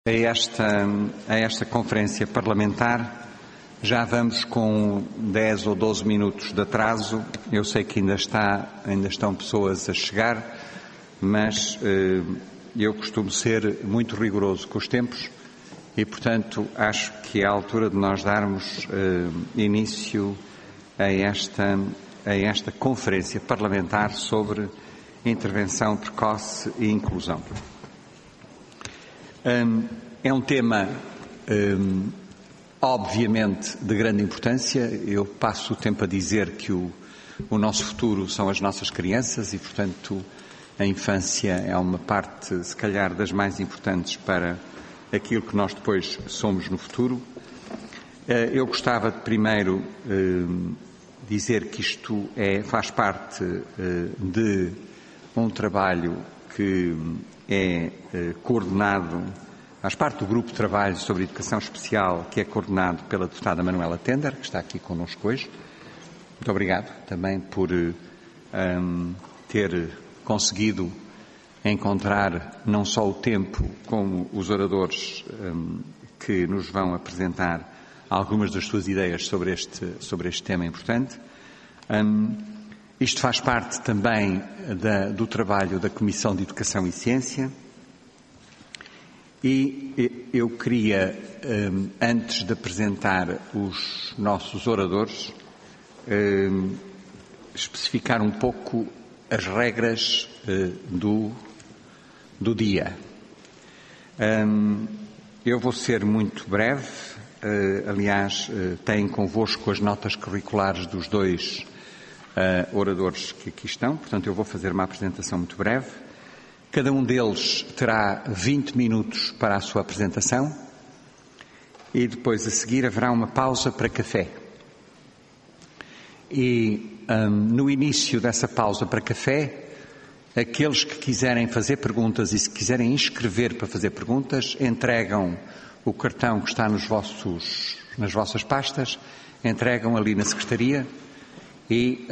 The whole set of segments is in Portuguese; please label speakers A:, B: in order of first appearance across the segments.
A: A esta conferência parlamentar. Já vamos com 10 ou 12 minutos de atraso. Eu sei que ainda estão pessoas a chegar, mas eu costumo ser muito rigoroso com os tempos e, portanto, acho que é a altura de nós darmos início a esta conferência parlamentar sobre intervenção precoce e inclusão. É um tema, obviamente, de grande importância. Eu passo o tempo a dizer que o nosso futuro são as nossas crianças e, portanto, a infância é uma parte, se calhar, das mais importantes para aquilo que nós depois somos no futuro. Eu gostava de primeiro dizer que isto faz parte de um trabalho que é coordenado, faz parte do grupo de trabalho sobre educação especial que é coordenado pela deputada Manuela Tender, que está aqui connosco hoje. Muito obrigado também por ter conseguido encontrar não só o tempo como os oradores que nos vão apresentar algumas das suas ideias sobre este tema importante. Isto faz parte também do trabalho da Comissão de Educação e Ciência e eu queria, antes de apresentar os nossos oradores, especificar um pouco as regras do dia. Eu vou ser muito breve, aliás, têm convosco as notas curriculares dos dois oradores que aqui estão, portanto eu vou fazer uma apresentação muito breve. Cada um deles terá 20 minutos para a sua apresentação e depois a seguir haverá uma pausa para café. E no início dessa pausa para café, aqueles que quiserem fazer perguntas e se quiserem inscrever para fazer perguntas, entregam o cartão que está nas vossas pastas, entregam ali na secretaria e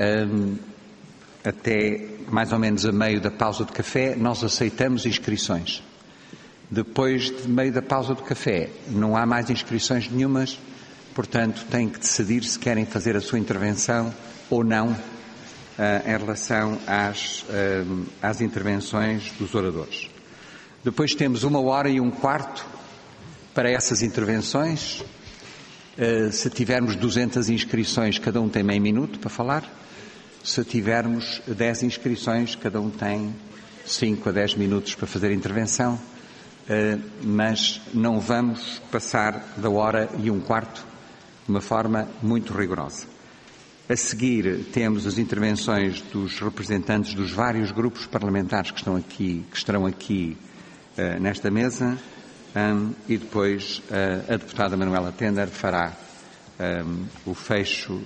A: até mais ou menos a meio da pausa de café nós aceitamos inscrições. Depois de meio da pausa do café não há mais inscrições nenhumas, portanto têm que decidir se querem fazer a sua intervenção ou não em relação às intervenções dos oradores. Depois temos 1h15 para essas intervenções. Se tivermos 200 inscrições, cada um tem meio minuto para falar. Se tivermos 10 inscrições, cada um tem 5 a 10 minutos para fazer a intervenção, mas não vamos passar da 1h15 de uma forma muito rigorosa. A seguir temos as intervenções dos representantes dos vários grupos parlamentares que estarão aqui nesta mesa. E depois a deputada Manuela Tender fará o fecho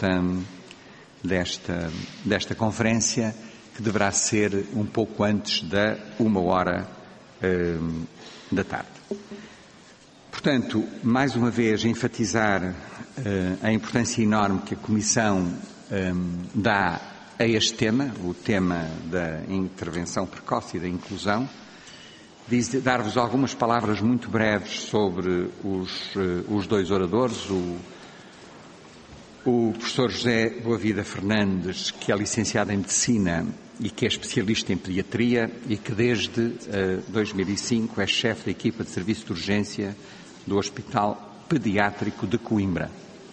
A: desta conferência, que deverá ser um pouco antes da 1h da tarde. Portanto, mais uma vez enfatizar a importância enorme que a Comissão dá a este tema, o tema da intervenção precoce e da inclusão. Dar-vos algumas palavras muito breves sobre os dois oradores, o professor José Boavida Fernandes, que é licenciado em Medicina e que é especialista em Pediatria e que desde 2005 é chefe da equipa de serviço de urgência do Hospital Pediátrico de Coimbra.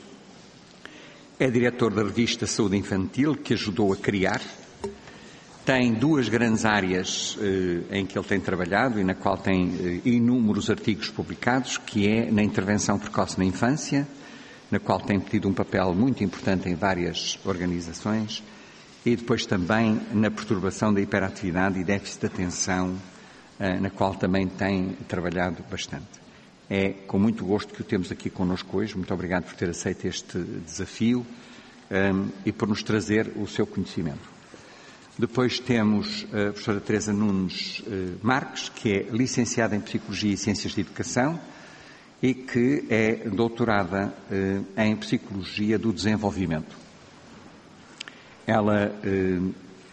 A: É diretor da revista Saúde Infantil, que ajudou a criar. Tem duas grandes áreas em que ele tem trabalhado e na qual tem inúmeros artigos publicados, que é na intervenção precoce na infância, na qual tem tido um papel muito importante em várias organizações, e depois também na perturbação da hiperatividade e déficit de atenção, na qual também tem trabalhado bastante. É com muito gosto que o temos aqui connosco hoje. Muito obrigado por ter aceito este desafio e por nos trazer o seu conhecimento. Depois temos a professora Teresa Nunes Marques, que é licenciada em Psicologia e Ciências de Educação e que é doutorada em Psicologia do Desenvolvimento. Ela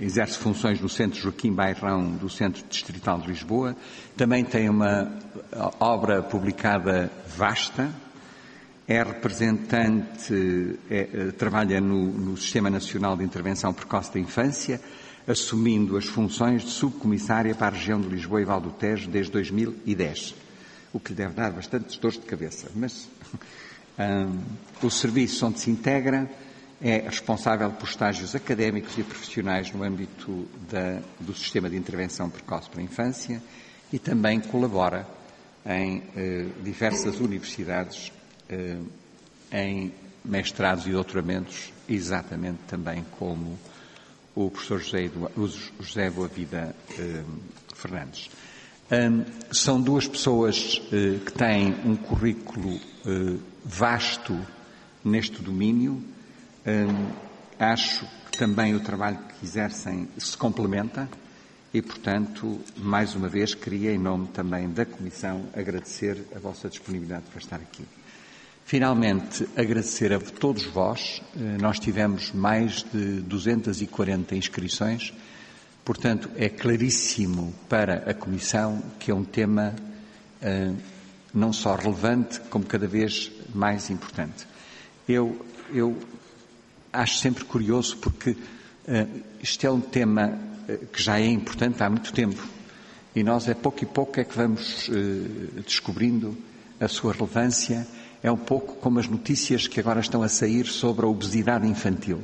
A: exerce funções no Centro Joaquim Bairrão do Centro Distrital de Lisboa. Também tem uma obra publicada vasta. É representante, trabalha no Sistema Nacional de Intervenção Precoce da Infância, assumindo as funções de subcomissária para a região de Lisboa e Val do Tejo desde 2010, o que lhe deve dar bastantes dores de cabeça. Mas o serviço onde se integra é responsável por estágios académicos e profissionais no âmbito do Sistema de Intervenção Precoce para a Infância e também colabora em diversas universidades em mestrados e doutoramentos, exatamente também como o professor José Boavida Fernandes. São duas pessoas que têm um currículo vasto neste domínio. Acho que também o trabalho que exercem se complementa e, portanto, mais uma vez, queria, em nome também da Comissão, agradecer a vossa disponibilidade para estar aqui. Finalmente, agradecer a todos vós. Nós tivemos mais de 240 inscrições, portanto, é claríssimo para a Comissão que é um tema não só relevante, como cada vez mais importante. Eu acho sempre curioso porque isto é um tema que já é importante há muito tempo e nós, a pouco e pouco, é que vamos descobrindo a sua relevância. É um pouco como as notícias que agora estão a sair sobre a obesidade infantil.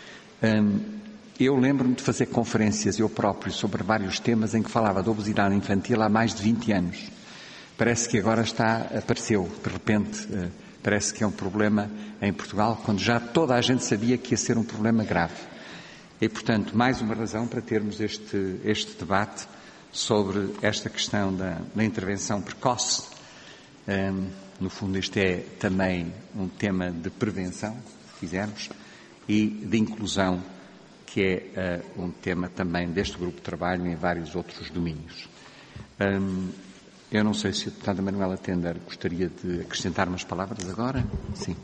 A: Eu lembro-me de fazer conferências, eu próprio, sobre vários temas em que falava de obesidade infantil há mais de 20 anos. Parece que agora apareceu, de repente, parece que é um problema em Portugal, quando já toda a gente sabia que ia ser um problema grave. E, portanto, mais uma razão para termos este debate sobre esta questão da intervenção precoce. No fundo, este é também um tema de prevenção, se quisermos, e de inclusão, que é um tema também deste grupo de trabalho em vários outros domínios. Eu não sei se a deputada Manuela Tender gostaria de acrescentar umas palavras agora. Sim.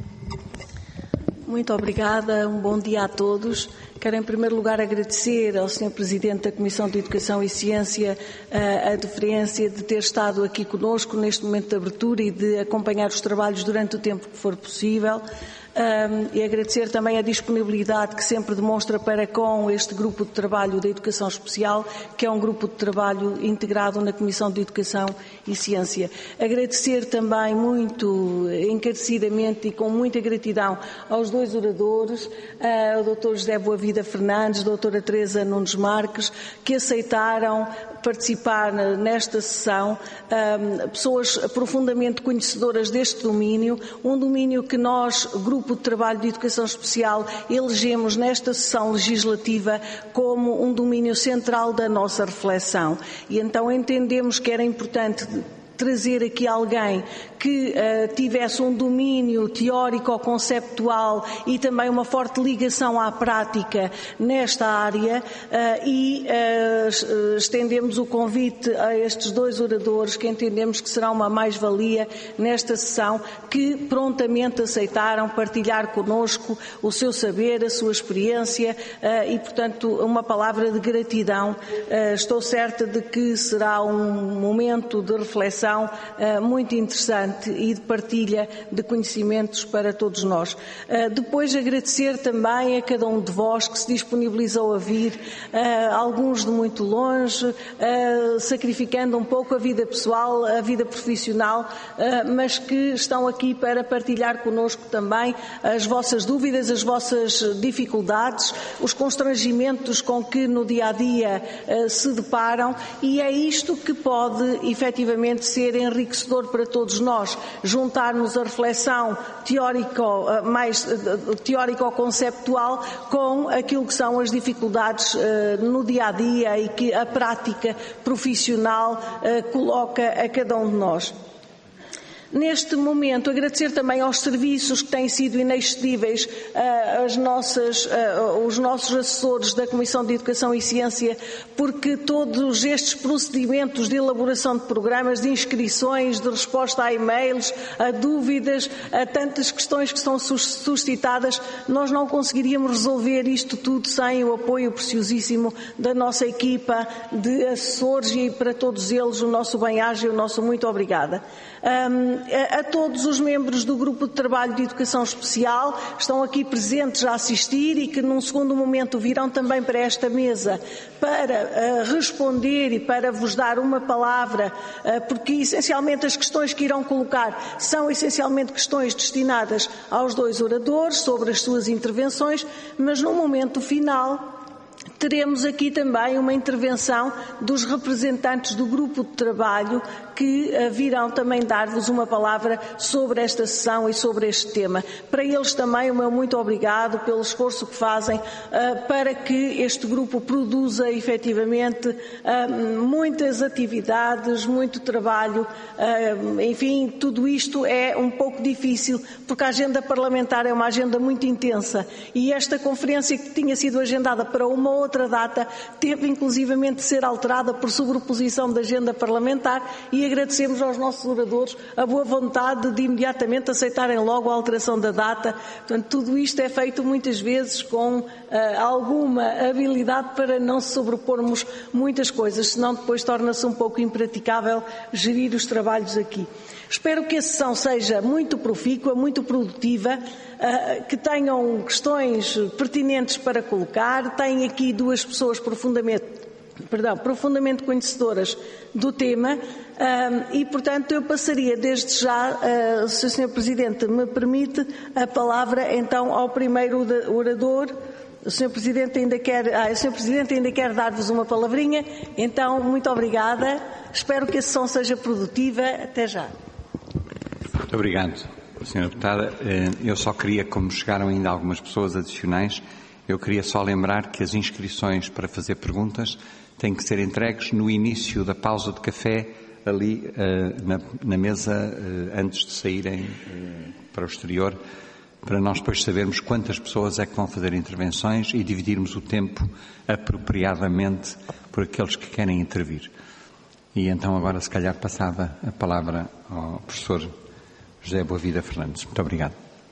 B: Muito obrigada, um bom dia a todos. Quero, em primeiro lugar, agradecer ao Sr. Presidente da Comissão de Educação e Ciência a deferência de ter estado aqui conosco neste momento de abertura e de acompanhar os trabalhos durante o tempo que for possível. E agradecer também a disponibilidade que sempre demonstra para com este grupo de trabalho da Educação Especial, que é um grupo de trabalho integrado na Comissão de Educação e Ciência. Agradecer também muito encarecidamente e com muita gratidão aos dois oradores, ao Dr. José Boavida Fernandes, doutora Teresa Nunes Marques, que aceitaram participar nesta sessão, pessoas profundamente conhecedoras deste domínio, um domínio que nós, Grupo de Trabalho de Educação Especial, elegemos nesta sessão legislativa como um domínio central da nossa reflexão. E então entendemos que era importante trazer aqui alguém que tivesse um domínio teórico-conceptual e também uma forte ligação à prática nesta área e estendemos o convite a estes dois oradores que entendemos que será uma mais-valia nesta sessão, que prontamente aceitaram partilhar connosco o seu saber, a sua experiência e, portanto, uma palavra de gratidão. Estou certa de que será um momento de reflexão muito interessante e de partilha de conhecimentos para todos nós. Depois agradecer também a cada um de vós que se disponibilizou a vir, alguns de muito longe, sacrificando um pouco a vida pessoal, a vida profissional, mas que estão aqui para partilhar connosco também as vossas dúvidas, as vossas dificuldades, os constrangimentos com que no dia-a-dia se deparam, e é isto que pode efetivamente ser enriquecedor para todos nós, juntarmos a reflexão mais teórico-conceptual com aquilo que são as dificuldades no dia-a-dia e que a prática profissional coloca a cada um de nós. Neste momento, agradecer também aos serviços que têm sido inexcedíveis, os nossos assessores da Comissão de Educação e Ciência, porque todos estes procedimentos de elaboração de programas, de inscrições, de resposta a e-mails, a dúvidas, a tantas questões que são suscitadas, nós não conseguiríamos resolver isto tudo sem o apoio preciosíssimo da nossa equipa de assessores, e para todos eles o nosso bem-aja e o nosso muito obrigada. A todos os membros do Grupo de Trabalho de Educação Especial que estão aqui presentes a assistir e que num segundo momento virão também para esta mesa para responder e para vos dar uma palavra, porque essencialmente as questões que irão colocar são essencialmente questões destinadas aos dois oradores sobre as suas intervenções, mas no momento final teremos aqui também uma intervenção dos representantes do grupo de trabalho que virão também dar-vos uma palavra sobre esta sessão e sobre este tema. Para eles também o meu muito obrigado pelo esforço que fazem para que este grupo produza efetivamente muitas atividades, muito trabalho, enfim, tudo isto é um pouco difícil porque a agenda parlamentar é uma agenda muito intensa e esta conferência que tinha sido agendada para uma outra data teve inclusivamente de ser alterada por sobreposição da agenda parlamentar e agradecemos aos nossos oradores a boa vontade de imediatamente aceitarem logo a alteração da data. Portanto, tudo isto é feito muitas vezes com alguma habilidade para não se sobrepormos muitas coisas, senão depois torna-se um pouco impraticável gerir os trabalhos aqui. Espero que a sessão seja muito profícua, muito produtiva, que tenham questões pertinentes para colocar. Tem aqui duas pessoas profundamente conhecedoras do tema e, portanto, eu passaria desde já, se o Sr. Presidente me permite, a palavra então ao primeiro orador. O Sr. Presidente ainda quer dar-vos uma palavrinha, então muito obrigada. Espero que a sessão seja produtiva. Até já.
A: Muito obrigado, Sra. Deputada. Eu só queria, como chegaram ainda algumas pessoas adicionais, eu queria só lembrar que as inscrições para fazer perguntas têm que ser entregues no início da pausa de café, ali na mesa, antes de saírem para o exterior, para nós depois sabermos quantas pessoas é que vão fazer intervenções e dividirmos o tempo apropriadamente por aqueles que querem intervir. E então agora, se calhar, passava a palavra ao professor José Boavida Fernandes. Muito obrigado.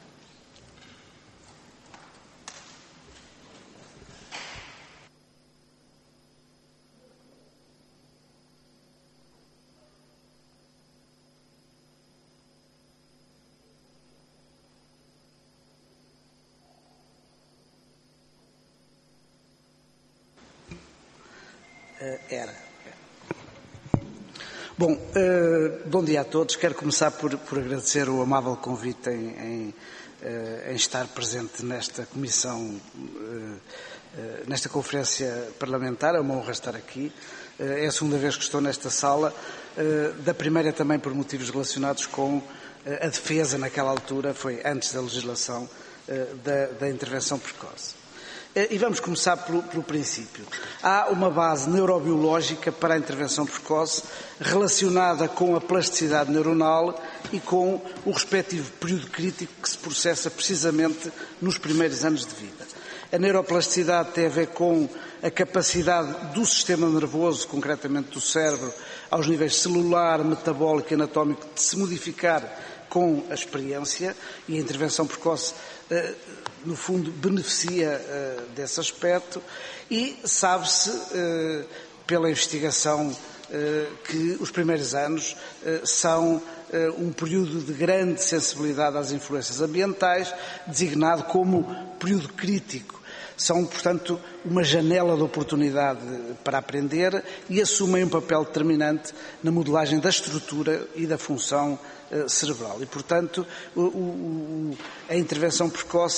C: Bom, bom dia a todos. Quero começar por agradecer o amável convite em estar presente nesta comissão, nesta conferência parlamentar. É uma honra estar aqui. É a segunda vez que estou nesta sala. Da primeira também por motivos relacionados com a defesa, naquela altura, foi antes da legislação, da intervenção precoce. E vamos começar pelo princípio. Há uma base neurobiológica para a intervenção precoce relacionada com a plasticidade neuronal e com o respectivo período crítico que se processa precisamente nos primeiros anos de vida. A neuroplasticidade tem a ver com a capacidade do sistema nervoso, concretamente do cérebro, aos níveis celular, metabólico e anatómico, de se modificar com a experiência, e a intervenção precoce no fundo, beneficia desse aspecto e sabe-se, pela investigação, que os primeiros anos são um período de grande sensibilidade às influências ambientais, designado como período crítico. São, portanto, uma janela de oportunidade para aprender e assumem um papel determinante na modelagem da estrutura e da função cerebral. E, portanto, a intervenção precoce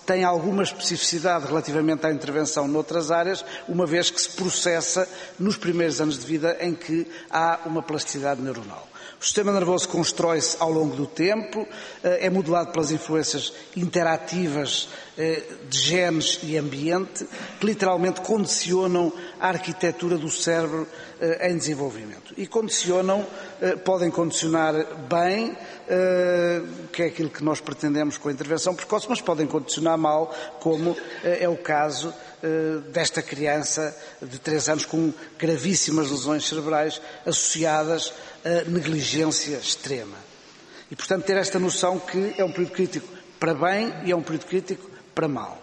C: tem alguma especificidade relativamente à intervenção noutras áreas, uma vez que se processa nos primeiros anos de vida em que há uma plasticidade neuronal. O sistema nervoso constrói-se ao longo do tempo, é modelado pelas influências interativas de genes e ambiente, que literalmente condicionam a arquitetura do cérebro em desenvolvimento. E podem condicionar bem, que é aquilo que nós pretendemos com a intervenção precoce, mas podem condicionar mal, como é o caso desta criança de 3 anos com gravíssimas lesões cerebrais associadas a negligência extrema. E, portanto, ter esta noção que é um período crítico para bem e é um período crítico para mal.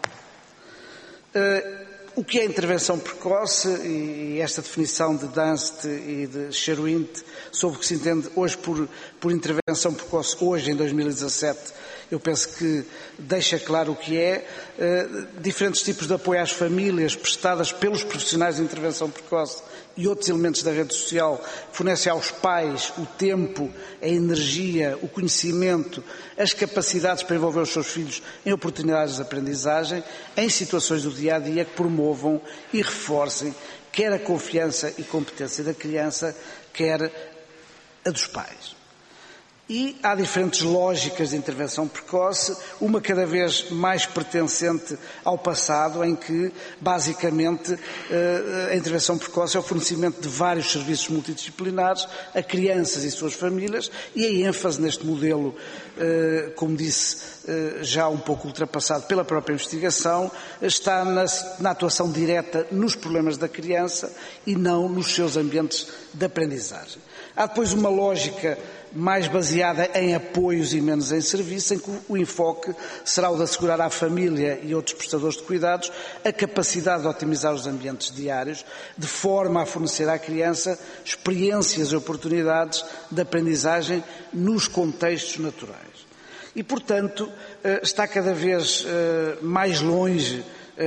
C: O que é intervenção precoce e esta definição de Dunst e de Sherwint sobre o que se entende hoje por intervenção precoce, hoje em 2017, eu penso que deixa claro o que é. Diferentes tipos de apoio às famílias prestadas pelos profissionais de intervenção precoce e outros elementos da rede social fornecem aos pais o tempo, a energia, o conhecimento, as capacidades para envolver os seus filhos em oportunidades de aprendizagem, em situações do dia-a-dia que promovam e reforcem quer a confiança e competência da criança, quer a dos pais. E há diferentes lógicas de intervenção precoce, uma cada vez mais pertencente ao passado, em que, basicamente, a intervenção precoce é o fornecimento de vários serviços multidisciplinares a crianças e suas famílias, e a ênfase neste modelo, como disse, já um pouco ultrapassado pela própria investigação, está na atuação direta nos problemas da criança e não nos seus ambientes de aprendizagem. Há depois uma lógica mais baseada em apoios e menos em serviço, em que o enfoque será o de assegurar à família e outros prestadores de cuidados a capacidade de otimizar os ambientes diários, de forma a fornecer à criança experiências e oportunidades de aprendizagem nos contextos naturais. E, portanto, está cada vez mais longe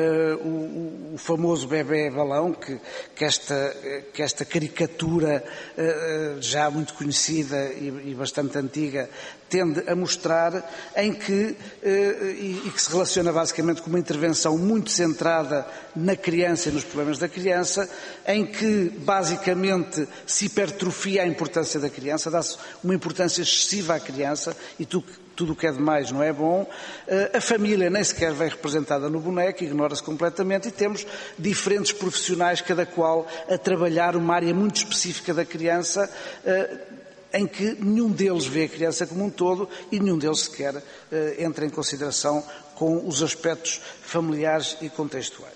C: o famoso bebé balão, que esta caricatura já muito conhecida e bastante antiga tende a mostrar, em que se relaciona basicamente com uma intervenção muito centrada na criança e nos problemas da criança, em que basicamente se hipertrofia a importância da criança, dá-se uma importância excessiva à criança e tudo o que é demais não é bom. A família nem sequer vem representada no boneco, ignora-se completamente, e temos diferentes profissionais, cada qual a trabalhar uma área muito específica da criança, em que nenhum deles vê a criança como um todo e nenhum deles sequer entra em consideração com os aspectos familiares e contextuais.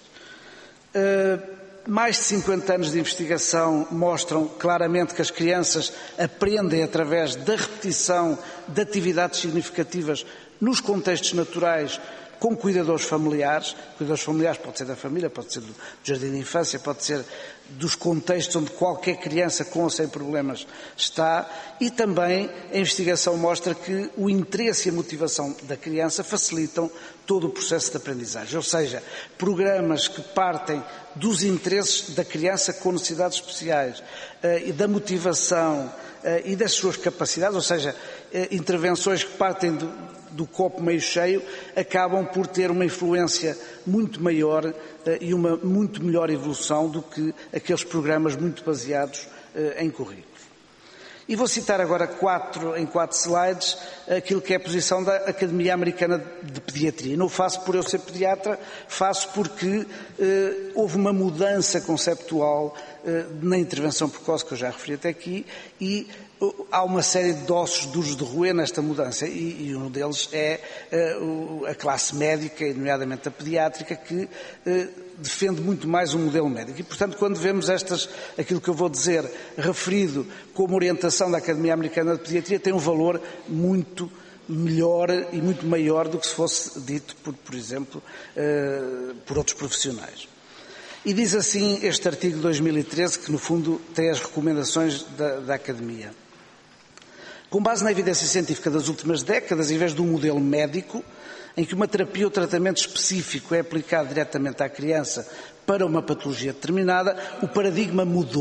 C: Mais de 50 anos de investigação mostram claramente que as crianças aprendem através da repetição de atividades significativas nos contextos naturais com cuidadores familiares. Cuidadores familiares pode ser da família, pode ser do jardim de infância, pode ser dos contextos onde qualquer criança com ou sem problemas está, e também a investigação mostra que o interesse e a motivação da criança facilitam todo o processo de aprendizagem, ou seja, programas que partem dos interesses da criança com necessidades especiais e da motivação e das suas capacidades, ou seja, intervenções que partem do copo meio cheio, acabam por ter uma influência muito maior e uma muito melhor evolução do que aqueles programas muito baseados em currículos. E vou citar agora em quatro slides aquilo que é a posição da Academia Americana de Pediatria. Não faço por eu ser pediatra, faço porque houve uma mudança conceptual na intervenção precoce, que eu já referi até aqui, e há uma série de ossos duros de roer nesta mudança, e um deles é a classe médica, e nomeadamente a pediátrica, que defende muito mais um modelo médico. E, portanto, quando vemos aquilo que eu vou dizer referido como orientação da Academia Americana de Pediatria, tem um valor muito melhor e muito maior do que se fosse dito, por exemplo, por outros profissionais. E diz assim este artigo de 2013, que no fundo tem as recomendações da Academia. Com base na evidência científica das últimas décadas, em vez de um modelo médico, em que uma terapia ou tratamento específico é aplicado diretamente à criança para uma patologia determinada, o paradigma mudou.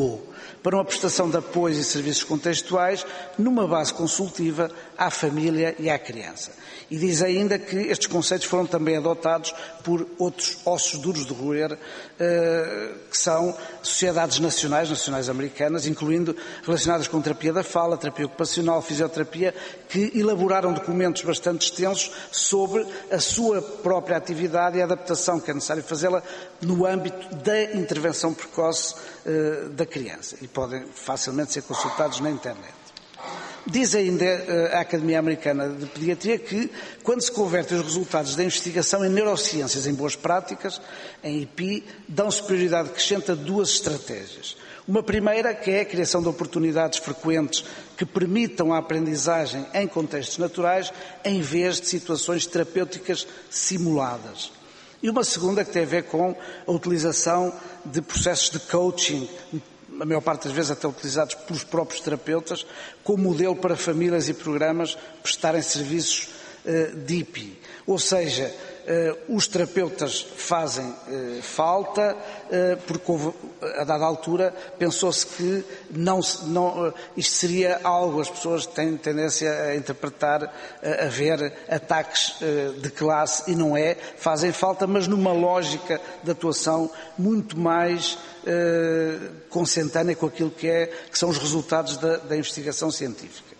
C: para uma prestação de apoios e serviços contextuais numa base consultiva à família e à criança. E diz ainda que estes conceitos foram também adotados por outros ossos duros de roer, que são sociedades nacionais americanas, incluindo relacionadas com terapia da fala, terapia ocupacional, fisioterapia, que elaboraram documentos bastante extensos sobre a sua própria atividade e a adaptação que é necessário fazê-la no âmbito da intervenção precoce da criança. E podem facilmente ser consultados na internet. Diz ainda a Academia Americana de Pediatria que, quando se convertem os resultados da investigação em neurociências em boas práticas, em IP, dão-se prioridade crescente a duas estratégias. Uma primeira, que é a criação de oportunidades frequentes que permitam a aprendizagem em contextos naturais, em vez de situações terapêuticas simuladas. E uma segunda, que tem a ver com a utilização de processos de coaching, a maior parte das vezes até utilizados pelos próprios terapeutas, como modelo para famílias e programas prestarem serviços de IP. Ou seja, os terapeutas fazem falta, porque houve, a dada altura pensou-se que isto seria algo, as pessoas têm tendência a interpretar, a ver ataques de classe, e não é, fazem falta, mas numa lógica de atuação muito mais consentânea com aquilo que são os resultados da investigação científica.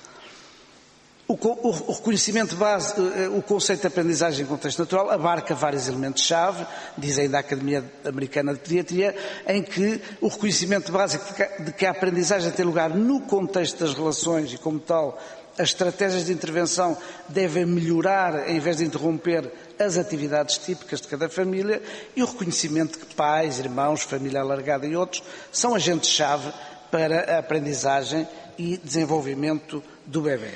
C: O reconhecimento base, o conceito de aprendizagem em contexto natural abarca vários elementos-chave, diz ainda a Academia Americana de Pediatria, em que o reconhecimento básico de que a aprendizagem tem lugar no contexto das relações e, como tal, as estratégias de intervenção devem melhorar, em vez de interromper, as atividades típicas de cada família, e o reconhecimento de que pais, irmãos, família alargada e outros são agentes-chave para a aprendizagem e desenvolvimento do bebê.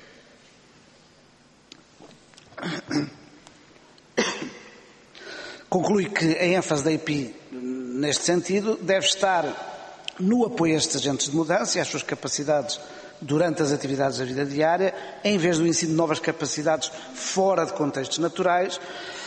C: Conclui que a ênfase da IP, neste sentido, deve estar no apoio a estes agentes de mudança e às suas capacidades durante as atividades da vida diária, em vez do ensino de novas capacidades fora de contextos naturais,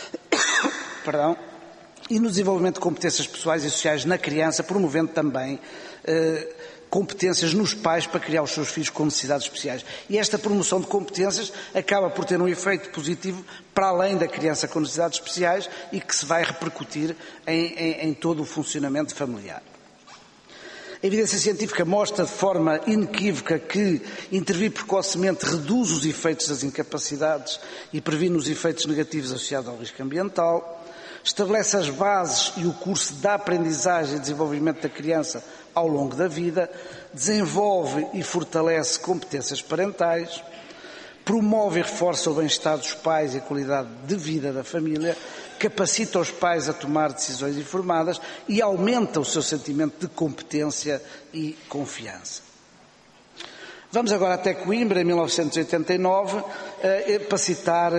C: e no desenvolvimento de competências pessoais e sociais na criança, promovendo também competências nos pais para criar os seus filhos com necessidades especiais. E esta promoção de competências acaba por ter um efeito positivo para além da criança com necessidades especiais e que se vai repercutir em todo o funcionamento familiar. A evidência científica mostra de forma inequívoca que intervir precocemente reduz os efeitos das incapacidades e previne os efeitos negativos associados ao risco ambiental, estabelece as bases e o curso da aprendizagem e desenvolvimento da criança ao longo da vida, desenvolve e fortalece competências parentais, promove e reforça o bem-estar dos pais e a qualidade de vida da família, capacita os pais a tomar decisões informadas e aumenta o seu sentimento de competência e confiança. Vamos agora até Coimbra, em 1989, para citar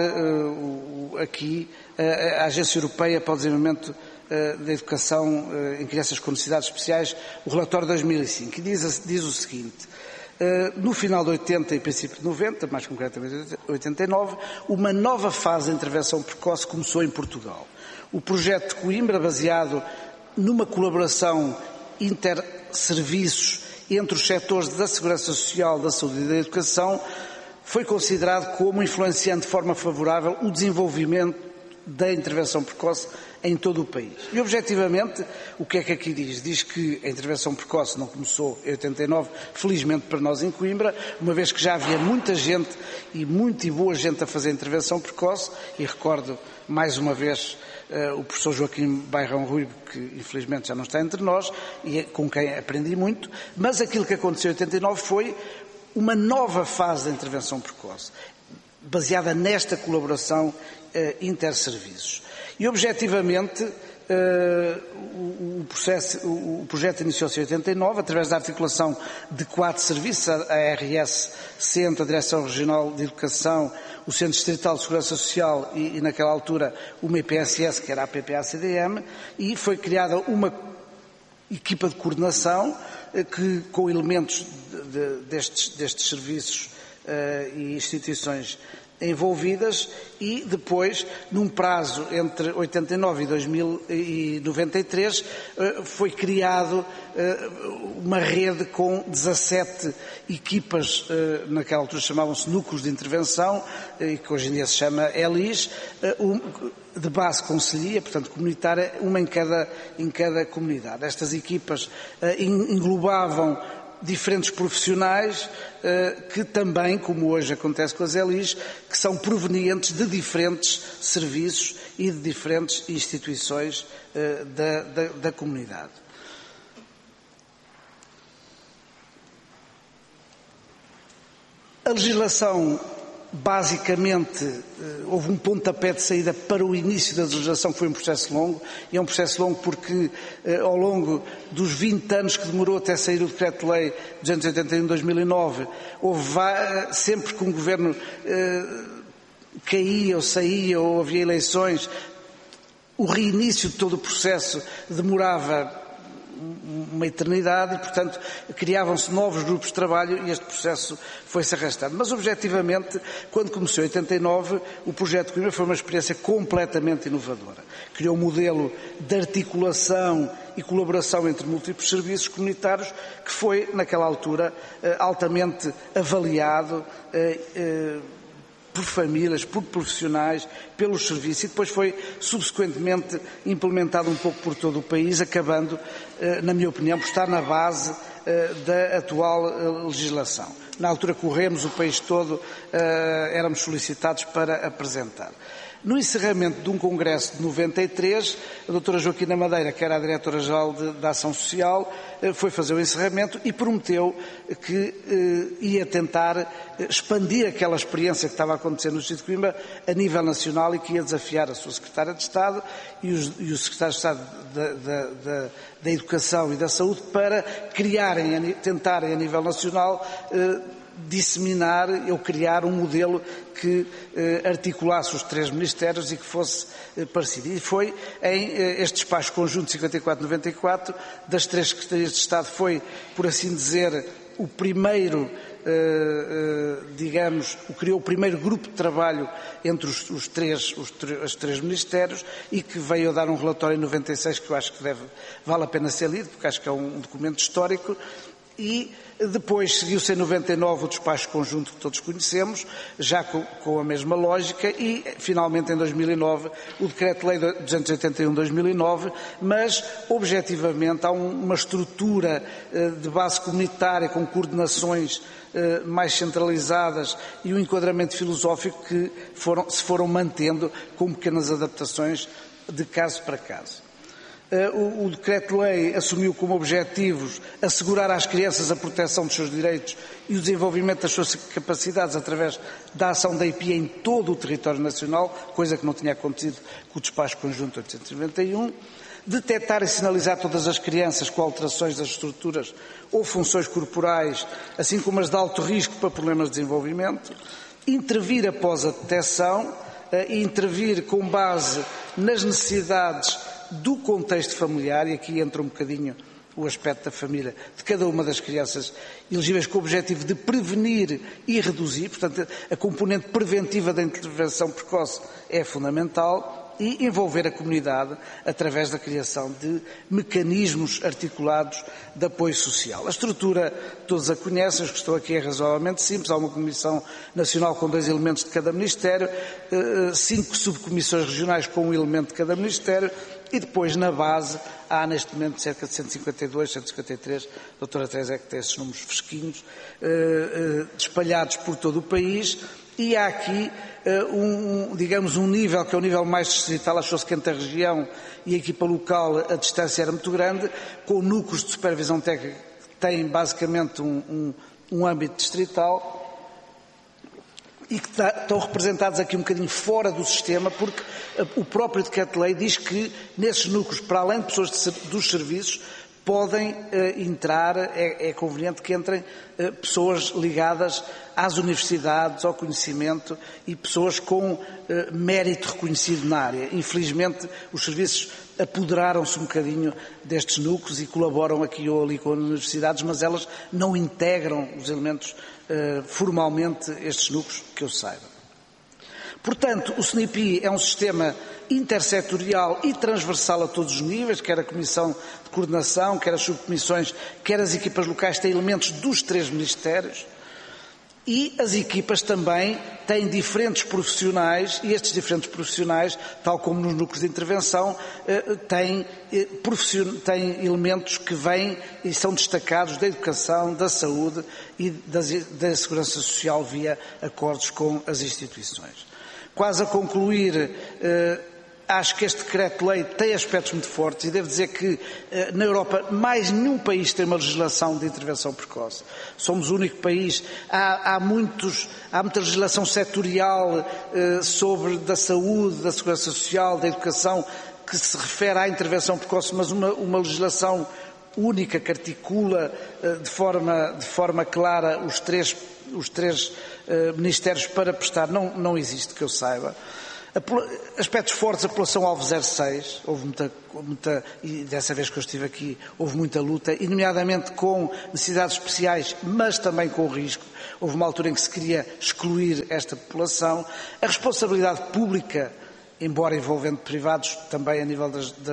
C: aqui a Agência Europeia para o Desenvolvimento da Educação em Crianças com Necessidades Especiais, o relatório de 2005, que diz o seguinte: no final de 80 e princípio de 90, mais concretamente 89, uma nova fase de intervenção precoce começou em Portugal. O projeto de Coimbra, baseado numa colaboração interserviços entre os setores da segurança social, da saúde e da educação, foi considerado como influenciando de forma favorável o desenvolvimento da intervenção precoce em todo o país. E, objetivamente, o que é que aqui diz? Diz que a intervenção precoce não começou em 89, felizmente para nós em Coimbra, uma vez que já havia muita gente e boa gente a fazer intervenção precoce, e recordo mais uma vez o professor Joaquim Bairrão Ruibo, que infelizmente já não está entre nós, e com quem aprendi muito, mas aquilo que aconteceu em 89 foi uma nova fase da intervenção precoce, baseada nesta colaboração interserviços. E, objetivamente, o projeto iniciou-se em 89, através da articulação de 4 serviços, a ARS Centro, a Direção Regional de Educação, o Centro Distrital de Segurança Social e naquela altura, uma IPSS, que era a PPA-CDM, e foi criada uma equipa de coordenação que, com elementos destes serviços e instituições envolvidas e depois, num prazo entre 89 e 2093, foi criado uma rede com 17 equipas, naquela altura chamavam-se núcleos de intervenção, e que hoje em dia se chama ELIS, de base concelhia, portanto comunitária, uma em cada comunidade. Estas equipas englobavam diferentes profissionais que também, como hoje acontece com as ELIS, que são provenientes de diferentes serviços e de diferentes instituições da comunidade. A legislação, basicamente, houve um pontapé de saída para o início da legislação, que foi um processo longo, e é um processo longo porque, ao longo dos 20 anos que demorou até sair o Decreto-Lei 281/2009, houve sempre que um governo caía ou saía ou havia eleições, o reinício de todo o processo demorava uma eternidade e, portanto, criavam-se novos grupos de trabalho e este processo foi-se arrastando. Mas, objetivamente, quando começou em 89, o projeto de Coimbra foi uma experiência completamente inovadora. Criou um modelo de articulação e colaboração entre múltiplos serviços comunitários que foi, naquela altura, altamente avaliado por famílias, por profissionais, pelos serviços, e depois foi subsequentemente implementado um pouco por todo o país, acabando, na minha opinião, por estar na base da atual legislação. Na altura corremos, o país todo éramos solicitados para apresentar. No encerramento de um congresso de 93, a doutora Joaquina Madeira, que era a diretora-geral da Ação Social, foi fazer o encerramento e prometeu que ia tentar expandir aquela experiência que estava acontecendo no Distrito de Coimbra a nível nacional e que ia desafiar a sua secretária de Estado e o secretário de Estado da Educação e da Saúde para tentarem a nível nacional disseminar ou criar um modelo que articulasse os três ministérios e que fosse parecido. E foi em este despacho conjunto 54-94 das três secretarias de Estado, foi, por assim dizer, o primeiro, criou o primeiro grupo de trabalho entre os três ministérios e que veio a dar um relatório em 96 que eu acho que vale a pena ser lido, porque acho que é um documento histórico. E depois seguiu-se em 99 o despacho conjunto que todos conhecemos, já com a mesma lógica, e finalmente em 2009 o Decreto-Lei 281/2009, mas objetivamente há uma estrutura de base comunitária com coordenações mais centralizadas e um enquadramento filosófico que se foram mantendo com pequenas adaptações de caso para caso. O Decreto-Lei assumiu como objetivos assegurar às crianças a proteção dos seus direitos e o desenvolvimento das suas capacidades através da ação da IPI em todo o território nacional, coisa que não tinha acontecido com o despacho conjunto 891. Detectar e sinalizar todas as crianças com alterações das estruturas ou funções corporais, assim como as de alto risco para problemas de desenvolvimento. Intervir após a detecção e intervir com base nas necessidades do contexto familiar, e aqui entra um bocadinho o aspecto da família de cada uma das crianças elegíveis, com o objetivo de prevenir e reduzir, portanto a componente preventiva da intervenção precoce é fundamental, e envolver a comunidade através da criação de mecanismos articulados de apoio social. A estrutura, todos a conhecem, os que estão aqui é razoavelmente simples, há uma Comissão Nacional com 2 elementos de cada Ministério, 5 subcomissões regionais com 1 elemento de cada Ministério, e depois na base há neste momento cerca de 152, 153, a doutora Teresa é que tem esses números fresquinhos, espalhados por todo o país, e há aqui um nível que é o nível mais distrital, achou-se que entre a região e a equipa local a distância era muito grande, com núcleos de supervisão técnica que têm basicamente um âmbito distrital e que estão representados aqui um bocadinho fora do sistema, porque o próprio Decreto-Lei diz que nesses núcleos, para além de pessoas dos serviços, podem entrar, é conveniente que entrem pessoas ligadas às universidades, ao conhecimento e pessoas com mérito reconhecido na área. Infelizmente, os serviços apoderaram-se um bocadinho destes núcleos e colaboram aqui ou ali com as universidades, mas elas não integram os elementos formalmente estes núcleos, que eu saiba. Portanto, o SNIPI é um sistema intersetorial e transversal a todos os níveis, quer a Comissão de Coordenação, quer as subcomissões, quer as equipas locais, têm elementos dos 3 ministérios. E as equipas também têm diferentes profissionais, e estes diferentes profissionais, tal como nos núcleos de intervenção, têm elementos que vêm e são destacados da educação, da saúde e da segurança social via acordos com as instituições. Quase a concluir, acho que este decreto-lei tem aspectos muito fortes e devo dizer que na Europa mais nenhum país tem uma legislação de intervenção precoce. Somos o único país, há muita legislação setorial sobre da saúde, da segurança social, da educação, que se refere à intervenção precoce, mas uma legislação única que articula de forma clara os três ministérios para prestar, não existe que eu saiba. Aspectos fortes, a população alvo 06, houve muita, e dessa vez que eu estive aqui, houve muita luta, e nomeadamente com necessidades especiais, mas também com risco. Houve uma altura em que se queria excluir esta população. A responsabilidade pública, embora envolvendo privados também a nível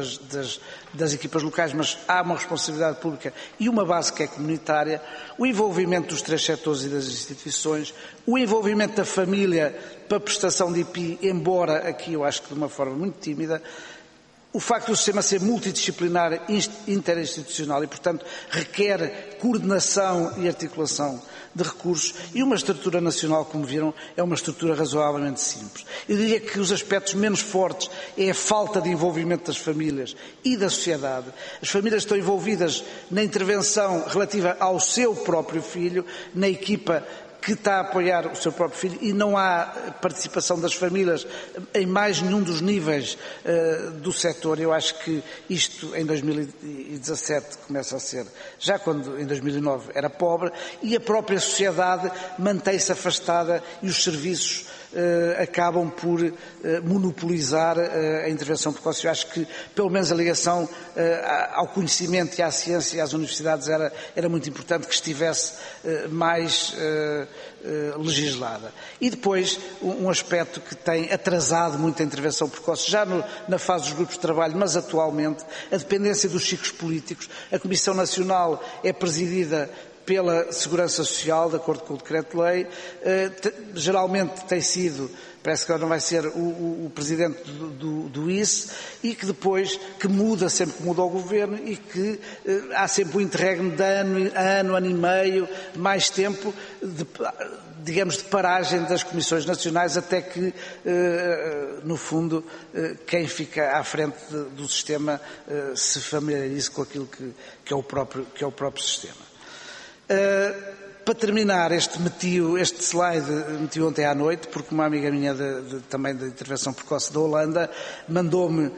C: das equipas locais, mas há uma responsabilidade pública e uma base que é comunitária, o envolvimento dos 3 setores e das instituições, o envolvimento da família para a prestação de IPI, embora aqui eu acho que de uma forma muito tímida, o facto do sistema ser multidisciplinar, interinstitucional e, portanto, requer coordenação e articulação de recursos, e uma estrutura nacional, como viram, é uma estrutura razoavelmente simples. Eu diria que os aspectos menos fortes é a falta de envolvimento das famílias e da sociedade. As famílias estão envolvidas na intervenção relativa ao seu próprio filho, na equipa que está a apoiar o seu próprio filho, e não há participação das famílias em mais nenhum dos níveis do setor. Eu acho que isto em 2017 começa a ser, já quando em 2009 era pobre, e a própria sociedade mantém-se afastada e os serviços acabam por monopolizar a intervenção precoce. Eu acho que, pelo menos, a ligação ao conhecimento e à ciência e às universidades era muito importante que estivesse mais legislada. E depois, um aspecto que tem atrasado muito a intervenção precoce, já na fase dos grupos de trabalho, mas atualmente, a dependência dos ciclos políticos. A Comissão Nacional é presidida pela Segurança Social, de acordo com o Decreto-Lei, geralmente tem sido, parece que agora não vai ser o Presidente do ICE, e que depois, que muda sempre que muda o Governo, e que há sempre um interregno de ano e meio, mais tempo, digamos, de paragem das Comissões Nacionais, até que, no fundo, quem fica à frente do sistema se familiarize com aquilo que é o próprio sistema. Para terminar, este slide meti ontem à noite, porque uma amiga minha também da intervenção precoce da Holanda mandou-me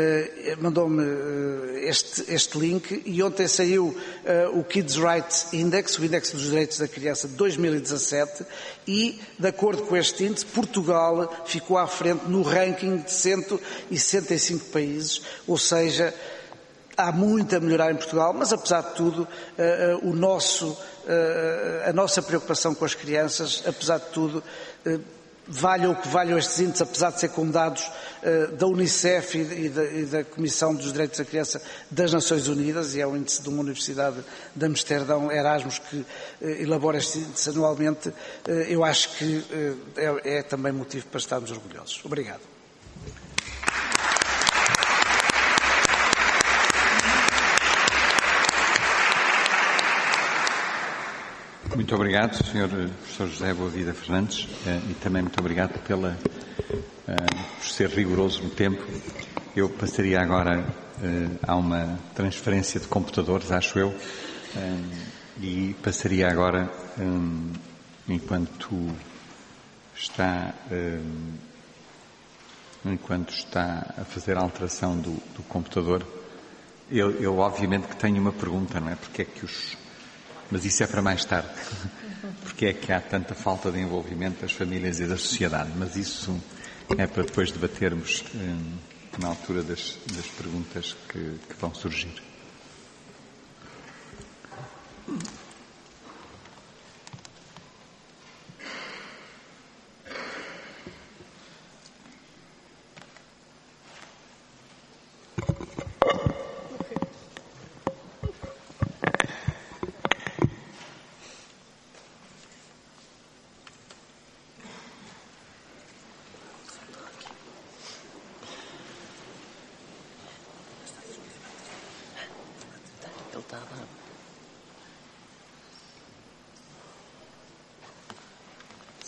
C: este link, e ontem saiu o Kids Rights Index, o Índice dos Direitos da Criança de 2017, e, de acordo com este índice, Portugal ficou à frente no ranking de 165 países, ou seja, há muito a melhorar em Portugal, mas apesar de tudo, a nossa preocupação com as crianças, apesar de tudo, valha o que valham estes índices, apesar de ser com dados da Unicef e da Comissão dos Direitos da Criança das Nações Unidas, e é o índice de uma universidade de Amsterdão, Erasmus, que elabora este índice anualmente. Eu acho que é também motivo para estarmos orgulhosos. Obrigado.
A: Muito obrigado, Sr. Professor José Boavida Fernandes, e também muito obrigado por ser rigoroso no tempo. Eu passaria agora a uma transferência de computadores, acho eu, e passaria agora, enquanto está a fazer a alteração do computador, eu obviamente que tenho uma pergunta, não é? Porque é que mas isso é para mais tarde. Porque é que há tanta falta de envolvimento das famílias e da sociedade? Mas isso é para depois debatermos na altura das perguntas que vão surgir.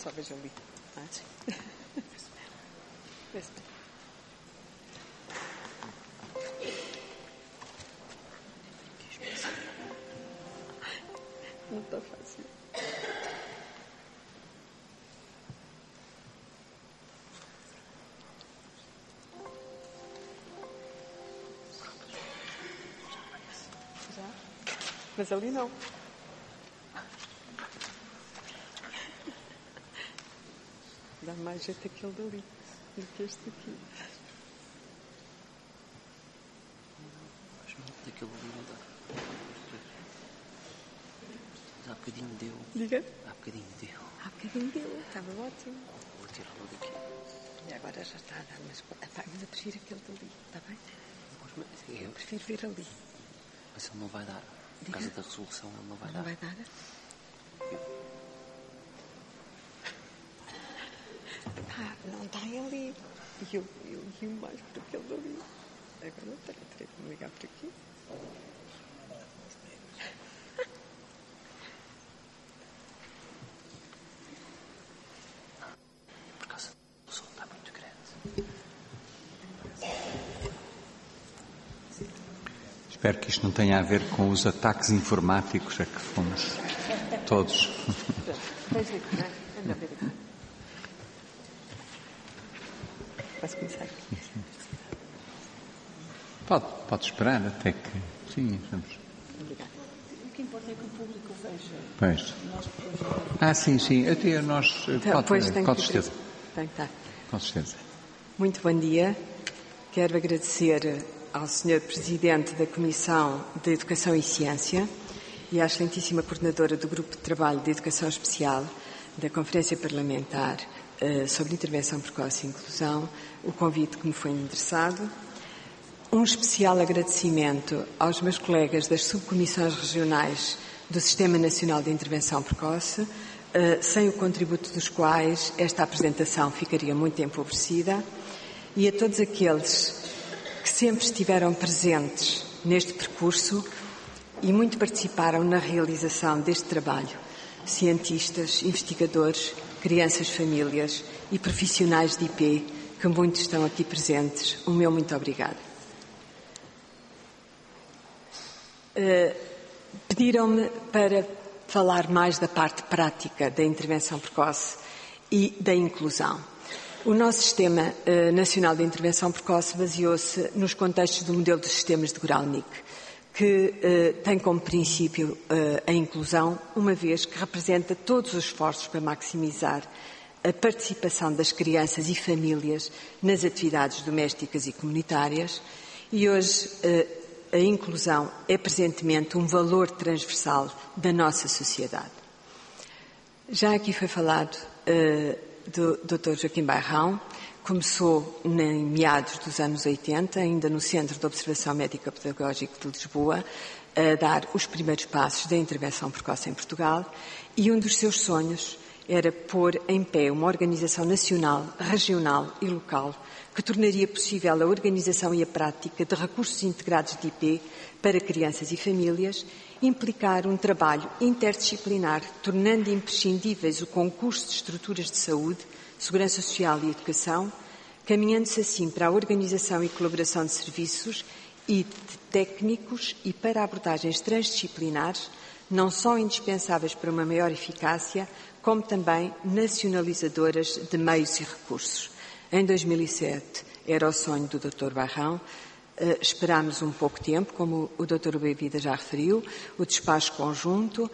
D: só vejo ali. Sim. Não está fácil. Já? Mas ali não. Dá mais jeito aquele dali do que este aqui.
E: Daquele ali não dá. Mas há bocadinho deu.
D: Diga?
E: Há bocadinho deu.
D: Há bocadinho deu. Estava ótimo.
E: Vou tirá-lo daqui.
D: E agora já está a dar, mas eu prefiro aquele dali, está bem?
E: Eu
D: Prefiro ver ali.
E: Mas ele não vai dar. Por causa da resolução, ele não vai dar.
D: Não vai dar? Não está ali. E eu guio mais por aquele dali. Agora não terei que me ligar por aqui.
E: Por causa do sol está muito grande.
A: Espero que isto não tenha a ver com os ataques informáticos a que fomos todos.
D: Veja aqui, não é? Anda a ver aqui. Posso começar aqui?
A: Pode esperar até que... Sim, vamos.
D: Obrigada.
B: O que importa é que o público veja.
A: Pois.
B: Nós
A: Sim. Até nós... com certeza.
D: Tem que estar.
A: Com certeza.
D: Muito bom dia. Quero agradecer ao Sr. Presidente da Comissão de Educação e Ciência e à excelentíssima Coordenadora do Grupo de Trabalho de Educação Especial da Conferência Parlamentar sobre Intervenção Precoce e Inclusão o convite que me foi endereçado. Um especial agradecimento aos meus colegas das subcomissões regionais do Sistema Nacional de Intervenção Precoce, sem o contributo dos quais esta apresentação ficaria muito empobrecida, e a todos aqueles que sempre estiveram presentes neste percurso e muito participaram na realização deste trabalho. Cientistas, investigadores, crianças, famílias e profissionais de IP, que muitos estão aqui presentes. O meu muito obrigado. Pediram-me para falar mais da parte prática da intervenção precoce e da inclusão. O nosso Sistema Nacional de Intervenção Precoce baseou-se nos contextos do modelo dos sistemas de Guralnik, que tem como princípio a inclusão, uma vez que representa todos os esforços para maximizar a participação das crianças e famílias nas atividades domésticas e comunitárias, e hoje a inclusão é presentemente um valor transversal da nossa sociedade. Já aqui foi falado do Dr. Joaquim Bairrão, começou em meados dos anos 80, ainda no Centro de Observação Médico-Pedagógico de Lisboa, a dar os primeiros passos da intervenção precoce em Portugal, e um dos seus sonhos era pôr em pé uma organização nacional, regional e local que tornaria possível a organização e a prática de recursos integrados de IP para crianças e famílias, implicar um trabalho interdisciplinar, tornando imprescindíveis o concurso de estruturas de saúde, segurança social e educação, caminhando-se assim para a organização e colaboração de serviços e de técnicos e para abordagens transdisciplinares, não só indispensáveis para uma maior eficácia, como também nacionalizadoras de meios e recursos. Em 2007 era o sonho do Dr. Bairrão. Esperámos um pouco tempo, como o Dr. Boavida já referiu, o despacho conjunto,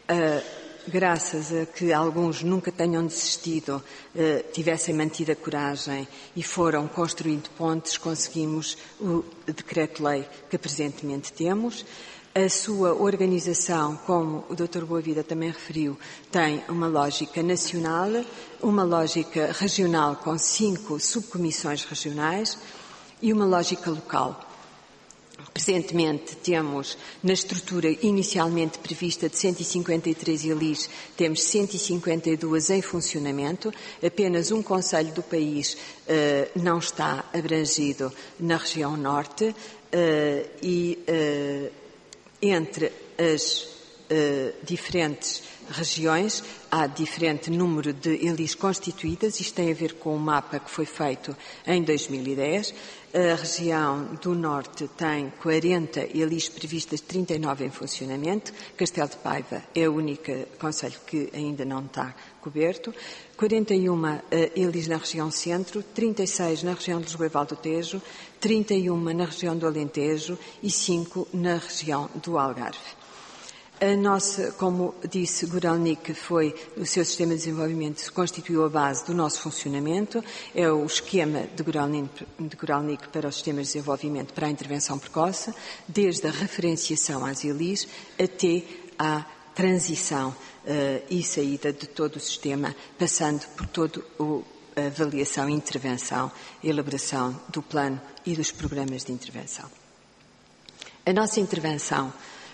D: graças a que alguns nunca tenham desistido, tivessem mantido a coragem e foram construindo pontes, conseguimos o decreto-lei que presentemente temos. A sua organização, como o Dr. Boavida também referiu, tem uma lógica nacional, uma lógica regional com 5 subcomissões regionais e uma lógica local. Presentemente temos, na estrutura inicialmente prevista de 153 ILIs, temos 152 em funcionamento, apenas um concelho do país não está abrangido na região norte entre as diferentes regiões, há diferente número de ELIs constituídas. Isto tem a ver com o mapa que foi feito em 2010. A região do Norte tem 40 ELIs previstas, 39 em funcionamento. Castelo de Paiva é o único concelho que ainda não está coberto. 41 ELIs na região Centro, 36 na região de Lisboa e Val do Tejo, 31 na região do Alentejo e 5 na região do Algarve. A nossa, como disse Guralnick, o seu sistema de desenvolvimento constituiu a base do nosso funcionamento, é o esquema de Guralnick para os sistemas de desenvolvimento para a intervenção precoce, desde a referenciação às ELIs até à transição e saída de todo o sistema, passando por toda a avaliação, intervenção, elaboração do plano e dos programas de intervenção. A nossa intervenção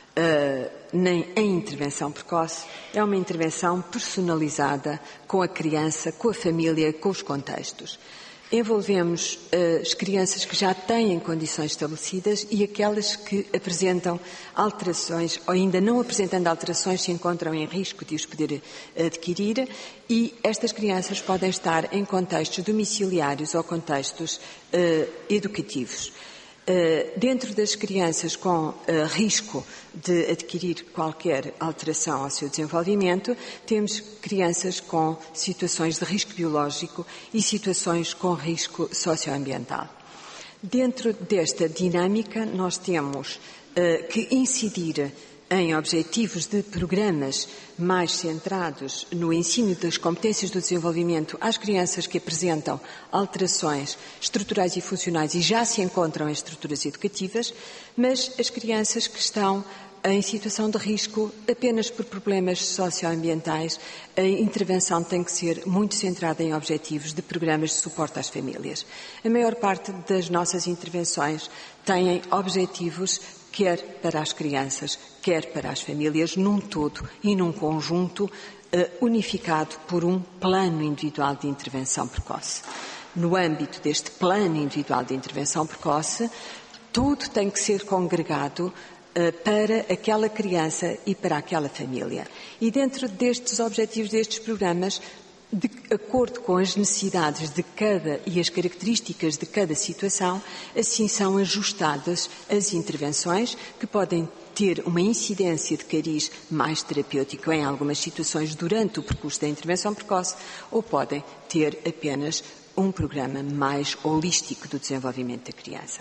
D: em intervenção precoce é uma intervenção personalizada com a criança, com a família, com os contextos. Envolvemos as crianças que já têm condições estabelecidas e aquelas que apresentam alterações ou ainda não apresentando alterações se encontram em risco de os poder adquirir, e estas crianças podem estar em contextos domiciliários ou contextos educativos. Dentro das crianças com risco de adquirir qualquer alteração ao seu desenvolvimento, temos crianças com situações de risco biológico e situações com risco socioambiental. Dentro desta dinâmica, nós temos que incidir em objetivos de programas mais centrados no ensino das competências do desenvolvimento às crianças que apresentam alterações estruturais e funcionais e já se encontram em estruturas educativas, mas as crianças que estão em situação de risco apenas por problemas socioambientais, a intervenção tem que ser muito centrada em objetivos de programas de suporte às famílias. A maior parte das nossas intervenções têm objetivos quer para as crianças, quer para as famílias, num todo e num conjunto unificado por um plano individual de intervenção precoce. No âmbito deste plano individual de intervenção precoce, tudo tem que ser congregado para aquela criança e para aquela família. E dentro destes objetivos, destes programas, de acordo com as necessidades de cada e as características de cada situação, assim são ajustadas as intervenções, que podem ter uma incidência de cariz mais terapêutico em algumas situações durante o percurso da intervenção precoce, ou podem ter apenas um programa mais holístico do desenvolvimento da criança.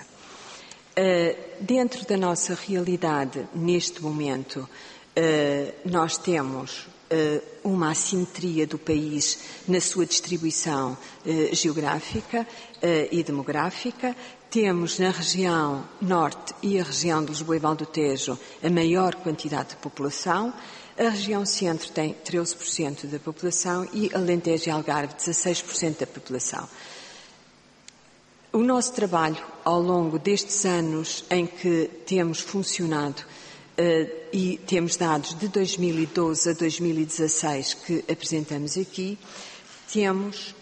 D: Dentro da nossa realidade, neste momento, nós temos uma assimetria do país na sua distribuição geográfica e demográfica. Temos na região Norte e a região de Lisboa e Val do Tejo a maior quantidade de população. A região Centro tem 13% da população e Alentejo e Algarve 16% da população. O nosso trabalho, ao longo destes anos em que temos funcionado, e temos dados de 2012 a 2016 que apresentamos aqui, temos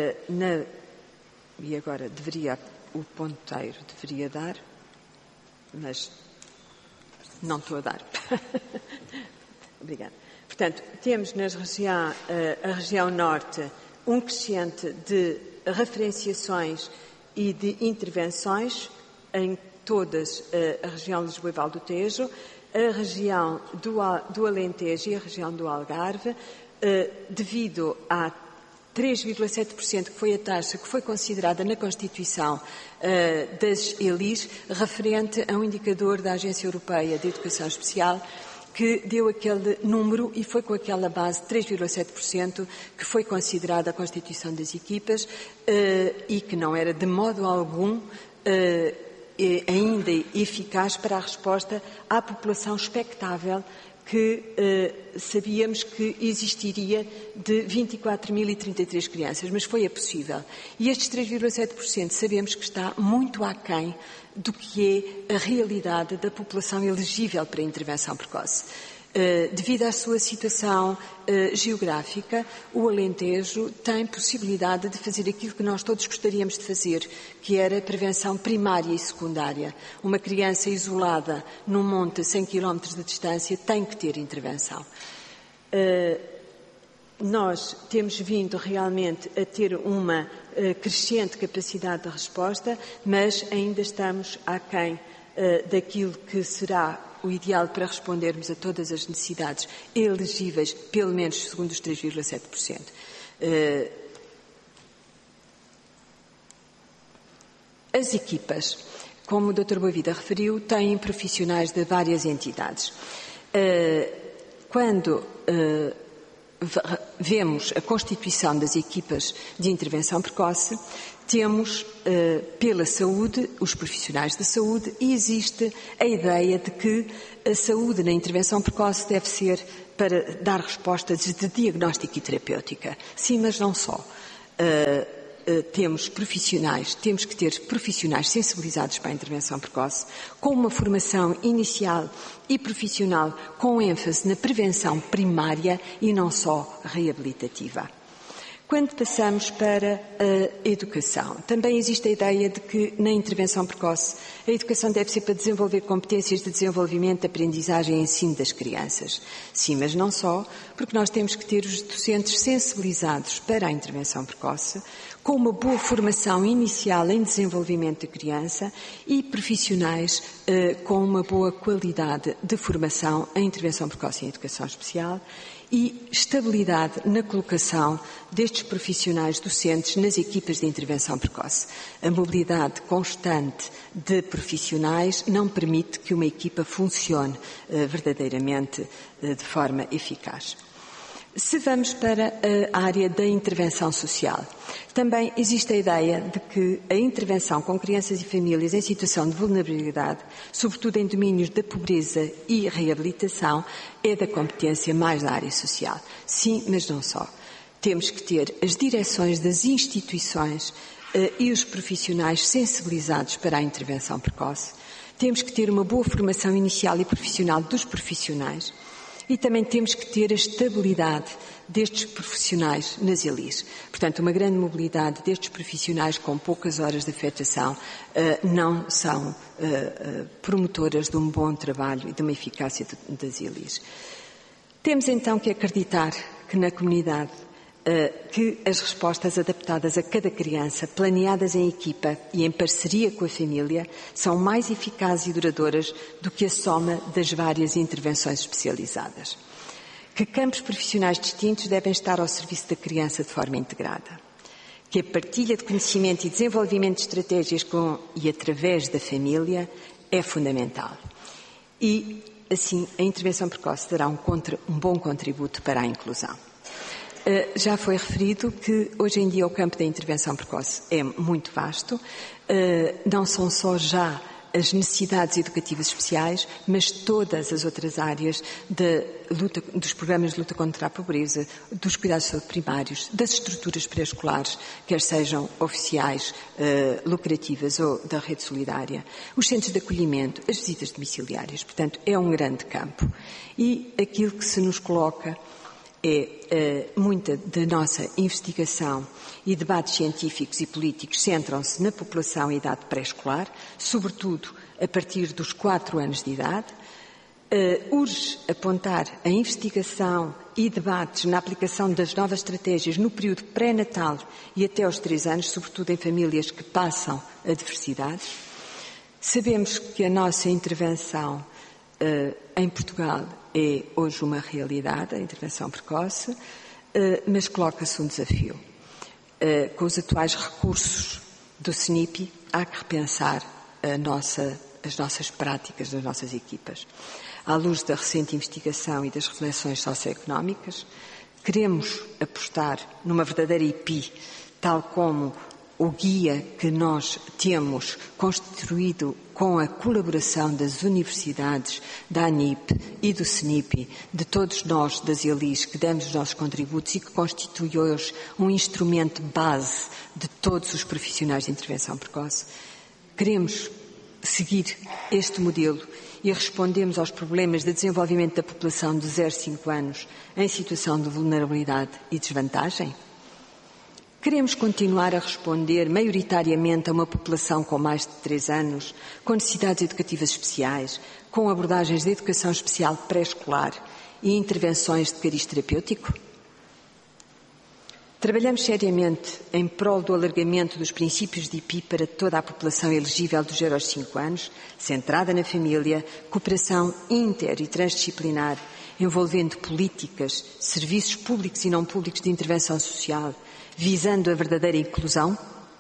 D: e agora o ponteiro deveria dar, mas não estou a dar. Obrigada. Portanto, temos a região Norte um crescente de referenciações e de intervenções em todas a região de Lisboa e Val do Tejo, a região do Alentejo e a região do Algarve, devido a 3,7%, que foi a taxa que foi considerada na Constituição das ELIs, referente a um indicador da Agência Europeia de Educação Especial, que deu aquele número e foi com aquela base de 3,7% que foi considerada a constituição das equipas e que não era de modo algum ainda eficaz para a resposta à população expectável que sabíamos que existiria de 24.033 crianças, mas foi possível. E estes 3,7% sabemos que está muito aquém do que é a realidade da população elegível para a intervenção precoce. Devido à sua situação geográfica, o Alentejo tem possibilidade de fazer aquilo que nós todos gostaríamos de fazer, que era a prevenção primária e secundária. Uma criança isolada num monte a 100 km de distância tem que ter intervenção. Nós temos vindo realmente a ter uma crescente capacidade de resposta, mas ainda estamos aquém daquilo que será o ideal para respondermos a todas as necessidades elegíveis, pelo menos segundo os 3,7%. As equipas, como o Dr. Boavida referiu, têm profissionais de várias entidades. Quando vemos a constituição das equipas de intervenção precoce, temos pela saúde os profissionais da saúde e existe a ideia de que a saúde na intervenção precoce deve ser para dar respostas de diagnóstico e terapêutica. Sim, mas não só. Temos que ter profissionais sensibilizados para a intervenção precoce, com uma formação inicial e profissional com ênfase na prevenção primária e não só reabilitativa. Quando passamos para a educação, também existe a ideia de que na intervenção precoce a educação deve ser para desenvolver competências de desenvolvimento, aprendizagem e ensino das crianças. Sim, mas não só, porque nós temos que ter os docentes sensibilizados para a intervenção precoce, com uma boa formação inicial em desenvolvimento da criança e profissionais com uma boa qualidade de formação em intervenção precoce e em educação especial e estabilidade na colocação destes profissionais docentes nas equipas de intervenção precoce. A mobilidade constante de profissionais não permite que uma equipa funcione verdadeiramente de forma eficaz. Se vamos para a área da intervenção social, também existe a ideia de que a intervenção com crianças e famílias em situação de vulnerabilidade, sobretudo em domínios da pobreza e reabilitação, é da competência mais da área social. Sim, mas não só. Temos que ter as direções das instituições e os profissionais sensibilizados para a intervenção precoce. Temos que ter uma boa formação inicial e profissional dos profissionais. E também temos que ter a estabilidade destes profissionais nas ELIs. Portanto, uma grande mobilidade destes profissionais com poucas horas de afetação não são promotoras de um bom trabalho e de uma eficácia das ELIs. Temos então que acreditar que na comunidade que as respostas adaptadas a cada criança, planeadas em equipa e em parceria com a família, são mais eficazes e duradouras do que a soma das várias intervenções especializadas. Que campos profissionais distintos devem estar ao serviço da criança de forma integrada. Que a partilha de conhecimento e desenvolvimento de estratégias com e através da família é fundamental. E, assim, a intervenção precoce dará um bom contributo para a inclusão. Já foi referido que hoje em dia o campo da intervenção precoce é muito vasto, não são só já as necessidades educativas especiais, mas todas as outras áreas dos programas de luta contra a pobreza, dos cuidados de saúde primários, das estruturas pré-escolares, quer sejam oficiais, lucrativas ou da rede solidária, os centros de acolhimento, as visitas domiciliárias. Portanto, é um grande campo. E aquilo que se nos coloca muita da nossa investigação e debates científicos e políticos centram-se na população em idade pré-escolar, sobretudo a partir dos 4 anos de idade. Urge apontar a investigação e debates na aplicação das novas estratégias no período pré-natal e até aos 3 anos, sobretudo em famílias que passam adversidades. Sabemos que a nossa intervenção em Portugal é hoje uma realidade, a intervenção precoce, mas coloca-se um desafio. Com os atuais recursos do SNIPI, há que repensar as nossas práticas das nossas equipas. À luz da recente investigação e das reflexões socioeconómicas, queremos apostar numa verdadeira IPI, tal como o guia que nós temos construído com a colaboração das universidades, da ANIP e do SNIPI, de todos nós das ELIs que damos os nossos contributos e que constitui hoje um instrumento base de todos os profissionais de intervenção precoce. Queremos seguir este modelo e respondemos aos problemas de desenvolvimento da população de 0 a 5 anos em situação de vulnerabilidade e desvantagem? Queremos continuar a responder maioritariamente a uma população com mais de 3 anos, com necessidades educativas especiais, com abordagens de educação especial pré-escolar e intervenções de cariz terapêutico? Trabalhamos seriamente em prol do alargamento dos princípios de IPI para toda a população elegível dos 0 aos 5 anos, centrada na família, cooperação inter e transdisciplinar, envolvendo políticas, serviços públicos e não públicos de intervenção social, visando a verdadeira inclusão?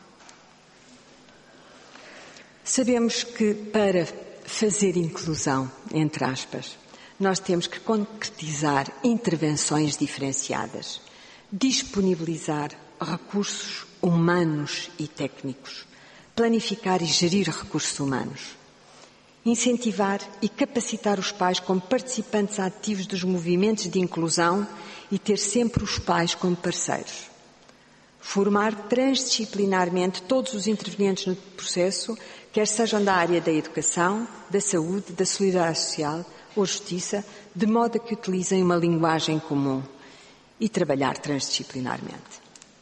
D: Sabemos que para fazer inclusão, entre aspas, nós temos que concretizar intervenções diferenciadas, disponibilizar recursos humanos e técnicos, planificar e gerir recursos humanos, incentivar e capacitar os pais como participantes ativos dos movimentos de inclusão e ter sempre os pais como parceiros. Formar transdisciplinarmente todos os intervenientes no processo, quer sejam da área da educação, da saúde, da solidariedade social ou justiça, de modo a que utilizem uma linguagem comum e trabalhar transdisciplinarmente.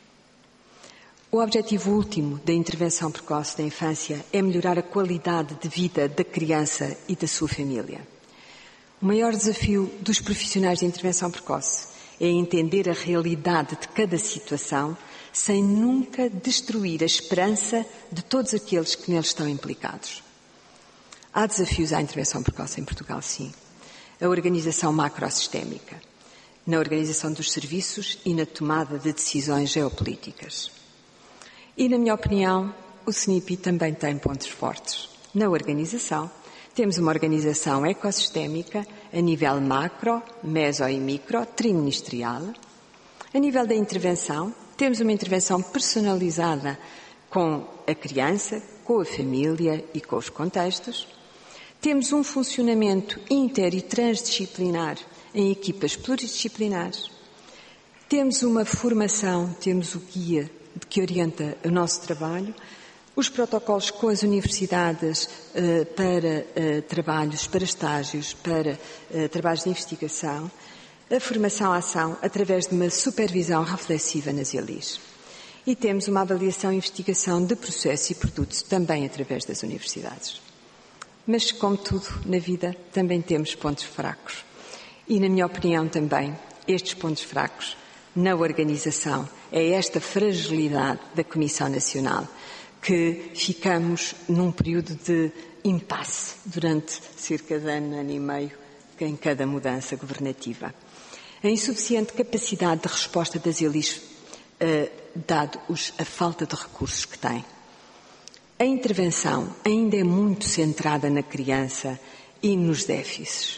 D: O objetivo último da intervenção precoce da infância é melhorar a qualidade de vida da criança e da sua família. O maior desafio dos profissionais de intervenção precoce é entender a realidade de cada situação sem nunca destruir a esperança de todos aqueles que neles estão implicados. Há desafios à intervenção precoce em Portugal, sim. A organização macrosistémica, na organização dos serviços e na tomada de decisões geopolíticas. E, na minha opinião, o CNIPI também tem pontos fortes. Na organização, temos uma organização ecossistémica a nível macro, meso e micro, triministerial. A nível da intervenção, temos uma intervenção personalizada com a criança, com a família e com os contextos. Temos um funcionamento inter e transdisciplinar em equipas pluridisciplinares. Temos uma formação, temos o guia que orienta o nosso trabalho, os protocolos com as universidades para trabalhos, para estágios, para trabalhos de investigação, a formação à ação através de uma supervisão reflexiva nas IALIs. E temos uma avaliação e investigação de processo e produto também através das universidades. Mas, como tudo na vida, também temos pontos fracos. E, na minha opinião, também, estes pontos fracos na organização é esta fragilidade da Comissão Nacional, que ficamos num período de impasse durante cerca de ano e meio em cada mudança governativa. A insuficiente capacidade de resposta das IALIs, dado a falta de recursos que têm. A intervenção ainda é muito centrada na criança e nos déficits.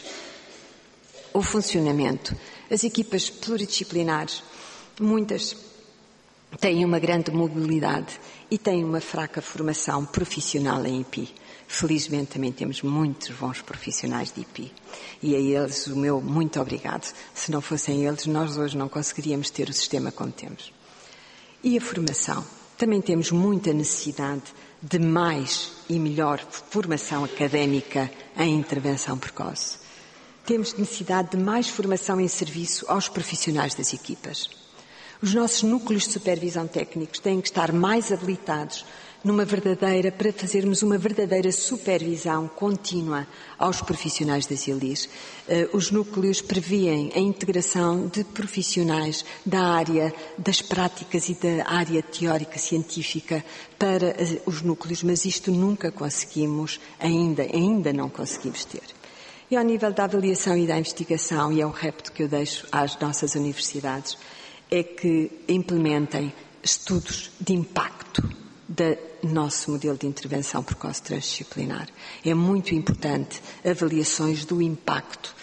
D: O funcionamento, as equipas pluridisciplinares, muitas têm uma grande mobilidade e têm uma fraca formação profissional em IPI. Felizmente também temos muitos bons profissionais de IPI e a eles o meu muito obrigado. Se não fossem eles, nós hoje não conseguiríamos ter o sistema como temos. E a formação. Também temos muita necessidade de mais e melhor formação académica em intervenção precoce. Temos necessidade de mais formação em serviço aos profissionais das equipas. Os nossos núcleos de supervisão técnicos têm que estar mais habilitados para fazermos uma verdadeira supervisão contínua aos profissionais das IALIs. Os núcleos prevêem a integração de profissionais da área das práticas e da área teórica científica para os núcleos, mas isto nunca conseguimos, ainda não conseguimos ter. E ao nível da avaliação e da investigação, e é o repto que eu deixo às nossas universidades, é que implementem estudos de impacto do nosso modelo de intervenção precoce transdisciplinar. É muito importante avaliações do impacto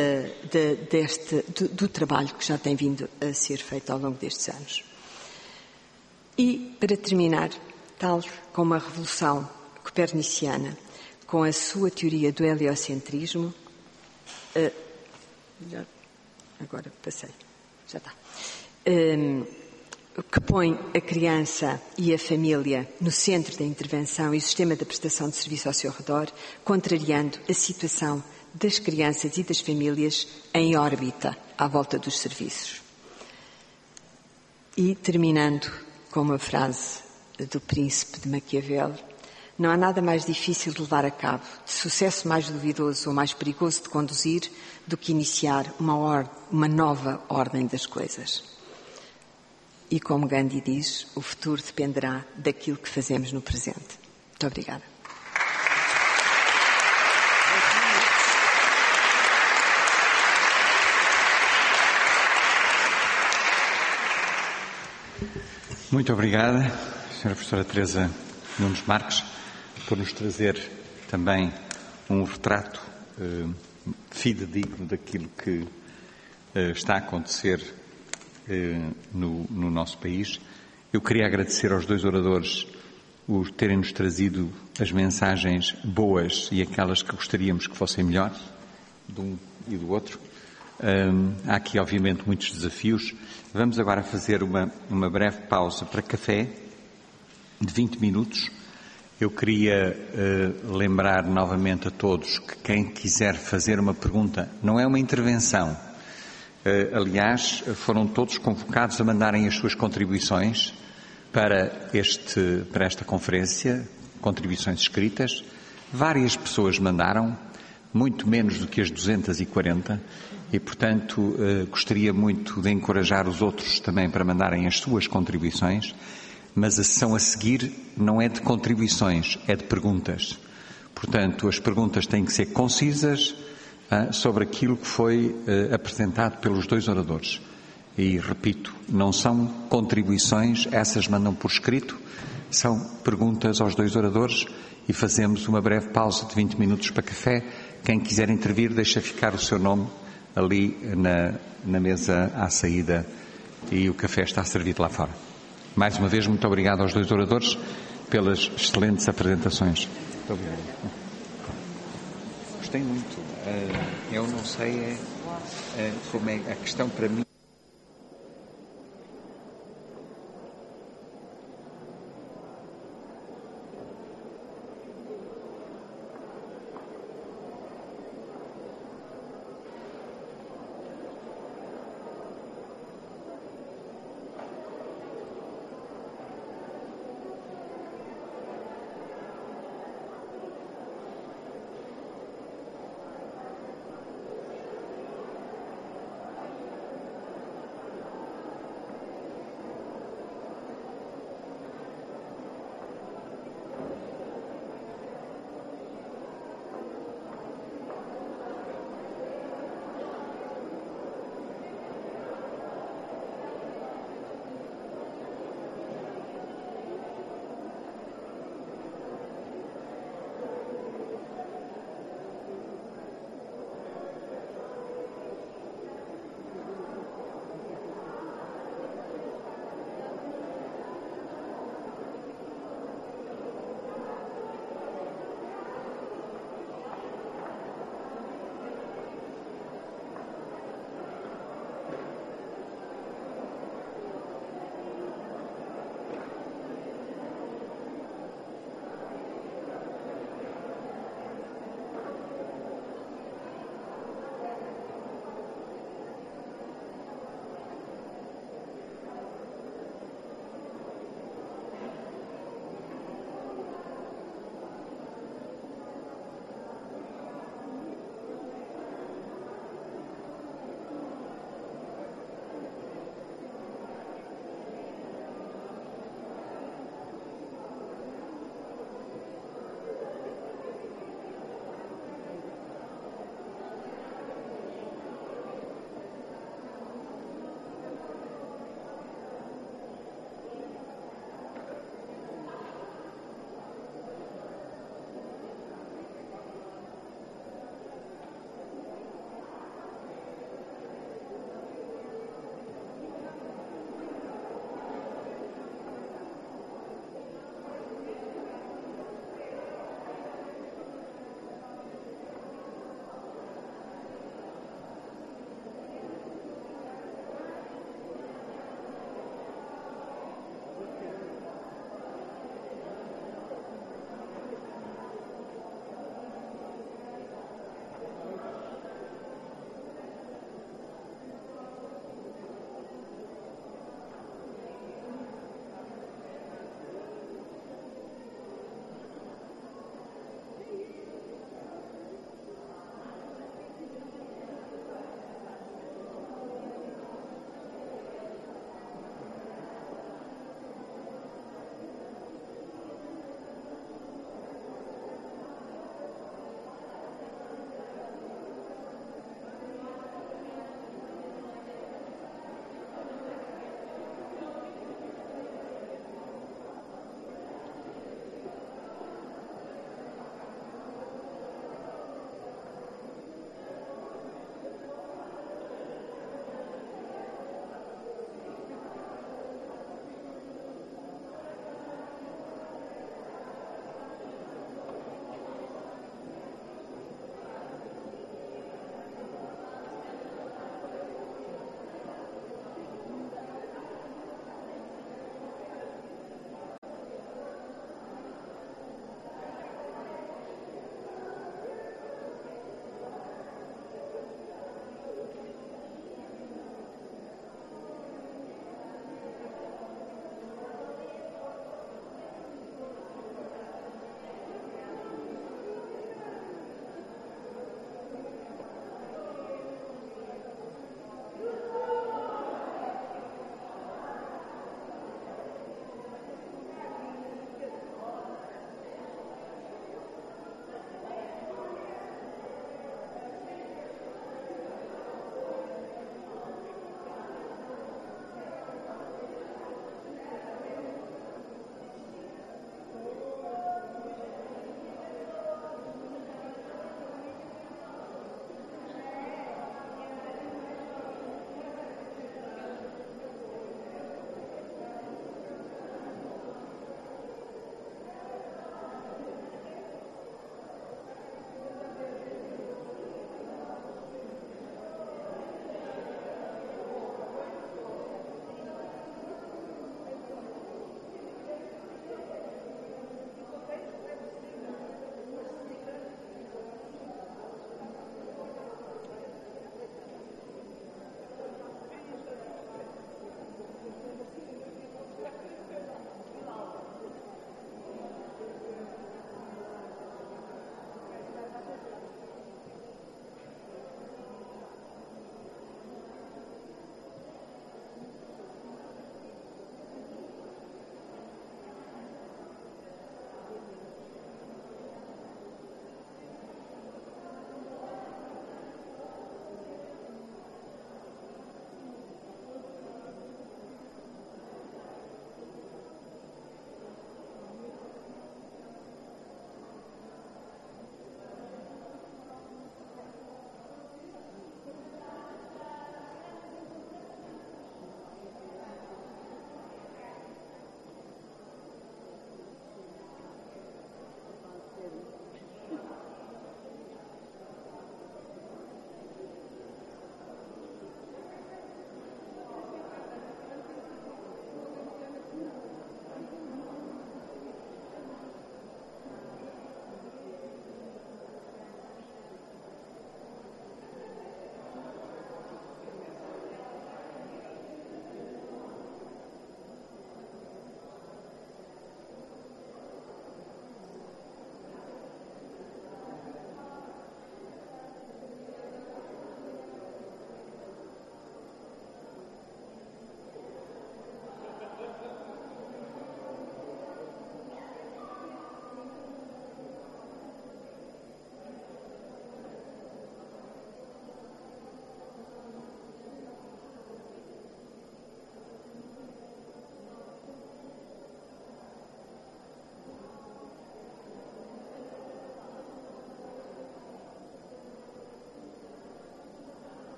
D: do trabalho que já tem vindo a ser feito ao longo destes anos. E, para terminar, tal como a Revolução Coperniciana, com a sua teoria do heliocentrismo, agora passei, já está. que põe a criança e a família no centro da intervenção e o sistema da prestação de serviço ao seu redor, contrariando a situação das crianças e das famílias em órbita à volta dos serviços. E terminando com uma frase do Príncipe de Maquiavel: não há nada mais difícil de levar a cabo, de sucesso mais duvidoso ou mais perigoso de conduzir, do que iniciar uma nova ordem das coisas. E como Gandhi diz, o futuro dependerá daquilo que fazemos no presente. Muito obrigada.
A: Muito obrigada, Sra. Professora Teresa Nunes Marques, por nos trazer também um retrato fidedigno daquilo que está a acontecer no nosso país. Eu queria agradecer aos dois oradores por terem-nos trazido as mensagens boas e aquelas que gostaríamos que fossem melhores, de um e do outro. Há aqui, obviamente, muitos desafios. Vamos agora fazer uma breve pausa para café de 20 minutos. Eu queria lembrar novamente a todos que quem quiser fazer uma pergunta, não é uma intervenção. Aliás, foram todos convocados a mandarem as suas contribuições para esta conferência, contribuições escritas. Várias pessoas mandaram, muito menos do que as 240, e, portanto, gostaria muito de encorajar os outros também para mandarem as suas contribuições, mas a sessão a seguir não é de contribuições, é de perguntas. Portanto, as perguntas têm que ser concisas sobre aquilo que foi apresentado pelos dois oradores. E, repito, não são contribuições, essas mandam por escrito, são perguntas aos dois oradores e fazemos uma breve pausa de 20 minutos para café. Quem quiser intervir, deixa ficar o seu nome ali na mesa à saída e o café está servido lá fora. Mais uma vez, muito obrigado aos dois oradores pelas excelentes apresentações. Muito obrigado. Gostei muito. Eu não sei como é a questão para mim.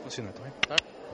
F: Funciona também. Tá?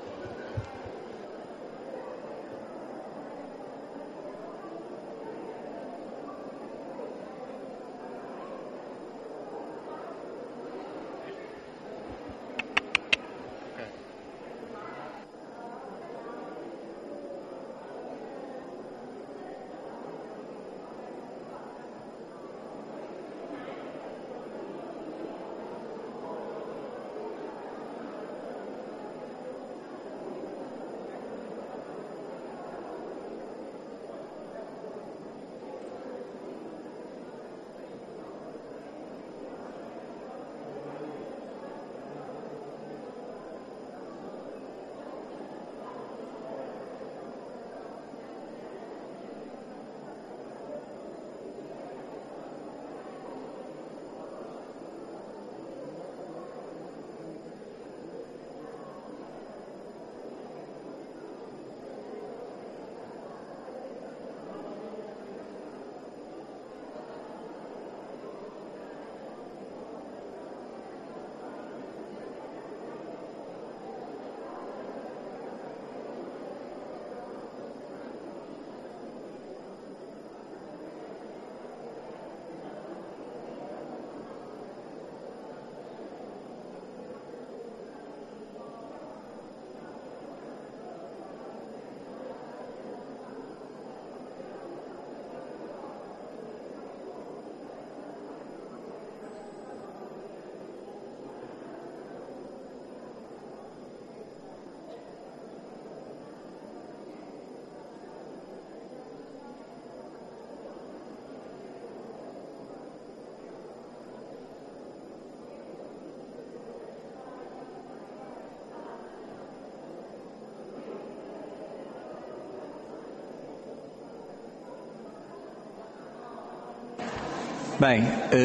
A: Bem,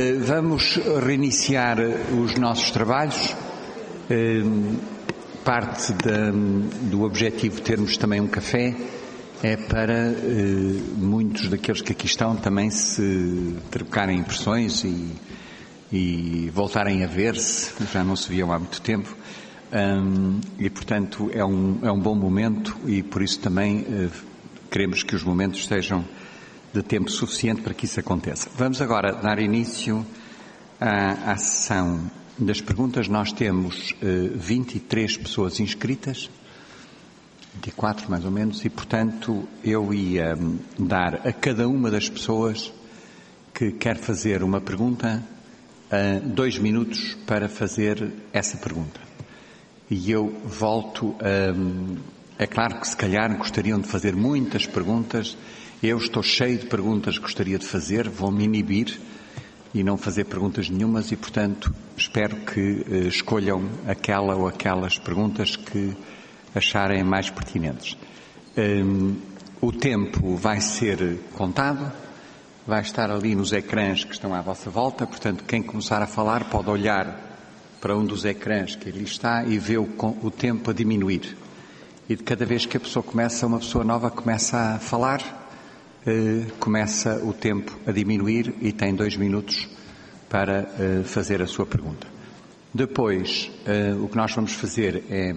A: vamos reiniciar os nossos trabalhos. Parte do objetivo de termos também um café é para muitos daqueles que aqui estão também se trocarem impressões e voltarem a ver-se, já não se viam há muito tempo, e portanto é um bom momento e por isso também queremos que os momentos sejam de tempo suficiente para que isso aconteça. Vamos agora dar início à sessão das perguntas. Nós temos 23 pessoas inscritas, 24 mais ou menos, e portanto eu ia dar a cada uma das pessoas que quer fazer uma pergunta 2 minutos para fazer essa pergunta. E eu volto é claro que se calhar gostariam de fazer muitas perguntas. Eu estou cheio de perguntas que gostaria de fazer, vou-me inibir e não fazer perguntas nenhumas e, portanto, espero que escolham aquela ou aquelas perguntas que acharem mais pertinentes. O tempo vai ser contado, vai estar ali nos ecrãs que estão à vossa volta, portanto, quem começar a falar pode olhar para um dos ecrãs que ali está e ver o tempo a diminuir. E de cada vez que a pessoa uma pessoa nova começa a falar, começa o tempo a diminuir e tem 2 minutos para fazer a sua pergunta. Depois, o que nós vamos fazer é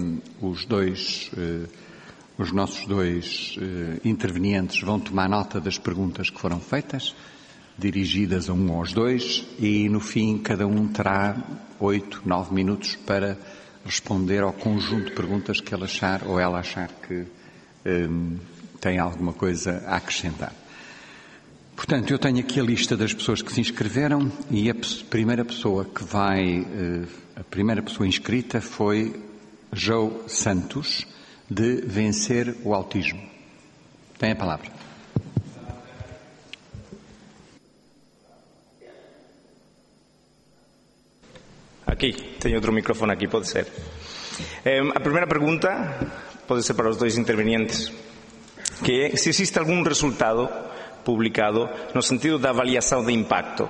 A: os nossos dois intervenientes vão tomar nota das perguntas que foram feitas, dirigidas a um aos dois, e no fim cada um terá 8, 9 minutos para responder ao conjunto de perguntas que ele achar ou ela achar que tem alguma coisa a acrescentar. Portanto, eu tenho aqui a lista das pessoas que se inscreveram e a primeira pessoa inscrita foi Joe Santos, de Vencer o Autismo. Tem a palavra.
G: Aqui, tenho outro microfone aqui, pode ser. A primeira pergunta pode ser para os dois intervenientes, que é se existe algum resultado publicado no sentido da avaliação de impacto.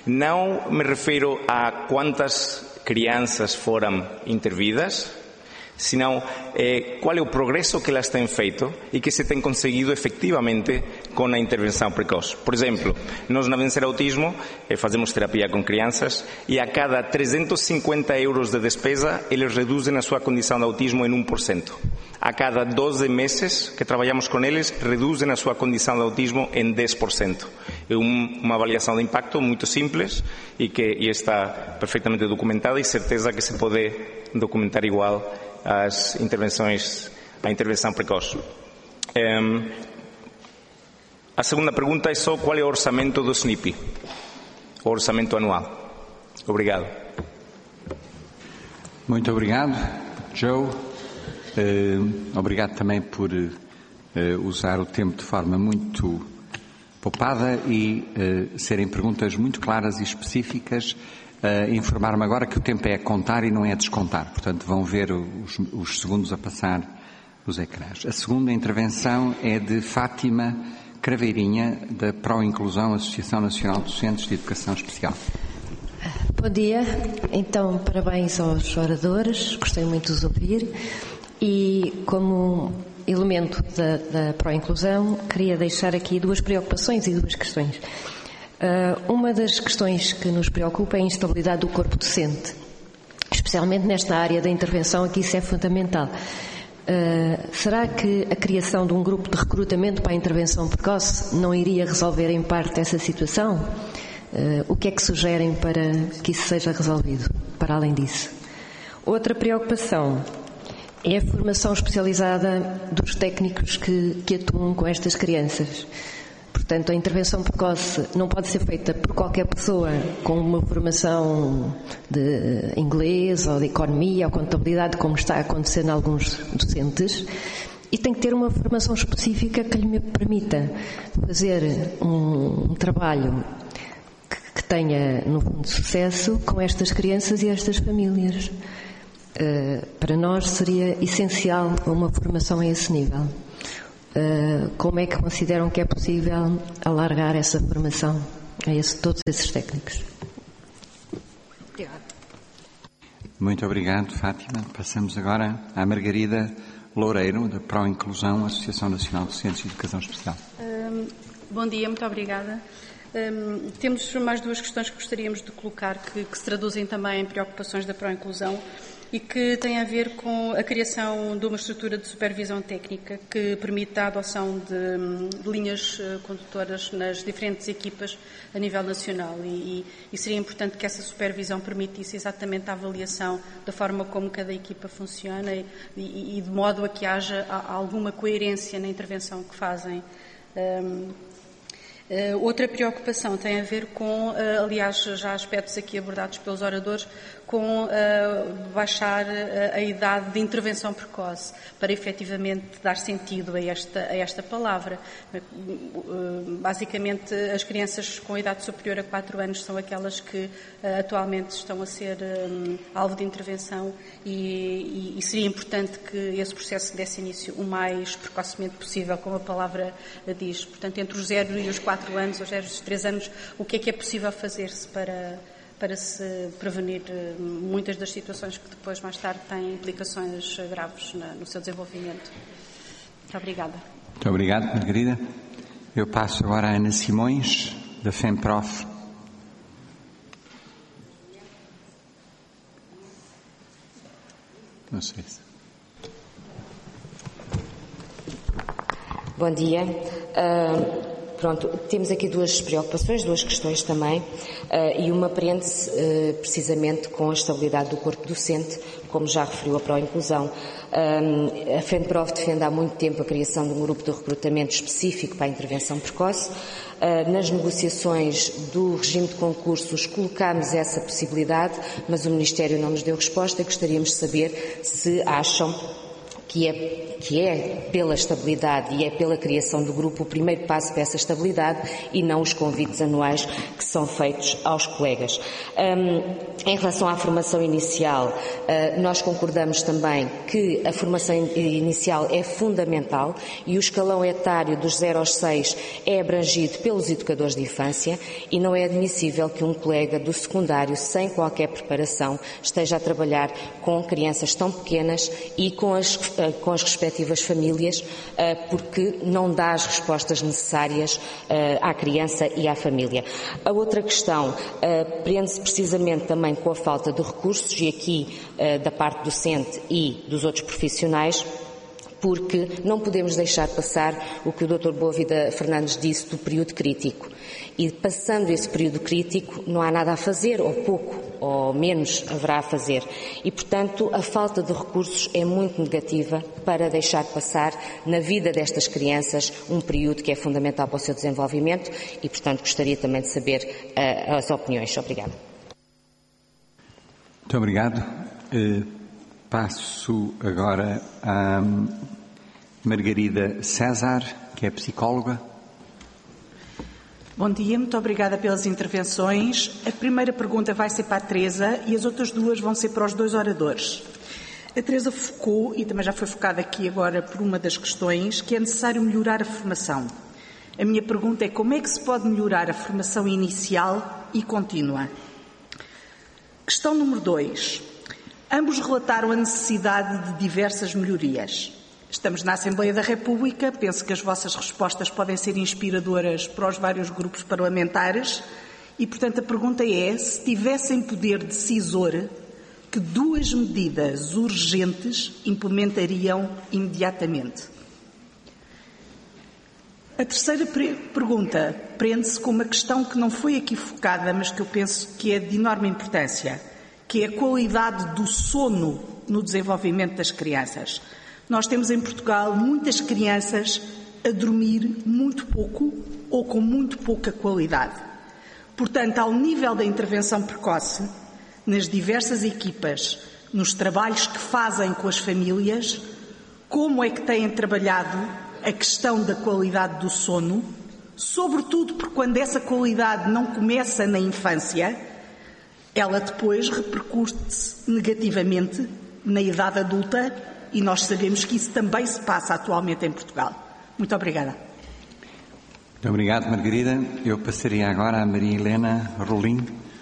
G: Não me refiro a quantas crianças foram intervidas, senão qual é o progresso que elas têm feito e que se tem conseguido efectivamente com a intervenção precoce. Por exemplo, nós na Vencer Autismo fazemos terapia com crianças e a cada 350 euros de despesa eles reduzem a sua condição de autismo em 1%. A cada 12 meses que trabalhamos com eles, reduzem a sua condição de autismo em 10%. É uma avaliação de impacto muito simples e que está perfeitamente documentada e certeza que se pode documentar igual a intervenção precoce. A segunda pergunta é só qual é o orçamento do SNP, o orçamento anual. Obrigado.
A: Muito obrigado, Joe. Obrigado também por usar o tempo de forma muito poupada e serem perguntas muito claras e específicas. Informar-me agora que o tempo é a contar e não é a descontar, portanto vão ver os segundos a passar os ecrãs. A segunda intervenção é de Fátima Craveirinha, da Pro-Inclusão, Associação Nacional de Docentes de Educação Especial.
F: Bom dia, então parabéns aos oradores, gostei muito de os ouvir e como elemento da Pro-Inclusão queria deixar aqui duas preocupações e duas questões. Uma das questões que nos preocupa é a instabilidade do corpo docente, especialmente nesta área da intervenção, aqui isso é fundamental. Será que a criação de um grupo de recrutamento para a intervenção precoce não iria resolver em parte essa situação? O que é que sugerem para que isso seja resolvido, para além disso? Outra preocupação é a formação especializada dos técnicos que atuam com estas crianças. Portanto, a intervenção precoce não pode ser feita por qualquer pessoa com uma formação de inglês ou de economia ou contabilidade, como está a acontecer em alguns docentes, e tem que ter uma formação específica que lhe permita fazer um trabalho que tenha, no fundo, sucesso com estas crianças e estas famílias. Para nós seria essencial uma formação a esse nível. Como é que consideram que é possível alargar essa formação a todos esses técnicos?
A: Muito obrigado, Fátima. Passamos agora à Margarida Loureiro, da Pro-Inclusão, Associação Nacional de Docentes de Educação Especial.
H: Bom dia, muito obrigada. Temos mais duas questões que gostaríamos de colocar, que se traduzem também em preocupações da Pro-Inclusão e que têm a ver com a criação de uma estrutura de supervisão técnica que permita a adoção de linhas condutoras nas diferentes equipas a nível nacional e seria importante que essa supervisão permitisse exatamente a avaliação da forma como cada equipa funciona e de modo a que haja alguma coerência na intervenção que fazem. Outra preocupação tem a ver com, aliás, já aspectos aqui abordados pelos oradores, com baixar a idade de intervenção precoce, para efetivamente dar sentido a esta palavra. Basicamente, as crianças com idade superior a 4 anos são aquelas que atualmente estão a ser alvo de intervenção e seria importante que esse processo desse início o mais precocemente possível, como a palavra diz. Portanto, entre os 0 e os 4 anos, ou 0 e os 3 anos, o que é possível fazer-se para se prevenir muitas das situações que depois, mais tarde, têm implicações graves no seu desenvolvimento. Muito obrigada.
A: Muito obrigado, Margarida. Eu passo agora a Ana Simões, da FEMPROF. Não sei se...
I: Bom dia. Pronto, temos aqui duas preocupações, duas questões também, e uma prende-se precisamente com a estabilidade do corpo docente, como já referiu a Pro-Inclusão. A FEMPROF defende há muito tempo a criação de um grupo de recrutamento específico para a intervenção precoce. Nas negociações do regime de concursos colocámos essa possibilidade, mas o Ministério não nos deu resposta e gostaríamos de saber se acham que é que é pela estabilidade e é pela criação do grupo o primeiro passo para essa estabilidade e não os convites anuais que são feitos aos colegas. Em relação à formação inicial, nós concordamos também que a formação inicial é fundamental e o escalão etário dos 0 aos 6 é abrangido pelos educadores de infância e não é admissível que um colega do secundário, sem qualquer preparação, esteja a trabalhar com crianças tão pequenas e com as respectivas famílias, porque não dá as respostas necessárias à criança e à família. A outra questão prende-se precisamente também com a falta de recursos, e aqui da parte docente e dos outros profissionais, porque não podemos deixar passar o que o Dr. Boavida Fernandes disse do período crítico. E passando esse período crítico não há nada a fazer, ou pouco, ou menos haverá a fazer. E, portanto, a falta de recursos é muito negativa para deixar passar na vida destas crianças um período que é fundamental para o seu desenvolvimento e, portanto, gostaria também de saber as opiniões. Obrigada.
A: Muito obrigado. Passo agora a Margarida César, que é psicóloga.
J: Bom dia, muito obrigada pelas intervenções. A primeira pergunta vai ser para a Teresa e as outras duas vão ser para os dois oradores. A Teresa focou, e também já foi focada aqui agora por uma das questões, que é necessário melhorar a formação. A minha pergunta é como é que se pode melhorar a formação inicial e contínua? Questão número 2. Ambos relataram a necessidade de diversas melhorias. Estamos na Assembleia da República, penso que as vossas respostas podem ser inspiradoras para os vários grupos parlamentares e, portanto, a pergunta é, se tivessem poder decisor, que 2 medidas urgentes implementariam imediatamente? A terceira pergunta prende-se com uma questão que não foi aqui focada, mas que eu penso que é de enorme importância, que é a qualidade do sono no desenvolvimento das crianças. Nós temos em Portugal muitas crianças a dormir muito pouco ou com muito pouca qualidade. Portanto, ao nível da intervenção precoce, nas diversas equipas, nos trabalhos que fazem com as famílias, como é que têm trabalhado a questão da qualidade do sono, sobretudo porque quando essa qualidade não começa na infância, ela depois repercute-se negativamente na idade adulta e nós sabemos que isso também se passa atualmente em Portugal. Muito obrigada.
A: Muito obrigado, Margarida. Eu passaria agora a Maria Helena Rolim,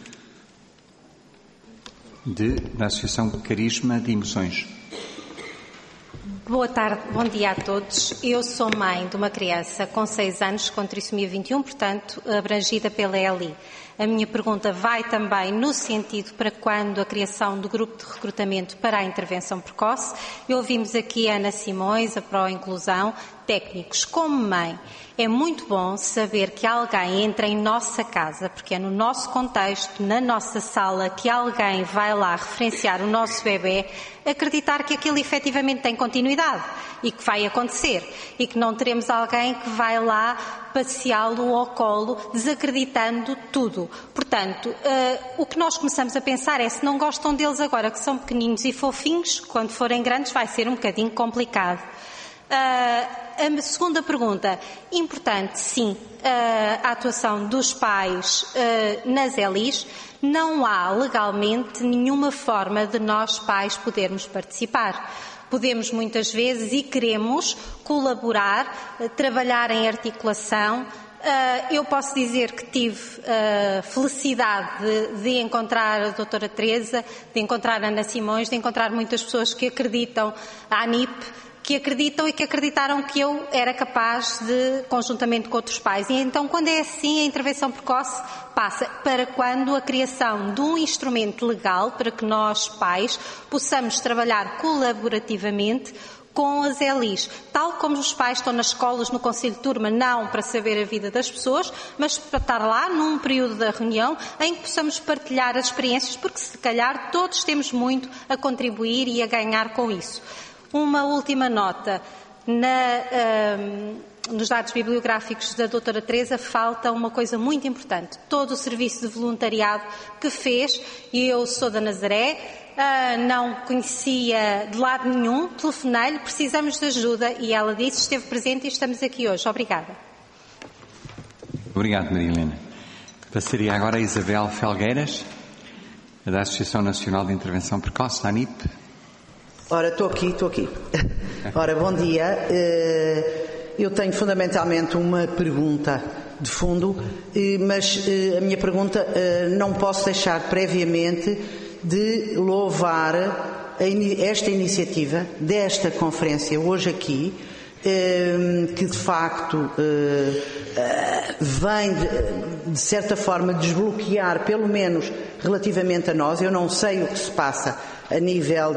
A: da Associação Carisma de Emoções.
K: Boa tarde, bom dia a todos. Eu sou mãe de uma criança com 6 anos com trissomia 21, portanto, abrangida pela ELI. A minha pergunta vai também no sentido para quando a criação do grupo de recrutamento para a intervenção precoce. Ouvimos aqui a Ana Simões, a Pró-Inclusão, técnicos. Como mãe, é muito bom saber que alguém entra em nossa casa, porque é no nosso contexto, na nossa sala, que alguém vai lá referenciar o nosso bebê, acreditar que aquilo efetivamente tem continuidade e que vai acontecer e que não teremos alguém que vai lá passeá-lo ao colo desacreditando tudo. Portanto, o que nós começamos a pensar é, se não gostam deles agora que são pequeninos e fofinhos, quando forem grandes vai ser um bocadinho complicado. A segunda pergunta, importante sim, a atuação dos pais nas ELIs. Não há legalmente nenhuma forma de nós pais podermos participar. Podemos muitas vezes e queremos colaborar, trabalhar em articulação. Eu posso dizer que tive felicidade de encontrar a doutora Teresa, de encontrar a Ana Simões, de encontrar muitas pessoas que acreditam, a ANIP, que acreditam e que acreditaram que eu era capaz de, conjuntamente com outros pais. E então, quando é assim, a intervenção precoce passa para quando a criação de um instrumento legal para que nós, pais, possamos trabalhar colaborativamente com as ELIs, tal como os pais estão nas escolas, no conselho de turma, não para saber a vida das pessoas, mas para estar lá num período da reunião em que possamos partilhar as experiências, porque se calhar todos temos muito a contribuir e a ganhar com isso. Uma última nota. Nos dados bibliográficos da doutora Teresa falta uma coisa muito importante. Todo o serviço de voluntariado que fez, e eu sou da Nazaré, não conhecia de lado nenhum, telefonei-lhe, precisamos de ajuda e ela disse, esteve presente e estamos aqui hoje. Obrigada.
A: Obrigado, Maria Helena. Passaria agora a Isabel Felgueiras, da Associação Nacional de Intervenção Precoce, da ANIP.
L: Ora, estou aqui. Ora, bom dia. Eu tenho fundamentalmente uma pergunta de fundo, mas a minha pergunta não posso deixar previamente de louvar esta iniciativa desta conferência hoje aqui, que de facto vem de certa forma desbloquear, pelo menos relativamente a nós. Eu não sei o que se passa a nível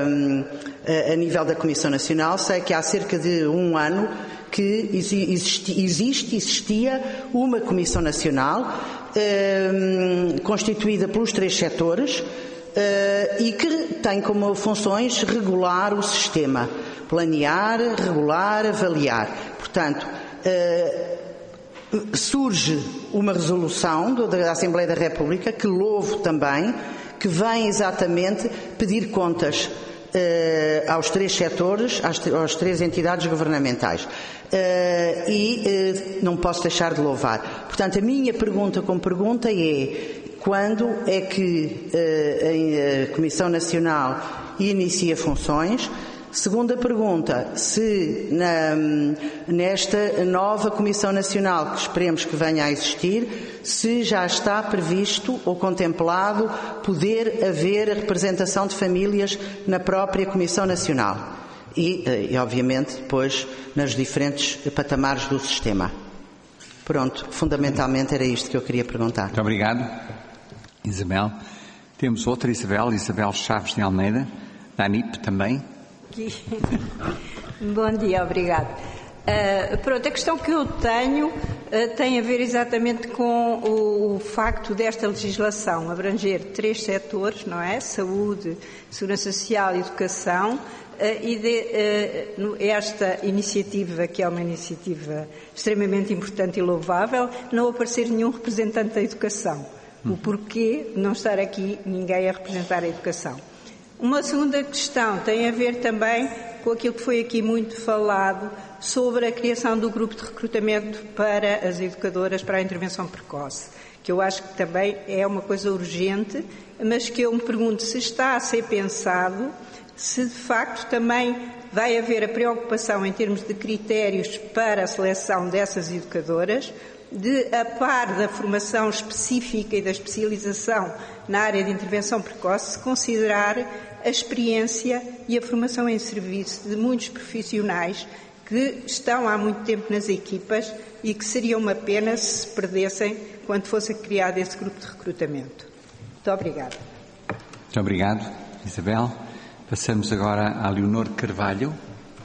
L: da Comissão Nacional. Sei que há cerca de um ano que existia uma Comissão Nacional constituída pelos 3 setores e que tem como funções regular o sistema, planear, regular, avaliar. Portanto, surge uma resolução da Assembleia da República, que louvo também, que vem exatamente pedir contas aos 3 setores, às 3 entidades governamentais. E não posso deixar de louvar. Portanto, a minha pergunta como pergunta é: quando é que a Comissão Nacional inicia funções? Segunda pergunta, se nesta nova Comissão Nacional, que esperemos que venha a existir, se já está previsto ou contemplado poder haver a representação de famílias na própria Comissão Nacional e obviamente, depois, nos diferentes patamares do sistema. Pronto, fundamentalmente era isto que eu queria perguntar.
A: Muito obrigado, Isabel. Temos outra Isabel Chaves de Almeida, da ANIP também.
M: Bom dia, obrigado. Pronto, a questão que eu tenho tem a ver exatamente com o facto desta legislação abranger 3 setores, não é? Saúde, Segurança Social e Educação, e esta iniciativa, que é uma iniciativa extremamente importante e louvável, não aparecer nenhum representante da educação. O porquê não estar aqui ninguém a representar a educação. Uma segunda questão tem a ver também com aquilo que foi aqui muito falado sobre a criação do grupo de recrutamento para as educadoras para a intervenção precoce, que eu acho que também é uma coisa urgente, mas que eu me pergunto se está a ser pensado, se de facto também vai haver a preocupação em termos de critérios para a seleção dessas educadoras, a par da formação específica e da especialização na área de intervenção precoce, considerar a experiência e a formação em serviço de muitos profissionais que estão há muito tempo nas equipas e que seria uma pena se perdessem quando fosse criado esse grupo de recrutamento. Muito obrigada.
A: Muito obrigado, Isabel. Passamos agora a Leonor Carvalho,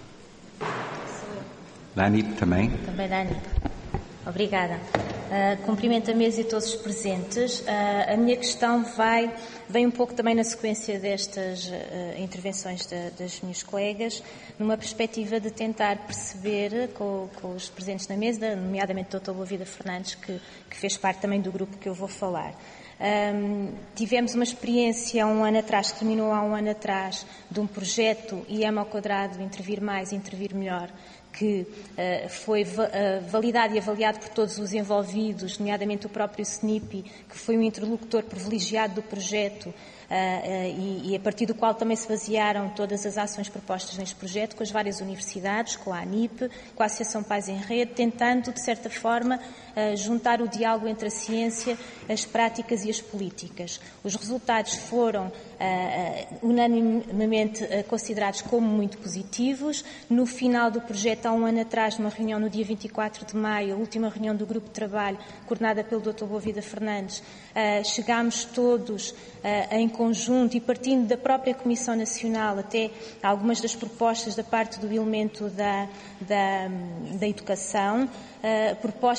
A: da ANIP também.
N: Também da ANIP. Obrigada. Cumprimento a mesa e todos os presentes. A minha questão vem um pouco também na sequência destas intervenções das minhas colegas, numa perspectiva de tentar perceber com os presentes na mesa, nomeadamente o Dr. Boavida Fernandes, que fez parte também do grupo que eu vou falar. Tivemos uma experiência há um ano atrás, que terminou há um ano atrás, de um projeto IEM ao quadrado, intervir mais, intervir melhor, que foi validado e avaliado por todos os envolvidos, nomeadamente o próprio SNIPI, que foi um interlocutor privilegiado do projeto e a partir do qual também se basearam todas as ações propostas neste projeto, com as várias universidades, com a ANIP, com a Associação Pais em Rede, tentando, de certa forma, juntar o diálogo entre a ciência, as práticas e as políticas. Os resultados foram unanimemente considerados como muito positivos. No final do projeto, há um ano atrás, numa reunião no dia 24 de maio, a última reunião do grupo de trabalho, coordenada pelo Dr. Boavida Fernandes, chegámos todos em conjunto e partindo da própria Comissão Nacional até algumas das propostas da parte do elemento da educação, propostas de conteúdo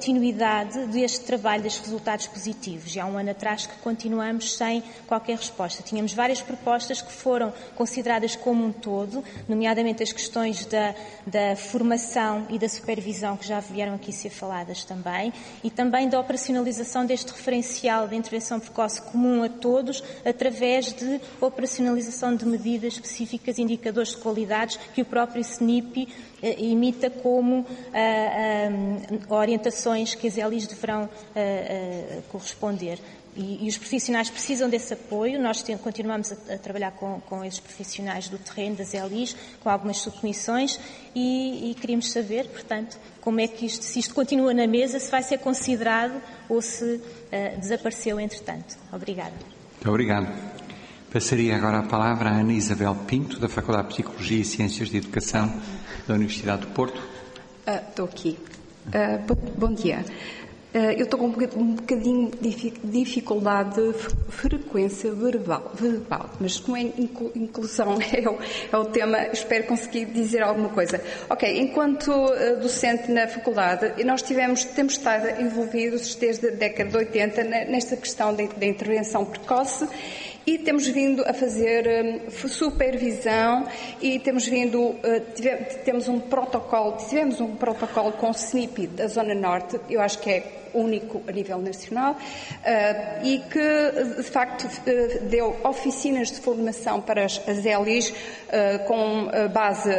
N: continuidade deste trabalho dos resultados positivos. Já há um ano atrás que continuamos sem qualquer resposta. Tínhamos várias propostas que foram consideradas como um todo, nomeadamente as questões da formação e da supervisão, que já vieram aqui ser faladas também, e também da operacionalização deste referencial de intervenção precoce comum a todos, através de operacionalização de medidas específicas, indicadores de qualidades que o próprio SNIP imita como orientações que as ELIs deverão corresponder. E os profissionais precisam desse apoio. Nós continuamos a trabalhar com esses profissionais do terreno, das ELIs, com algumas subcomissões, e queríamos saber, portanto, como é que se isto continua na mesa, se vai ser considerado ou se desapareceu entretanto. Obrigada.
A: Muito obrigado. Passaria agora a palavra à Ana Isabel Pinto, da Faculdade de Psicologia e Ciências de Educação da Universidade do Porto.
O: Estou aqui. Bom dia. Eu estou com um bocadinho de dificuldade de frequência verbal, mas como é inclusão é o tema, espero conseguir dizer alguma coisa. Ok, enquanto docente na faculdade, nós temos estado envolvidos desde a década de 80 nesta questão da intervenção precoce, e temos vindo a fazer supervisão e tivemos um protocolo com o SNIP da Zona Norte, eu acho que é único a nível nacional, e que de facto deu oficinas de formação para as ELIs com base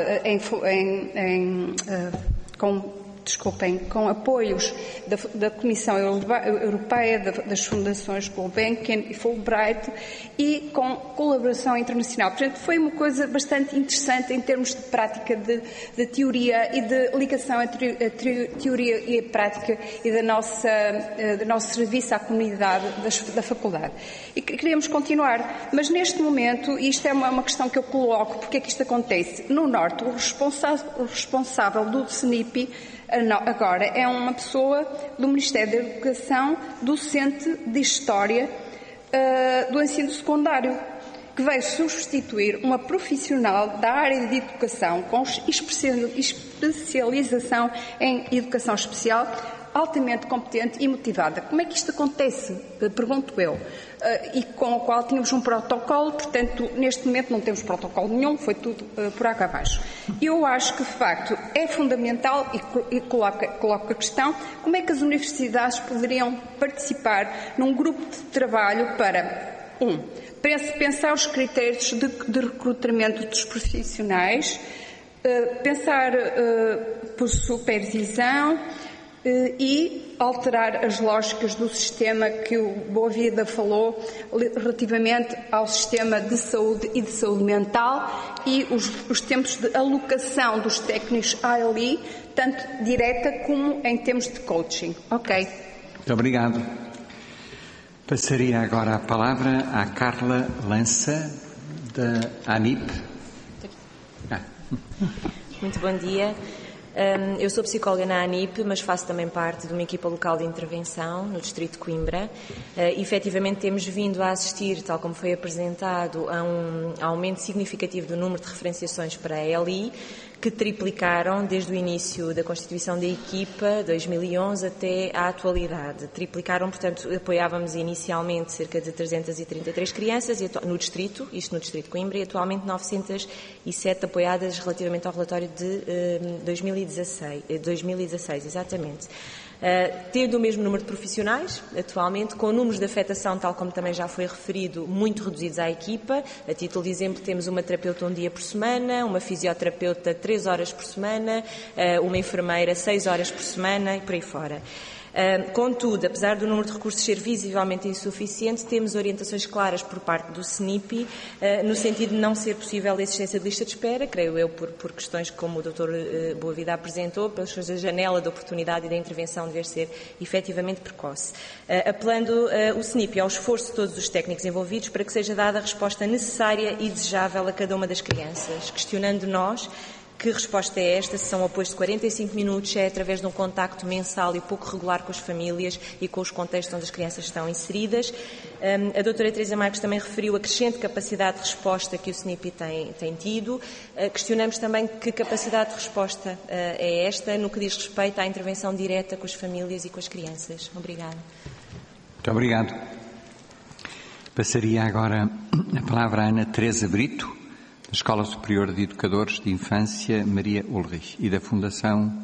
O: com apoios da Comissão Europeia, das fundações Gulbenkian e Fulbright, e com colaboração internacional. Portanto, foi uma coisa bastante interessante em termos de prática de teoria e de ligação entre a teoria e a prática e do nosso serviço à comunidade da faculdade. E queríamos continuar, mas neste momento, e isto é uma questão que eu coloco, porque é que isto acontece? No Norte, o responsável do SNIP agora é uma pessoa do Ministério da Educação, docente de História do ensino secundário, que veio substituir uma profissional da área de educação com especialização em educação especial, altamente competente e motivada. Como é que isto acontece? Pergunto eu. E com o qual tínhamos um protocolo, portanto, neste momento não temos protocolo nenhum, foi tudo por água abaixo. Eu acho que, de facto, é fundamental, e coloco a questão, como é que as universidades poderiam participar num grupo de trabalho para, pensar os critérios de recrutamento dos profissionais, pensar por supervisão, e alterar as lógicas do sistema que o Boa Vida falou relativamente ao sistema de saúde e de saúde mental, e os tempos de alocação dos técnicos ALI, tanto direta como em termos de coaching. Ok.
A: Muito obrigado. Passaria agora a palavra à Carla Lança, da ANIP.
P: Muito bom dia. Eu sou psicóloga na ANIP, mas faço também parte de uma equipa local de intervenção no Distrito de Coimbra. Efetivamente temos vindo a assistir, tal como foi apresentado, a um aumento significativo do número de referenciações para a ELI, que triplicaram desde o início da constituição da equipa, 2011, até à atualidade. Triplicaram, portanto, apoiávamos inicialmente cerca de 333 crianças no distrito, isto no Distrito de Coimbra, e atualmente 907 apoiadas relativamente ao relatório de 2016, exatamente. Tendo o mesmo número de profissionais, atualmente, com números de afetação, tal como também já foi referido, muito reduzidos à equipa. A título de exemplo, temos uma terapeuta 1 dia por semana, uma fisioterapeuta 3 horas por semana, uma enfermeira 6 horas por semana e por aí fora. Contudo, apesar do número de recursos ser visivelmente insuficiente, temos orientações claras por parte do SNIP, no sentido de não ser possível a existência de lista de espera, creio eu, por questões como o Dr. Boa Vida apresentou, pelas questões da janela de oportunidade e da intervenção dever ser efetivamente precoce. Apelando o SNIP ao esforço de todos os técnicos envolvidos para que seja dada a resposta necessária e desejável a cada uma das crianças, questionando nós Que resposta é esta? Se são apoios de 45 minutos, é através de um contacto mensal e pouco regular com as famílias e com os contextos onde as crianças estão inseridas. A doutora Teresa Marques também referiu a crescente capacidade de resposta que o SNIP tem tido. Questionamos também que capacidade de resposta é esta no que diz respeito à intervenção direta com as famílias e com as crianças. Obrigada.
A: Muito obrigado. Passaria agora a palavra à Ana Teresa Brito, da Escola Superior de Educadores de Infância Maria Ulrich e da Fundação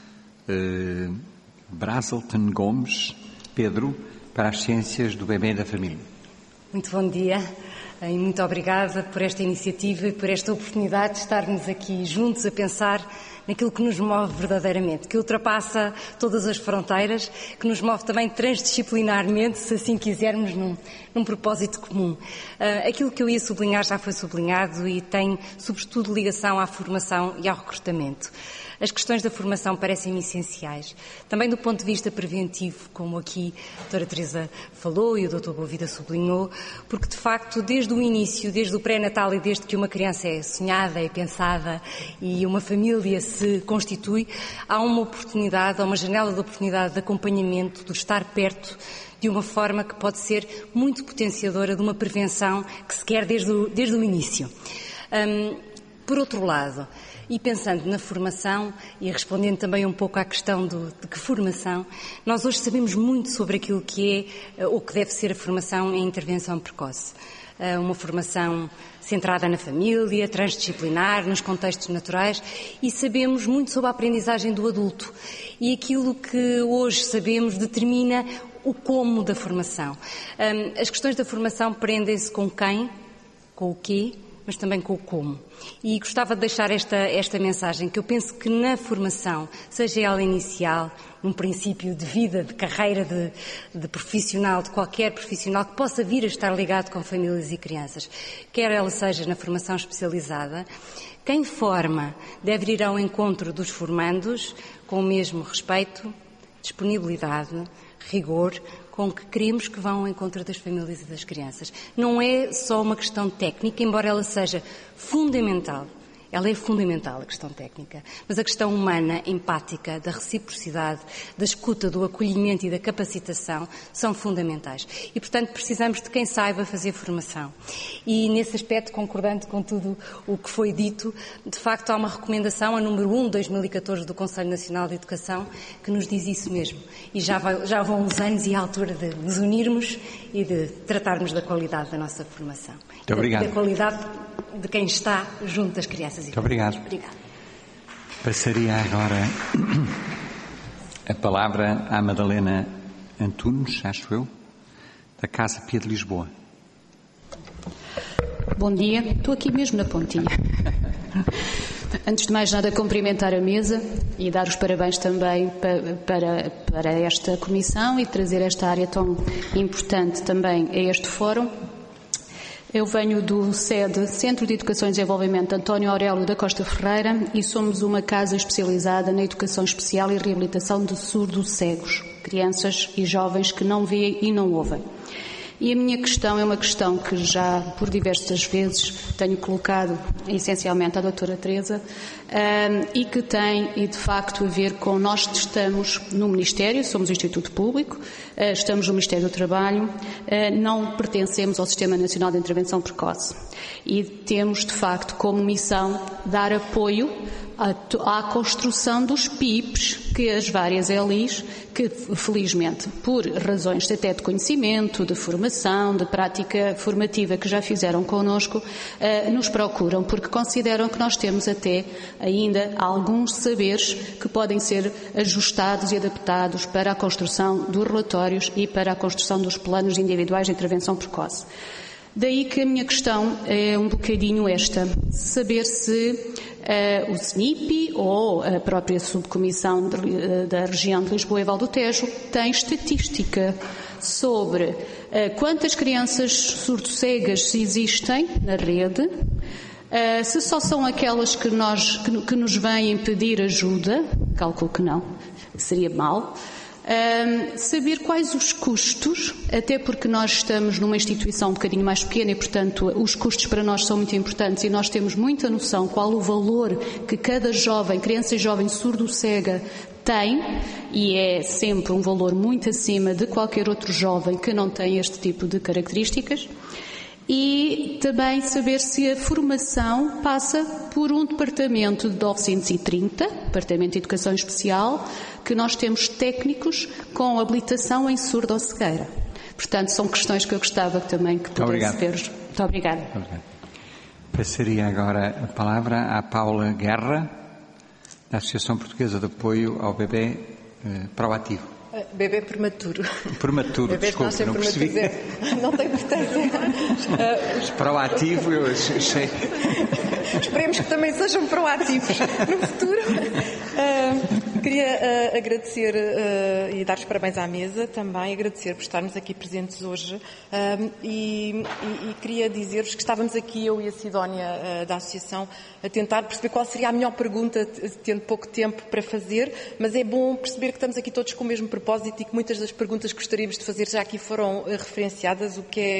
A: Braselton Gomes Pedro para as Ciências do Bebê e da Família.
Q: Muito bom dia e muito obrigada por esta iniciativa e por esta oportunidade de estarmos aqui juntos a pensar naquilo que nos move verdadeiramente, que ultrapassa todas as fronteiras, que nos move também transdisciplinarmente, se assim quisermos, num propósito comum. Aquilo que eu ia sublinhar já foi sublinhado e tem, sobretudo, ligação à formação e ao recrutamento. As questões da formação parecem-me essenciais, também do ponto de vista preventivo, como aqui a doutora Teresa falou e o doutor Boavida sublinhou, porque de facto desde o início, desde o pré-natal e desde que uma criança é sonhada, é pensada e uma família se constitui, há uma oportunidade, há uma janela de oportunidade de acompanhamento, de estar perto, de uma forma que pode ser muito potenciadora de uma prevenção que se quer desde o início. Por outro lado, e pensando na formação e respondendo também um pouco à questão de que formação, nós hoje sabemos muito sobre aquilo que é ou que deve ser a formação em intervenção precoce. Uma formação centrada na família, transdisciplinar, nos contextos naturais, e sabemos muito sobre a aprendizagem do adulto. E aquilo que hoje sabemos determina o como da formação. As questões da formação prendem-se com quem, com o quê, mas também com o como. E gostava de deixar esta mensagem, que eu penso que na formação, seja ela inicial, num princípio de vida, de carreira de profissional, de qualquer profissional que possa vir a estar ligado com famílias e crianças, quer ela seja na formação especializada, quem forma deve ir ao encontro dos formandos com o mesmo respeito, disponibilidade, rigor, com que queremos que vão ao encontro das famílias e das crianças. Não é só uma questão técnica, embora ela seja fundamental. Ela é fundamental, a questão técnica, mas a questão humana, empática, da reciprocidade, da escuta, do acolhimento e da capacitação são fundamentais. E, portanto, precisamos de quem saiba fazer formação. E, nesse aspecto, concordando com tudo o que foi dito, de facto há uma recomendação, a número 1 de 2014 do Conselho Nacional de Educação, que nos diz isso mesmo. E já vão uns anos e é a altura de nos unirmos e de tratarmos da qualidade da nossa formação.
A: Muito obrigado.
Q: Da qualidade de quem está junto das crianças.
A: Muito obrigado.
Q: Obrigada.
A: Passaria agora a palavra à Madalena Antunes, acho eu, da Casa Pia de Lisboa.
R: Bom dia, estou aqui mesmo na pontinha. Antes de mais nada, cumprimentar a mesa e dar os parabéns também para esta comissão e trazer esta área tão importante também a este fórum. Eu venho do Centro de Educação e Desenvolvimento António Aurélio da Costa Ferreira e somos uma casa especializada na educação especial e reabilitação de surdos cegos, crianças e jovens que não veem e não ouvem. E a minha questão é uma questão que já por diversas vezes tenho colocado essencialmente à doutora Teresa e que tem de facto a ver com nós estamos no Ministério, somos um Instituto Público, estamos no Ministério do Trabalho, não pertencemos ao Sistema Nacional de Intervenção Precoce e temos de facto como missão dar apoio à construção dos PIPs, que as várias ELIs, que felizmente por razões até de conhecimento, de formação, de prática formativa que já fizeram connosco, nos procuram, porque consideram que nós temos até ainda alguns saberes que podem ser ajustados e adaptados para a construção dos relatórios e para a construção dos planos individuais de intervenção precoce. Daí que a minha questão é um bocadinho esta, saber se o SNIP ou a própria subcomissão da região de Lisboa e Val do Tejo tem estatística sobre quantas crianças surdo-cegas existem na rede, se só são aquelas que nos vêm pedir ajuda, calculo que não, seria mau, saber quais os custos, até porque nós estamos numa instituição um bocadinho mais pequena e, portanto, os custos para nós são muito importantes e nós temos muita noção qual o valor que cada jovem, criança e jovem surdo-cega tem, e é sempre um valor muito acima de qualquer outro jovem que não tem este tipo de características. E também saber se a formação passa por um departamento de 930, Departamento de Educação Especial, que nós temos técnicos com habilitação em surdo-cegueira. Portanto, são questões que eu gostava também que pudesse ver. Muito obrigada.
A: Passaria agora a palavra à Paula Guerra, da Associação Portuguesa de Apoio ao Bebê Proativo.
S: Bebê prematuro.
A: Prematuro, desculpe, não percebi.
S: Não tem importância.
A: Proativo, eu achei.
S: Esperemos que também sejam proativos no futuro. Queria agradecer e dar os parabéns à mesa, também agradecer por estarmos aqui presentes hoje e queria dizer-vos que estávamos aqui, eu e a Sidónia da Associação, a tentar perceber qual seria a melhor pergunta, tendo pouco tempo para fazer, mas é bom perceber que estamos aqui todos com o mesmo propósito e que muitas das perguntas que gostaríamos de fazer já aqui foram referenciadas, o que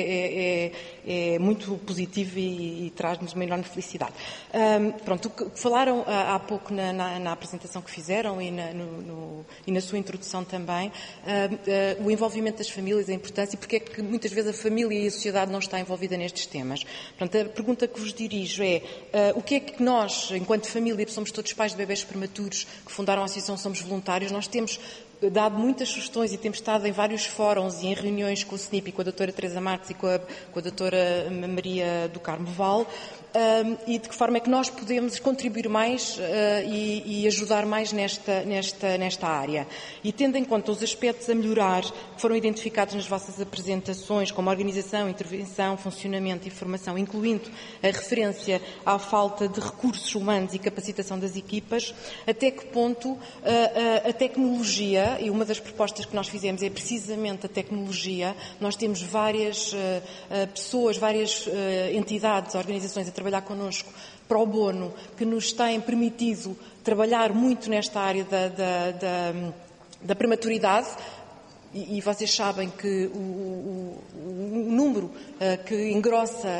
S: é muito positivo e traz-nos uma enorme felicidade. Pronto, o que falaram há pouco na apresentação que fizeram e na sua introdução também, o envolvimento das famílias, a importância, e porque é que muitas vezes a família e a sociedade não está envolvida nestes temas. Portanto, a pergunta que vos dirijo é o que é que nós, enquanto família, somos todos pais de bebés prematuros, que fundaram a Associação Somos Voluntários, nós temos dado muitas sugestões e temos estado em vários fóruns e em reuniões com o SNIP e com a doutora Teresa Marques e com a doutora Maria do Carmo Val, e de que forma é que nós podemos contribuir mais e ajudar mais nesta área. E tendo em conta os aspectos a melhorar que foram identificados nas vossas apresentações, como organização, intervenção, funcionamento e formação, incluindo a referência à falta de recursos humanos e capacitação das equipas, até que ponto a tecnologia, e uma das propostas que nós fizemos é precisamente a tecnologia. Nós temos várias pessoas, várias entidades, organizações a trabalhar connosco pro bono, que nos têm permitido trabalhar muito nesta área da prematuridade. E vocês sabem que o número que engrossa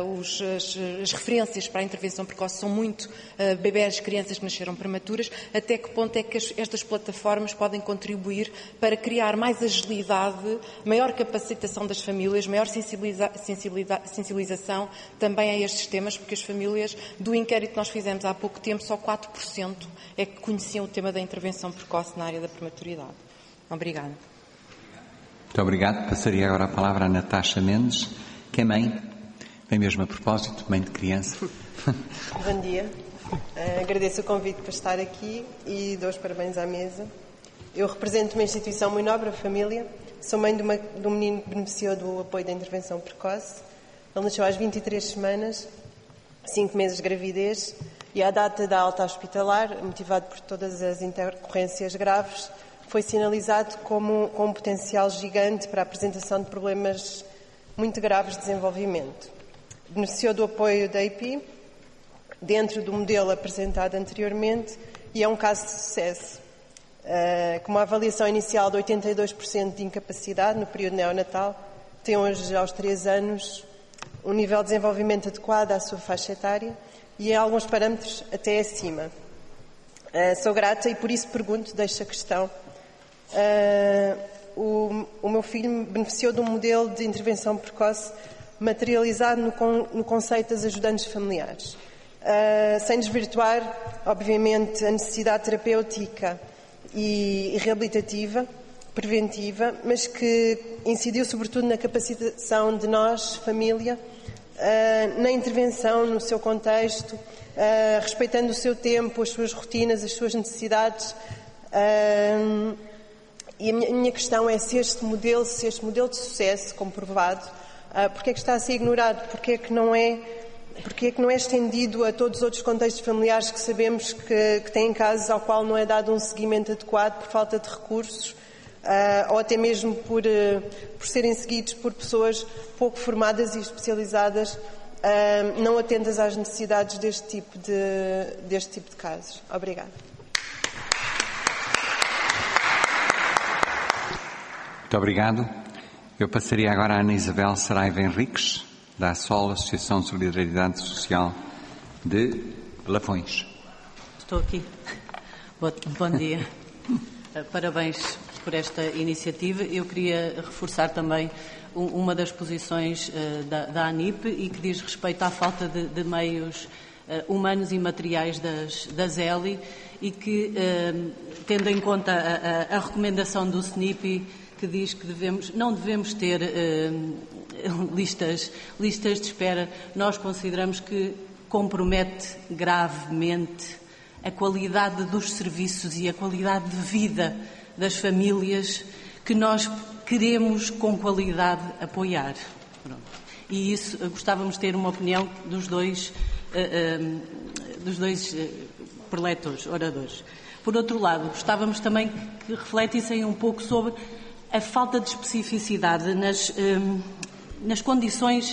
S: as referências para a intervenção precoce são muito bebés, crianças que nasceram prematuras. Até que ponto é que estas plataformas podem contribuir para criar mais agilidade, maior capacitação das famílias, maior sensibilização também a estes temas, porque as famílias, do inquérito que nós fizemos há pouco tempo, só 4% é que conheciam o tema da intervenção precoce na área da prematuridade. Obrigada.
A: Muito obrigado. Passaria agora a palavra à Natasha Mendes, que é mãe, bem mesmo a propósito, mãe de criança.
T: Bom dia. Agradeço o convite para estar aqui e dou os parabéns à mesa. Eu represento uma instituição muito nobre, a família. Sou mãe de um menino que beneficiou do apoio da intervenção precoce. Ele nasceu às 23 semanas, 5 meses de gravidez, e à data da alta hospitalar, motivado por todas as intercorrências graves, foi sinalizado como um potencial gigante para a apresentação de problemas muito graves de desenvolvimento. Beneficiou do apoio da IP, dentro do modelo apresentado anteriormente, e é um caso de sucesso. Com uma avaliação inicial de 82% de incapacidade no período neonatal, tem hoje, aos 3 anos, um nível de desenvolvimento adequado à sua faixa etária e, em alguns parâmetros, até acima. Sou grata e, por isso, deixo a questão. O meu filho beneficiou de um modelo de intervenção precoce materializado no conceito das ajudantes familiares, sem desvirtuar, obviamente, a necessidade terapêutica e reabilitativa, preventiva, mas que incidiu sobretudo na capacitação de nós, família, na intervenção, no seu contexto, respeitando o seu tempo, as suas rotinas, as suas necessidades. E a minha questão é se este modelo de sucesso comprovado, porque é que está a ser ignorado? Porque é que não é estendido a todos os outros contextos familiares que sabemos que têm casos ao qual não é dado um seguimento adequado por falta de recursos, ou até mesmo por serem seguidos por pessoas pouco formadas e especializadas, não atentas às necessidades deste tipo de casos. Obrigada.
A: Muito obrigado. Eu passaria agora à Ana Isabel Saraiva Henriques, da ASSOL, Associação de Solidariedade Social de Lafões.
U: Estou aqui. Bom dia. Parabéns por esta iniciativa. Eu queria reforçar também uma das posições da ANIP e que diz respeito à falta de meios humanos e materiais das ELI e que, tendo em conta a recomendação do SNIPI, que diz que não devemos ter listas de espera, nós consideramos que compromete gravemente a qualidade dos serviços e a qualidade de vida das famílias que nós queremos com qualidade apoiar. Pronto. E isso, gostávamos de ter uma opinião dos dois preletores, oradores. Por outro lado, gostávamos também que refletissem um pouco sobre a falta de especificidade nas condições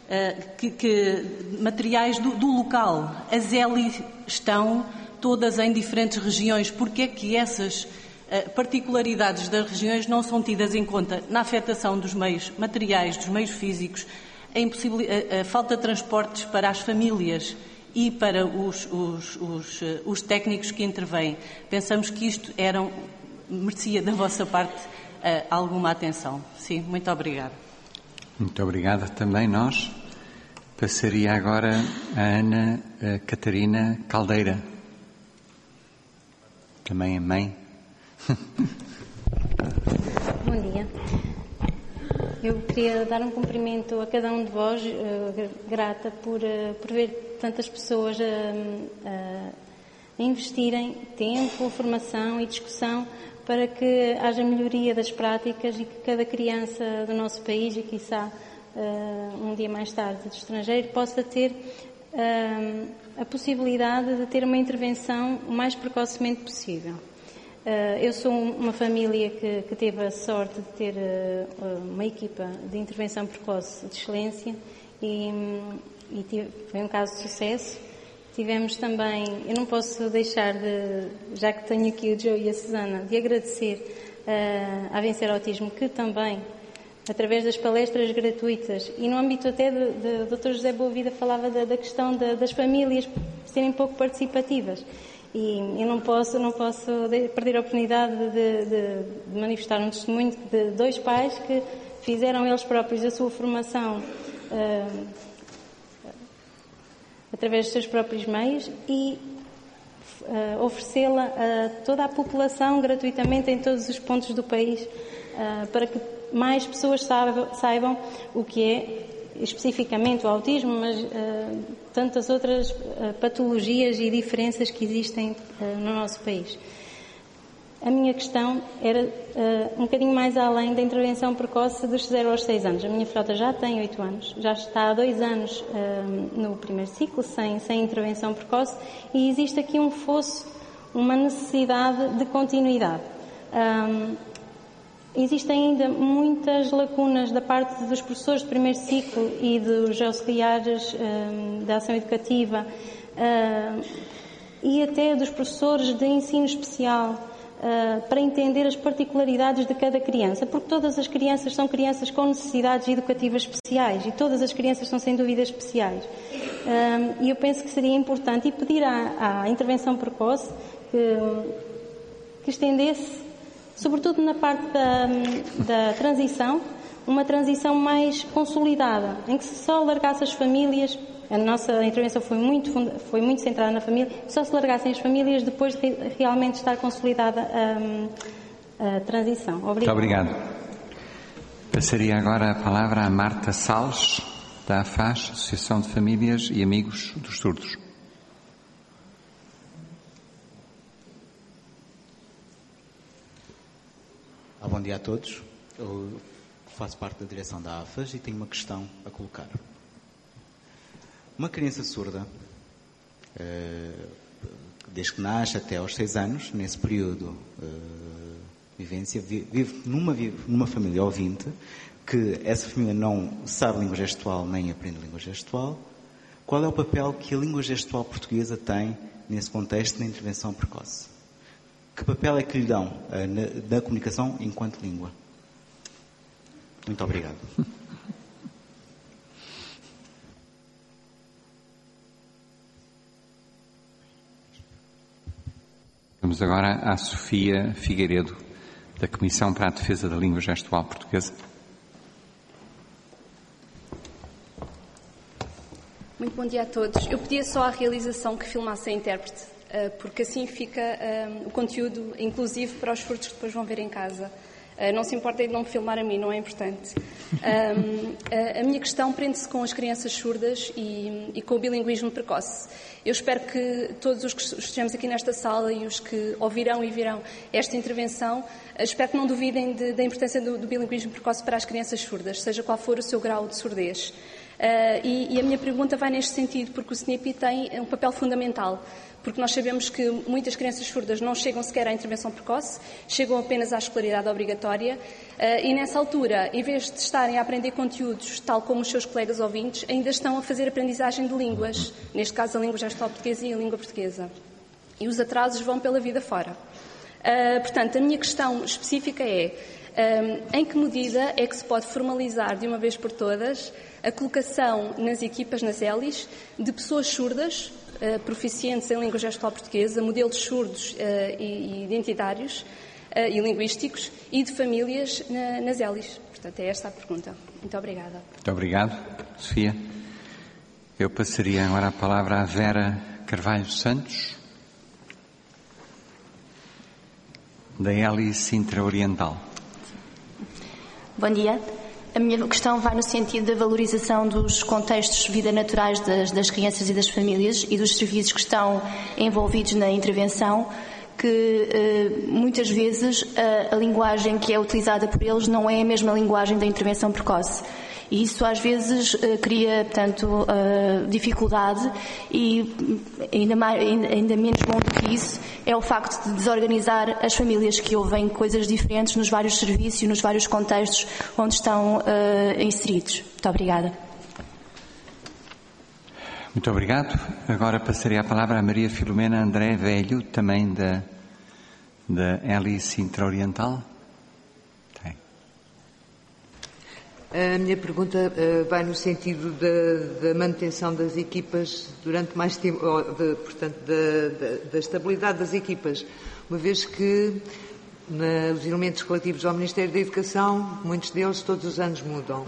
U: materiais do local. As ELI estão todas em diferentes regiões. Porque é que essas particularidades das regiões não são tidas em conta na afetação dos meios materiais, dos meios físicos, a falta de transportes para as famílias e para os técnicos que intervêm? Pensamos que isto merecia da vossa parte alguma atenção. Sim, muito obrigada.
A: Muito obrigada também nós. Passaria agora a Ana Catarina Caldeira, também a mãe.
K: Bom dia. Eu queria dar um cumprimento a cada um de vós, grata por ver tantas pessoas a investirem tempo, formação e discussão para que haja melhoria das práticas e que cada criança do nosso país e, quiçá, um dia mais tarde do estrangeiro, possa ter a possibilidade de ter uma intervenção o mais precocemente possível. Eu sou uma família que teve a sorte de ter uma equipa de intervenção precoce de excelência e foi um caso de sucesso. Tivemos também, eu não posso deixar de, já que tenho aqui o Joe e a Susana, de agradecer à Vencer Autismo, que também, através das palestras gratuitas e no âmbito até do Dr. José Boavida, falava da questão das famílias serem pouco participativas. E eu não posso perder a oportunidade de manifestar um testemunho de dois pais que fizeram eles próprios a sua formação através dos seus próprios meios e oferecê-la a toda a população gratuitamente em todos os pontos do país, para que mais pessoas saibam o que é especificamente o autismo, mas tantas outras patologias e diferenças que existem no nosso país. A minha questão era um bocadinho mais além da intervenção precoce dos 0 aos 6 anos. A minha filhota já tem 8 anos, já está há 2 anos no primeiro ciclo, sem intervenção precoce, e existe aqui um fosso, uma necessidade de continuidade. Existem ainda muitas lacunas da parte dos professores de primeiro ciclo e dos auxiliares da ação educativa e até dos professores de ensino especial para entender as particularidades de cada criança, porque todas as crianças são crianças com necessidades educativas especiais e todas as crianças são sem dúvida especiais. E eu penso que seria importante e pedir à intervenção precoce que estendesse, sobretudo na parte da transição, uma transição mais consolidada, em que se só largasse as famílias, a nossa intervenção foi muito centrada na família, só se largassem as famílias depois de realmente estar consolidada a transição. Obrigada.
A: Muito obrigado. Passaria agora a palavra à Marta Salles, da AFAS, Associação de Famílias e Amigos dos Surdos.
V: Bom dia a todos. Eu faço parte da direção da AFAS e tenho uma questão a colocar. Uma criança surda, desde que nasce até aos 6 anos, nesse período de vivência, vive numa família ouvinte, que essa família não sabe língua gestual nem aprende língua gestual. Qual é o papel que a língua gestual portuguesa tem nesse contexto da intervenção precoce? Que papel é que lhe dão na comunicação enquanto língua? Muito obrigado.
A: Vamos agora à Sofia Figueiredo, da Comissão para a Defesa da Língua Gestual Portuguesa.
C: Muito bom dia a todos. Eu pedia só à realização que filmasse a intérprete, porque assim fica o conteúdo inclusivo para os surdos que depois vão ver em casa. Não se importem de não me filmar a mim, não é importante. A minha questão prende-se com as crianças surdas e com o bilinguismo precoce. Eu espero que todos os que estejamos aqui nesta sala e os que ouvirão e virão esta intervenção, espero que não duvidem da importância do bilinguismo precoce para as crianças surdas, seja qual for o seu grau de surdez. E a minha pergunta vai neste sentido, porque o SNIP tem um papel fundamental, porque nós sabemos que muitas crianças surdas não chegam sequer à intervenção precoce, chegam apenas à escolaridade obrigatória e nessa altura, em vez de estarem a aprender conteúdos, tal como os seus colegas ouvintes, ainda estão a fazer aprendizagem de línguas, neste caso a língua gestual portuguesa e a língua portuguesa. E os atrasos vão pela vida fora. Portanto, a minha questão específica é em que medida é que se pode formalizar de uma vez por todas a colocação nas equipas, nas ELIs, de pessoas surdas, proficientes em língua gestual portuguesa, modelos surdos e identitários e linguísticos e de famílias nas ELIs. Portanto, é esta a pergunta. Muito obrigada.
A: Muito obrigado, Sofia. Eu passaria agora a palavra à Vera Carvalho Santos, da ELI Sintra Oriental.
E: Bom dia. A minha questão vai no sentido da valorização dos contextos de vida naturais das crianças e das famílias e dos serviços que estão envolvidos na intervenção, que muitas vezes a linguagem que é utilizada por eles não é a mesma linguagem da intervenção precoce. E isso às vezes cria, portanto, dificuldade e ainda menos bom do que isso é o facto de desorganizar as famílias que ouvem coisas diferentes nos vários serviços e nos vários contextos onde estão inseridos. Muito obrigada.
A: Muito obrigado. Agora passarei a palavra a Maria Filomena André Velho, também da ELI Sintra Oriental.
W: A minha pergunta vai no sentido da manutenção das equipas durante mais tempo, portanto, da estabilidade das equipas, uma vez que os elementos relativos ao Ministério da Educação, muitos deles todos os anos mudam.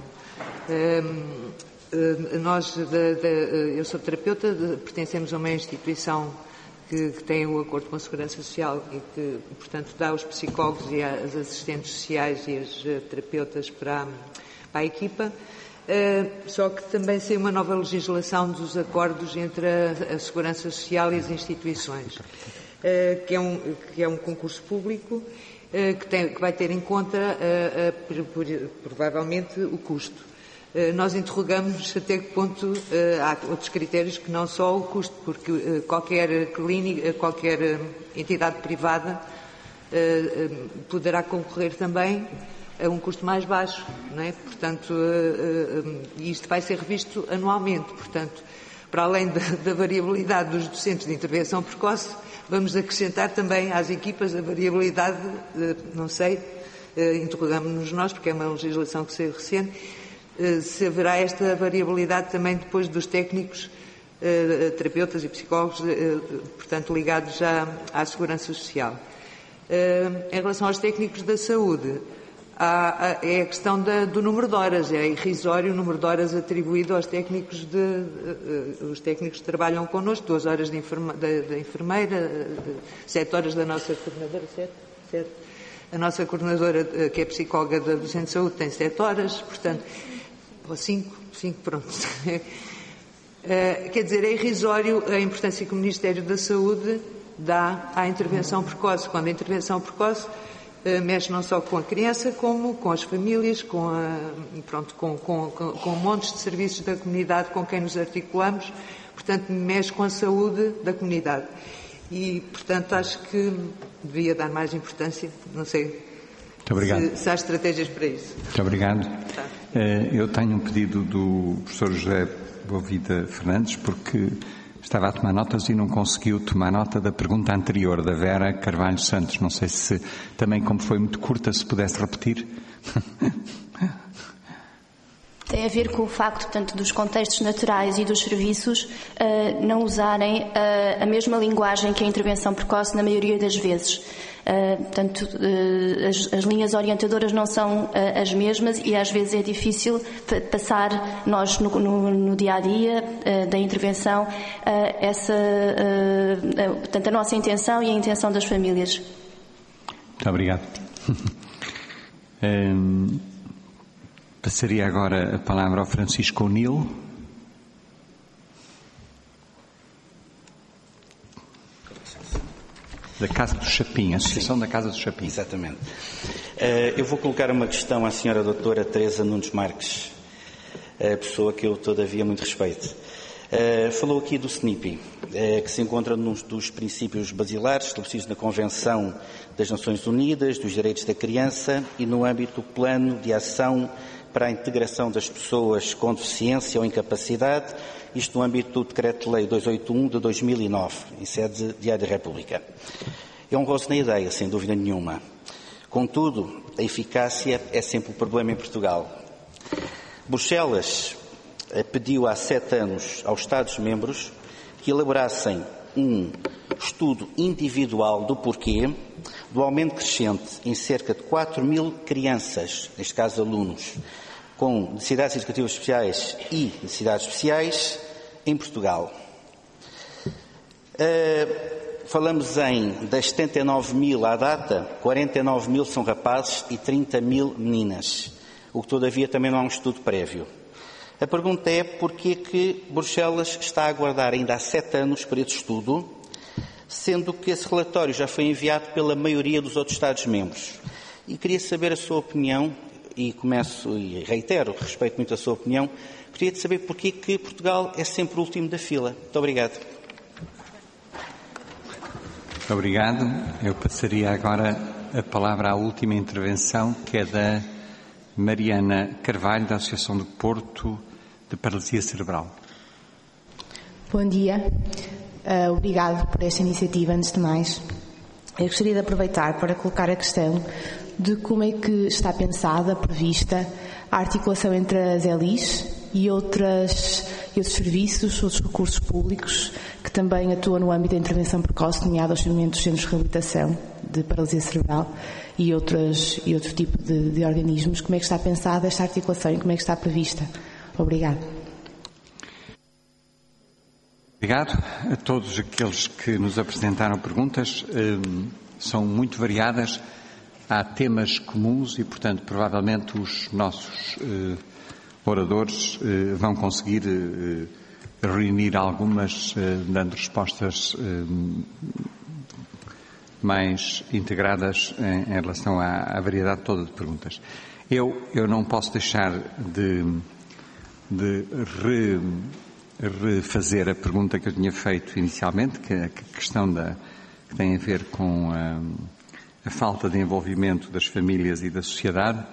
W: Eu sou terapeuta, pertencemos a uma instituição que tem o acordo com a Segurança Social e que, portanto, dá aos psicólogos e às assistentes sociais e as terapeutas para a equipa, só que também sem uma nova legislação dos acordos entre a Segurança Social e as instituições, que é um concurso público que vai ter em conta provavelmente o custo. Nós interrogamos até que ponto há outros critérios que não só o custo, porque qualquer clínica, qualquer entidade privada poderá concorrer também a um custo mais baixo, não é? Portanto, isto vai ser revisto anualmente. Portanto, para além da variabilidade dos docentes de intervenção precoce, vamos acrescentar também às equipas a variabilidade, não sei, interrogamos-nos nós, porque é uma legislação que saiu recente, se haverá esta variabilidade também depois dos técnicos, terapeutas e psicólogos, portanto, ligados já à Segurança Social. Em relação aos técnicos da saúde, é a questão do número de horas, é irrisório o número de horas atribuído aos técnicos os técnicos que trabalham connosco, 2 horas da enfermeira, 7 horas da nossa coordenadora, 7. A nossa coordenadora, que é psicóloga do Centro de Saúde, tem 7 horas, portanto, ou 5, pronto. Quer dizer, é irrisório a importância que o Ministério da Saúde dá à intervenção precoce, quando a intervenção precoce mexe não só com a criança, como com as famílias, com montes de serviços da comunidade com quem nos articulamos, portanto, mexe com a saúde da comunidade. E, portanto, acho que devia dar mais importância, não sei se há estratégias para isso.
A: Muito obrigado. Eu tenho um pedido do professor José Boavida Fernandes, porque estava a tomar notas e não conseguiu tomar nota da pergunta anterior, da Vera Carvalho Santos. Não sei se também, como foi muito curta, se pudesse repetir.
E: Tem a ver com o facto, portanto, dos contextos naturais e dos serviços não usarem a mesma linguagem que a intervenção precoce na maioria das vezes. Portanto, as linhas orientadoras não são as mesmas e às vezes é difícil passar nós no dia-a-dia da intervenção portanto, a nossa intenção e a intenção das famílias.
A: Muito obrigado. Passaria agora a palavra ao Francisco O'Neill. Da Casa do Chapim, a Associação da Casa do Chapim.
B: Exatamente. Eu vou colocar uma questão à senhora doutora Teresa Nunes Marques, pessoa que eu todavia muito respeito. Falou aqui do SNIPI, que se encontra num dos princípios basilares estabelecidos na Convenção das Nações Unidas dos Direitos da Criança e no âmbito do Plano de Ação para a Integração das Pessoas com Deficiência ou Incapacidade, isto no âmbito do Decreto-Lei 281 de 2009, em sede de Diário da República. É honroso na ideia, sem dúvida nenhuma. Contudo, a eficácia é sempre o problema em Portugal. Bruxelas pediu há 7 anos aos Estados-membros que elaborassem um estudo individual do porquê do aumento crescente em cerca de 4.000 crianças, neste caso alunos, com necessidades educativas especiais e necessidades especiais em Portugal. Falamos das 79.000 à data, 49.000 são rapazes e 30.000 meninas, o que todavia também não há um estudo prévio. A pergunta é porquê que Bruxelas está a aguardar ainda há 7 anos para esse estudo, sendo que esse relatório já foi enviado pela maioria dos outros Estados-membros. E queria saber a sua opinião, e reitero, respeito muito a sua opinião, queria saber porquê que Portugal é sempre o último da fila. Muito obrigado.
A: Muito obrigado. Eu passaria agora a palavra à última intervenção, que é da Mariana Carvalho, da Associação do Porto de Paralisia Cerebral.
D: Bom dia. Obrigado por esta iniciativa, antes de mais. Eu gostaria de aproveitar para colocar a questão de como é que está pensada, prevista, a articulação entre as ELIs e outros serviços, outros recursos públicos que também atuam no âmbito da intervenção precoce, nomeadamente os centros de reabilitação de paralisia cerebral e outro tipo de organismos. Como é que está pensada esta articulação e como é que está prevista? Obrigada.
A: Obrigado a todos aqueles que nos apresentaram perguntas. São muito variadas, há temas comuns e, portanto, provavelmente os nossos oradores vão conseguir reunir algumas, dando respostas mais integradas em relação à variedade toda de perguntas. Eu não posso deixar de refazer a pergunta que eu tinha feito inicialmente, que é a questão que tem a ver com a falta de envolvimento das famílias e da sociedade,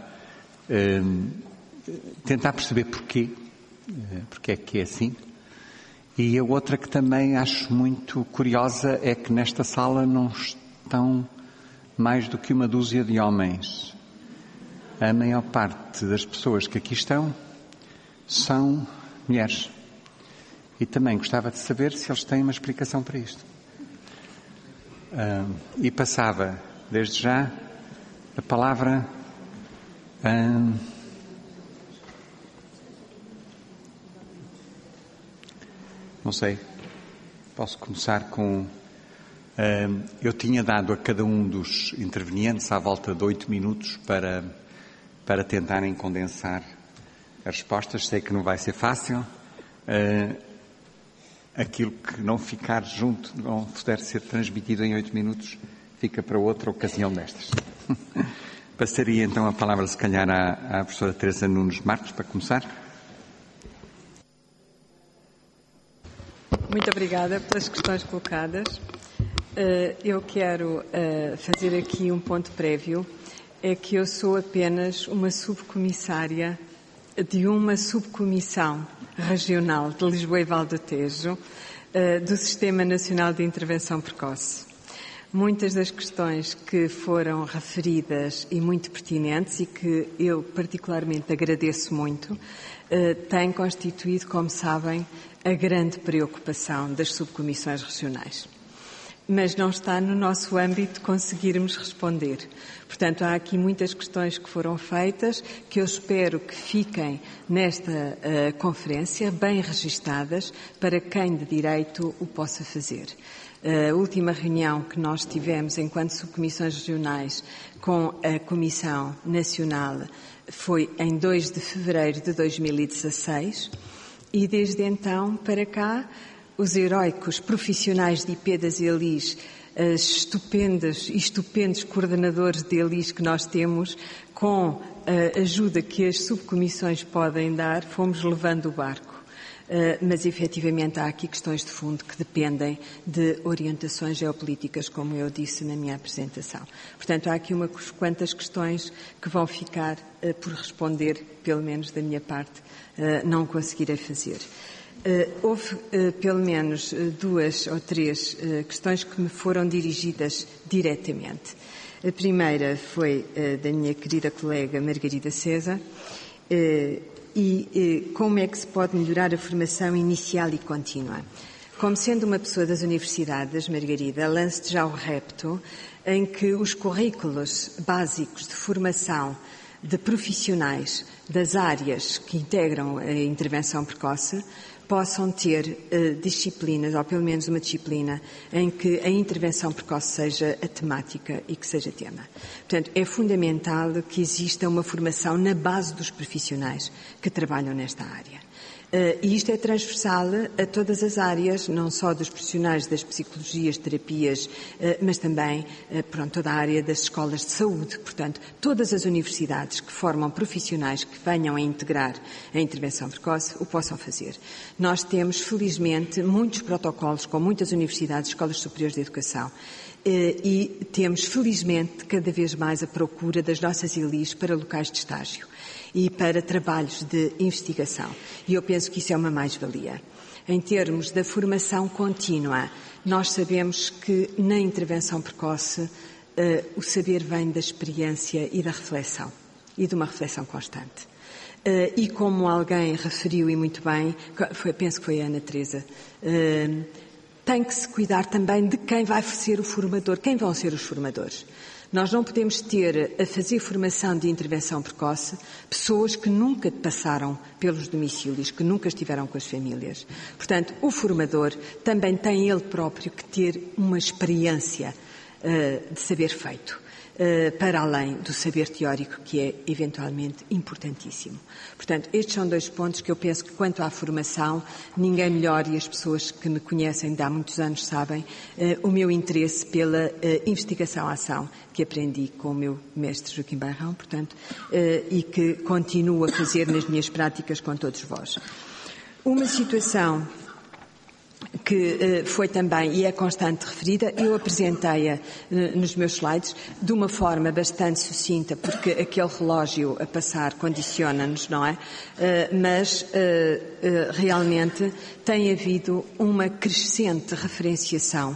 A: tentar perceber porque é que é assim. E a outra que também acho muito curiosa é que nesta sala não estão mais do que uma dúzia de homens. A maior parte das pessoas que aqui estão são mulheres. E também gostava de saber se eles têm uma explicação para isto. E passava, desde já, a palavra não sei, posso começar com... eu tinha dado a cada um dos intervenientes à volta de 8 minutos para tentarem condensar as respostas. Sei que não vai ser fácil. Aquilo que não ficar junto, não puder ser transmitido em 8 minutos, fica para outra ocasião destas. Passaria então a palavra, se calhar, à professora Teresa Nunes Marques, para começar.
M: Muito obrigada pelas questões colocadas. Eu quero fazer aqui um ponto prévio. É que eu sou apenas uma subcomissária de uma subcomissão regional de Lisboa e Val do Tejo do Sistema Nacional de Intervenção Precoce. Muitas das questões que foram referidas e muito pertinentes e que eu particularmente agradeço muito, têm constituído, como sabem, a grande preocupação das subcomissões regionais. Mas não está no nosso âmbito conseguirmos responder. Portanto, há aqui muitas questões que foram feitas que eu espero que fiquem nesta conferência bem registadas para quem de direito o possa fazer. A última reunião que nós tivemos enquanto subcomissões regionais com a Comissão Nacional foi em 2 de fevereiro de 2016 e desde então para cá os heróicos profissionais de IP das ELIs, as estupendos coordenadores de ELIs que nós temos, com a ajuda que as subcomissões podem dar, fomos levando o barco. Mas, efetivamente, há aqui questões de fundo que dependem de orientações geopolíticas, como eu disse na minha apresentação. Portanto, há aqui umas quantas questões que vão ficar por responder, pelo menos da minha parte, não conseguirei fazer. Houve pelo menos 2 ou 3 questões que me foram dirigidas diretamente. A primeira foi da minha querida colega Margarida César e como é que se pode melhorar a formação inicial e contínua. Como sendo uma pessoa das universidades, Margarida, lanço-te já o repto em que os currículos básicos de formação de profissionais das áreas que integram a intervenção precoce possam ter disciplinas, ou pelo menos uma disciplina, em que a intervenção precoce seja a temática e que seja tema. Portanto, é fundamental que exista uma formação na base dos profissionais que trabalham nesta área. E isto é transversal a todas as áreas, não só dos profissionais das psicologias, terapias, mas também, toda a área das escolas de saúde. Portanto, todas as universidades que formam profissionais que venham a integrar a intervenção precoce o possam fazer. Nós temos, felizmente, muitos protocolos com muitas universidades e escolas superiores de educação. E temos, felizmente, cada vez mais a procura das nossas ELIs para locais de estágio e para trabalhos de investigação. E eu penso que isso é uma mais-valia. Em termos da formação contínua, nós sabemos que na intervenção precoce o saber vem da experiência e da reflexão, e de uma reflexão constante. E como alguém referiu e muito bem, penso que foi a Ana Teresa, tem que se cuidar também de quem vai ser o formador, quem vão ser os formadores. Nós não podemos ter a fazer formação de intervenção precoce pessoas que nunca passaram pelos domicílios, que nunca estiveram com as famílias. Portanto, o formador também tem ele próprio que ter uma experiência de saber feito, para além do saber teórico, que é eventualmente importantíssimo. Portanto, estes são 2 pontos que eu penso que, quanto à formação, ninguém melhor, e as pessoas que me conhecem de há muitos anos sabem, o meu interesse pela investigação-ação, que aprendi com o meu mestre Joaquim Bairrão, portanto, e que continuo a fazer nas minhas práticas com todos vós. Uma situação que foi também, e é constante referida, eu apresentei-a nos meus slides de uma forma bastante sucinta, porque aquele relógio a passar condiciona-nos, não é? Mas realmente tem havido uma crescente referenciação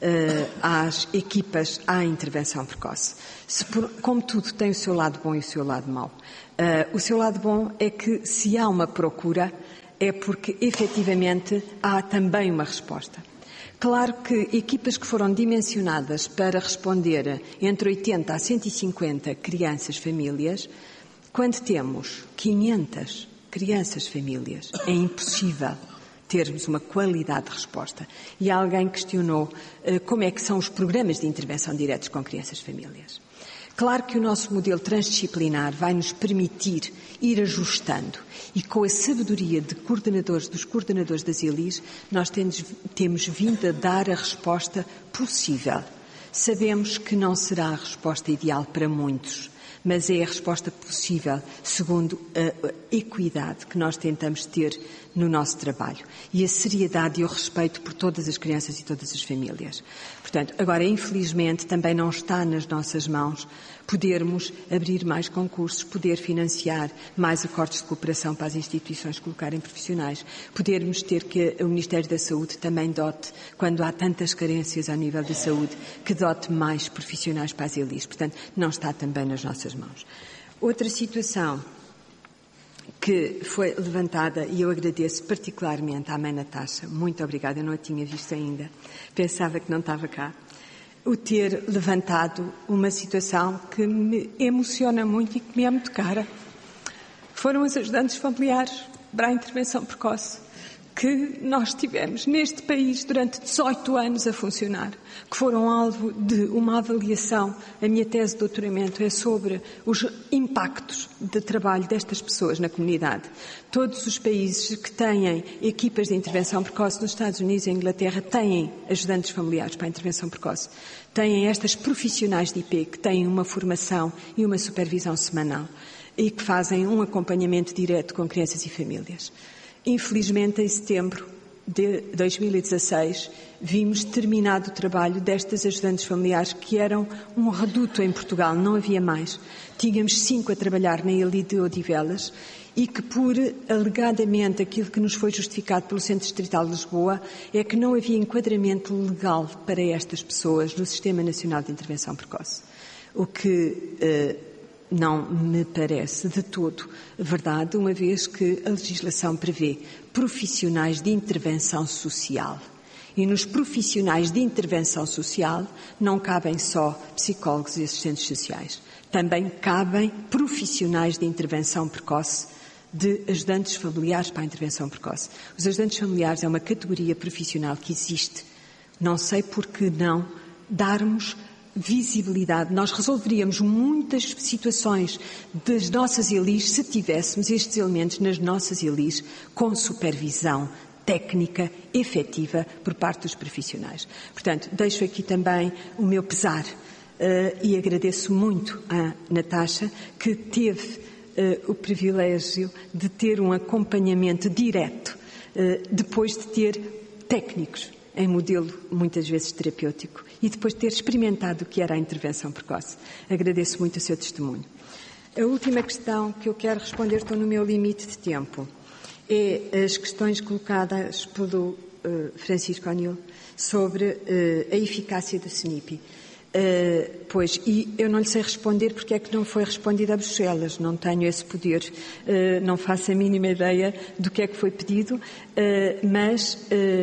M: às equipas à intervenção precoce. Como tudo tem o seu lado bom e o seu lado mau. O seu lado bom é que, se há uma procura, é porque, efetivamente, há também uma resposta. Claro que equipas que foram dimensionadas para responder entre 80 a 150 crianças, famílias, quando temos 500 crianças, famílias, é impossível termos uma qualidade de resposta. E alguém questionou como é que são os programas de intervenção diretos com crianças, famílias. Claro que o nosso modelo transdisciplinar vai nos permitir ir ajustando e com a sabedoria dos coordenadores das ELIs, nós temos vindo a dar a resposta possível. Sabemos que não será a resposta ideal para muitos, mas é a resposta possível segundo a equidade que nós tentamos ter no nosso trabalho e a seriedade e o respeito por todas as crianças e todas as famílias. Portanto, agora, infelizmente, também não está nas nossas mãos podermos abrir mais concursos, poder financiar mais acordos de cooperação para as instituições colocarem profissionais, podermos ter que o Ministério da Saúde também dote, quando há tantas carências ao nível da saúde, que dote mais profissionais para as ELIs. Portanto, não está também nas nossas mãos. Outra situação que foi levantada, e eu agradeço particularmente à mãe Natasha, muito obrigada, eu não a tinha visto ainda, pensava que não estava cá, o ter levantado uma situação que me emociona muito e que me é muito cara. Foram os ajudantes familiares para a intervenção precoce que nós tivemos neste país durante 18 anos a funcionar, que foram alvo de uma avaliação. A minha tese de doutoramento é sobre os impactos de trabalho destas pessoas na comunidade. Todos os países que têm equipas de intervenção precoce, nos Estados Unidos e Inglaterra, têm ajudantes familiares para a intervenção precoce. Têm estas profissionais de IP que têm uma formação e uma supervisão semanal e que fazem um acompanhamento direto com crianças e famílias. Infelizmente, em setembro de 2016, vimos terminado o trabalho destas ajudantes familiares, que eram um reduto em Portugal, não havia mais. Tínhamos 5 a trabalhar na ELI de Odivelas e que, por alegadamente aquilo que nos foi justificado pelo Centro Distrital de Lisboa, é que não havia enquadramento legal para estas pessoas no Sistema Nacional de Intervenção Precoce. O que não me parece de todo verdade, uma vez que a legislação prevê profissionais de intervenção social. E nos profissionais de intervenção social não cabem só psicólogos e assistentes sociais. Também cabem profissionais de intervenção precoce, de ajudantes familiares para a intervenção precoce. Os ajudantes familiares é uma categoria profissional que existe. Não sei por que não darmos visibilidade. Nós resolveríamos muitas situações das nossas ELIs se tivéssemos estes elementos nas nossas ELIs com supervisão técnica efetiva por parte dos profissionais. Portanto, deixo aqui também o meu pesar e agradeço muito à Natasha, que teve o privilégio de ter um acompanhamento direto depois de ter técnicos em modelo muitas vezes terapêutico e depois de ter experimentado o que era a intervenção precoce. Agradeço muito o seu testemunho. A última questão que eu quero responder, estou no meu limite de tempo, é as questões colocadas pelo Francisco O'Neill sobre a eficácia do SNIP. E eu não lhe sei responder porque é que não foi respondido a Bruxelas. Não tenho esse poder, não faço a mínima ideia do que é que foi pedido, mas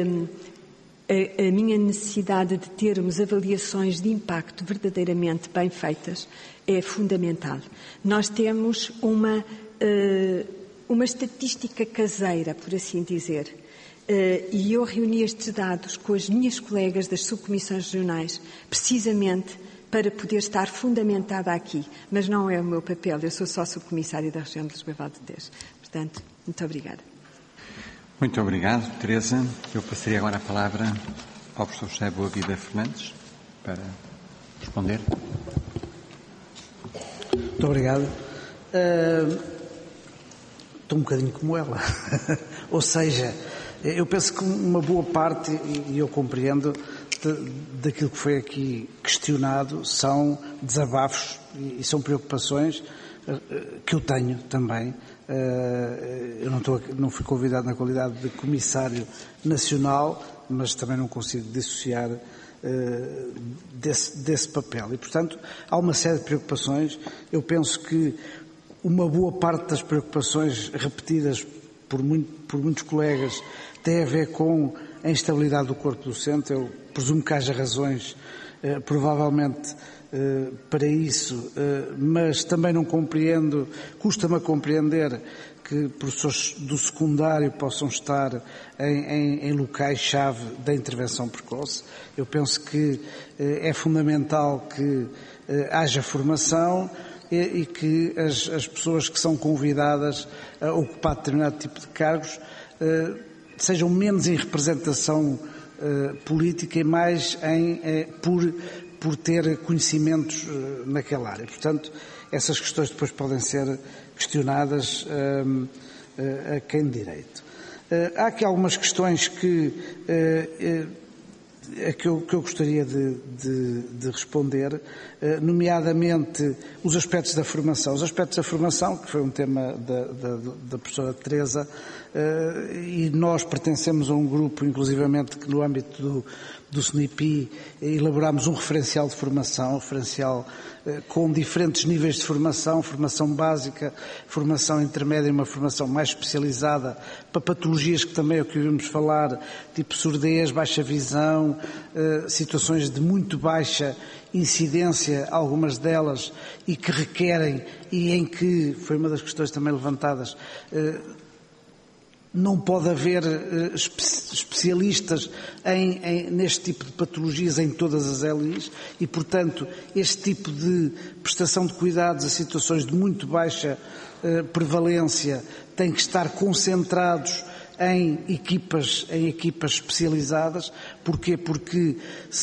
M: a minha necessidade de termos avaliações de impacto verdadeiramente bem feitas é fundamental. Nós temos uma estatística caseira, por assim dizer, e eu reuni estes dados com as minhas colegas das subcomissões regionais, precisamente para poder estar fundamentada aqui, mas não é o meu papel, eu sou só subcomissária da região de Lisboa e Val de Tejo. Portanto, muito obrigada.
A: Muito obrigado, Teresa. Eu passaria agora a palavra ao professor José Boavida Fernandes para responder.
F: Muito obrigado. Estou um bocadinho como ela. Ou seja, eu penso que uma boa parte, e eu compreendo, daquilo que foi aqui questionado, são desabafos e são preocupações que eu tenho também. Eu não fui convidado na qualidade de comissário nacional, mas também não consigo dissociar desse papel. E, portanto, há uma série de preocupações. Eu penso que uma boa parte das preocupações repetidas por muitos colegas tem a ver com a instabilidade do corpo docente. Eu presumo que haja razões, provavelmente, para isso, mas também não compreendo, custa-me a compreender que professores do secundário possam estar em locais-chave da intervenção precoce. Eu penso que é fundamental que haja formação e que as pessoas que são convidadas a ocupar determinado tipo de cargos sejam menos em representação política e mais por ter conhecimentos naquela área. Portanto, essas questões depois podem ser questionadas a quem de direito. Há aqui algumas questões que que eu gostaria de responder, nomeadamente os aspectos da formação. Os aspectos da formação, que foi um tema da professora Teresa, e nós pertencemos a um grupo, inclusivamente, que no âmbito do SNIPI elaborámos um referencial de formação, com diferentes níveis de formação básica, formação intermédia e uma formação mais especializada para patologias que também é o que ouvimos falar, tipo surdez, baixa visão, situações de muito baixa incidência, algumas delas, e que requerem, e em que, foi uma das questões também levantadas, não pode haver especialistas neste tipo de patologias em todas as LIs e, portanto, este tipo de prestação de cuidados a situações de muito baixa prevalência tem que estar concentrados em equipas especializadas. Porquê? Porque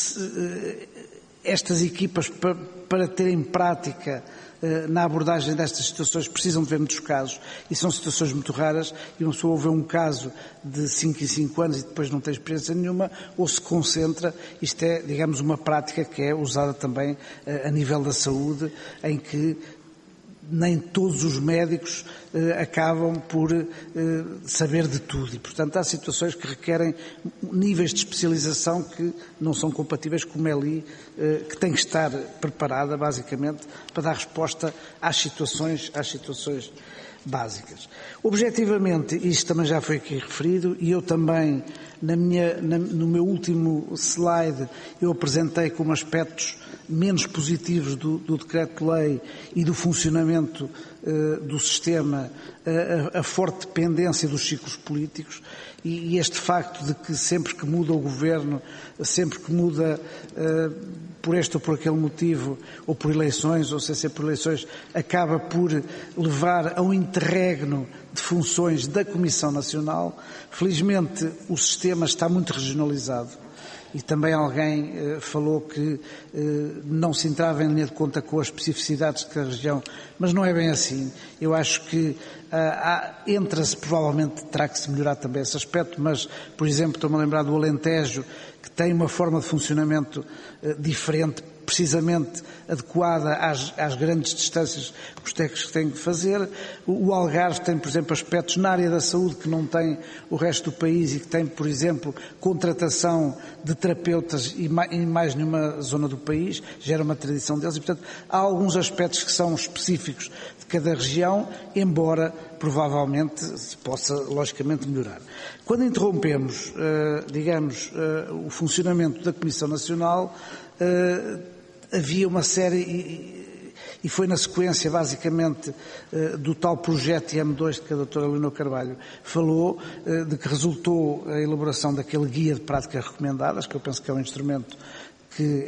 F: estas equipas, para terem prática na abordagem destas situações, precisam de ver muitos casos, e são situações muito raras, e uma pessoa ouve um caso de 5 em 5 anos e depois não tem experiência nenhuma, ou se concentra. Isto é, digamos, uma prática que é usada também a nível da saúde, em que nem todos os médicos acabam por saber de tudo, e, portanto, há situações que requerem níveis de especialização que não são compatíveis com uma LI, que tem que estar preparada, basicamente, para dar resposta às situações básicas. Objetivamente, isto também já foi aqui referido, e eu também, no meu último slide, eu apresentei como aspectos menos positivos do decreto-lei e do funcionamento do sistema a forte dependência dos ciclos políticos, e este facto de que sempre que muda o governo, sempre que muda por este ou por aquele motivo, ou por eleições, ou sem ser por eleições, acaba por levar a um interregno de funções da Comissão Nacional. Felizmente o sistema está muito regionalizado, e também alguém falou que não se entrava em linha de conta com as especificidades de cada região, mas não é bem assim. Eu acho que entra-se, provavelmente terá que se melhorar também esse aspecto, mas, por exemplo, estou-me a lembrar do Alentejo, que tem uma forma de funcionamento diferente, precisamente adequada às grandes distâncias que os técnicos têm de fazer. O Algarve tem, por exemplo, aspectos na área da saúde que não tem o resto do país, e que tem, por exemplo, contratação de terapeutas em mais nenhuma zona do país, gera uma tradição deles, e, portanto, há alguns aspectos que são específicos de cada região, embora provavelmente se possa, logicamente, melhorar. Quando interrompemos, o funcionamento da Comissão Nacional, havia uma série, e foi na sequência, basicamente, do tal projeto IM2 que a doutora Leonor Carvalho falou, de que resultou a elaboração daquele guia de práticas recomendadas, que eu penso que é um instrumento que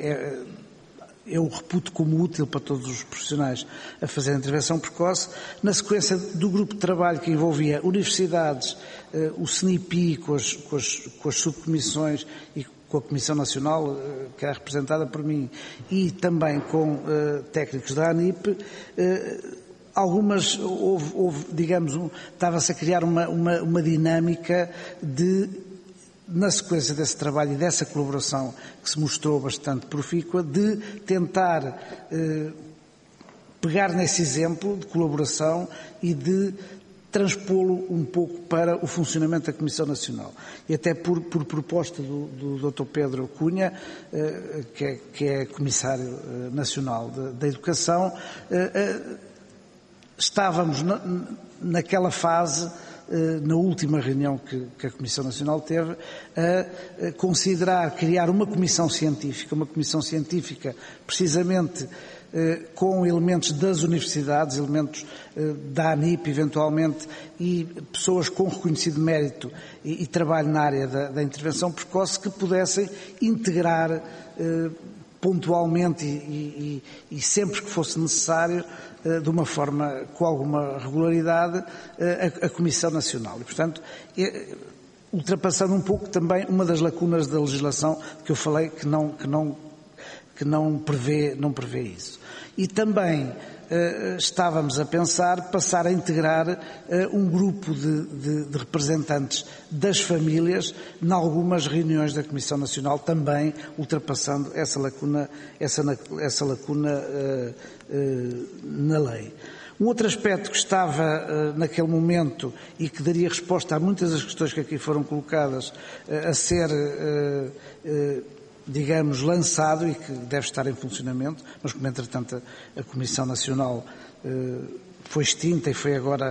F: eu reputo como útil para todos os profissionais a fazer a intervenção precoce. Na sequência do grupo de trabalho que envolvia universidades, o SNIPI com as subcomissões e com a Comissão Nacional, que é representada por mim, e também com técnicos da ANIP, estava-se a criar uma dinâmica na sequência desse trabalho e dessa colaboração que se mostrou bastante profícua, de tentar pegar nesse exemplo de colaboração e de transpô-lo um pouco para o funcionamento da Comissão Nacional. E até por proposta do Dr. Pedro Cunha, que é Comissário Nacional da Educação, estávamos naquela fase, na última reunião que a Comissão Nacional teve, a considerar criar uma comissão científica precisamente com elementos das universidades, elementos da ANIP, eventualmente, e pessoas com reconhecido mérito e trabalho na área da intervenção precoce, que pudessem integrar pontualmente e sempre que fosse necessário, de uma forma, com alguma regularidade, a Comissão Nacional. E, portanto, ultrapassando um pouco também uma das lacunas da legislação que eu falei, que não prevê isso. E também estávamos a pensar passar a integrar um grupo de representantes das famílias em algumas reuniões da Comissão Nacional, também ultrapassando essa lacuna na lei. Um outro aspecto que estava naquele momento e que daria resposta a muitas das questões que aqui foram colocadas a ser digamos, lançado e que deve estar em funcionamento, mas como entretanto a Comissão Nacional foi extinta e foi agora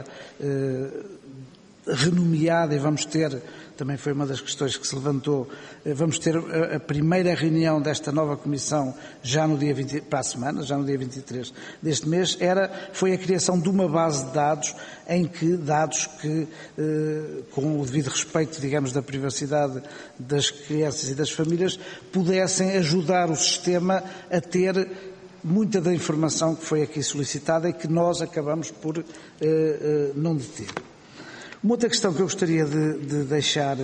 F: renomeada, e vamos ter, também foi uma das questões que se levantou, vamos ter a primeira reunião desta nova Comissão já no dia 20, para a semana, já no dia 23 deste mês, foi a criação de uma base de dados em que dados que, com o devido respeito, digamos, da privacidade das crianças e das famílias, pudessem ajudar o sistema a ter muita da informação que foi aqui solicitada e que nós acabamos por não deter. Uma outra questão que eu gostaria de deixar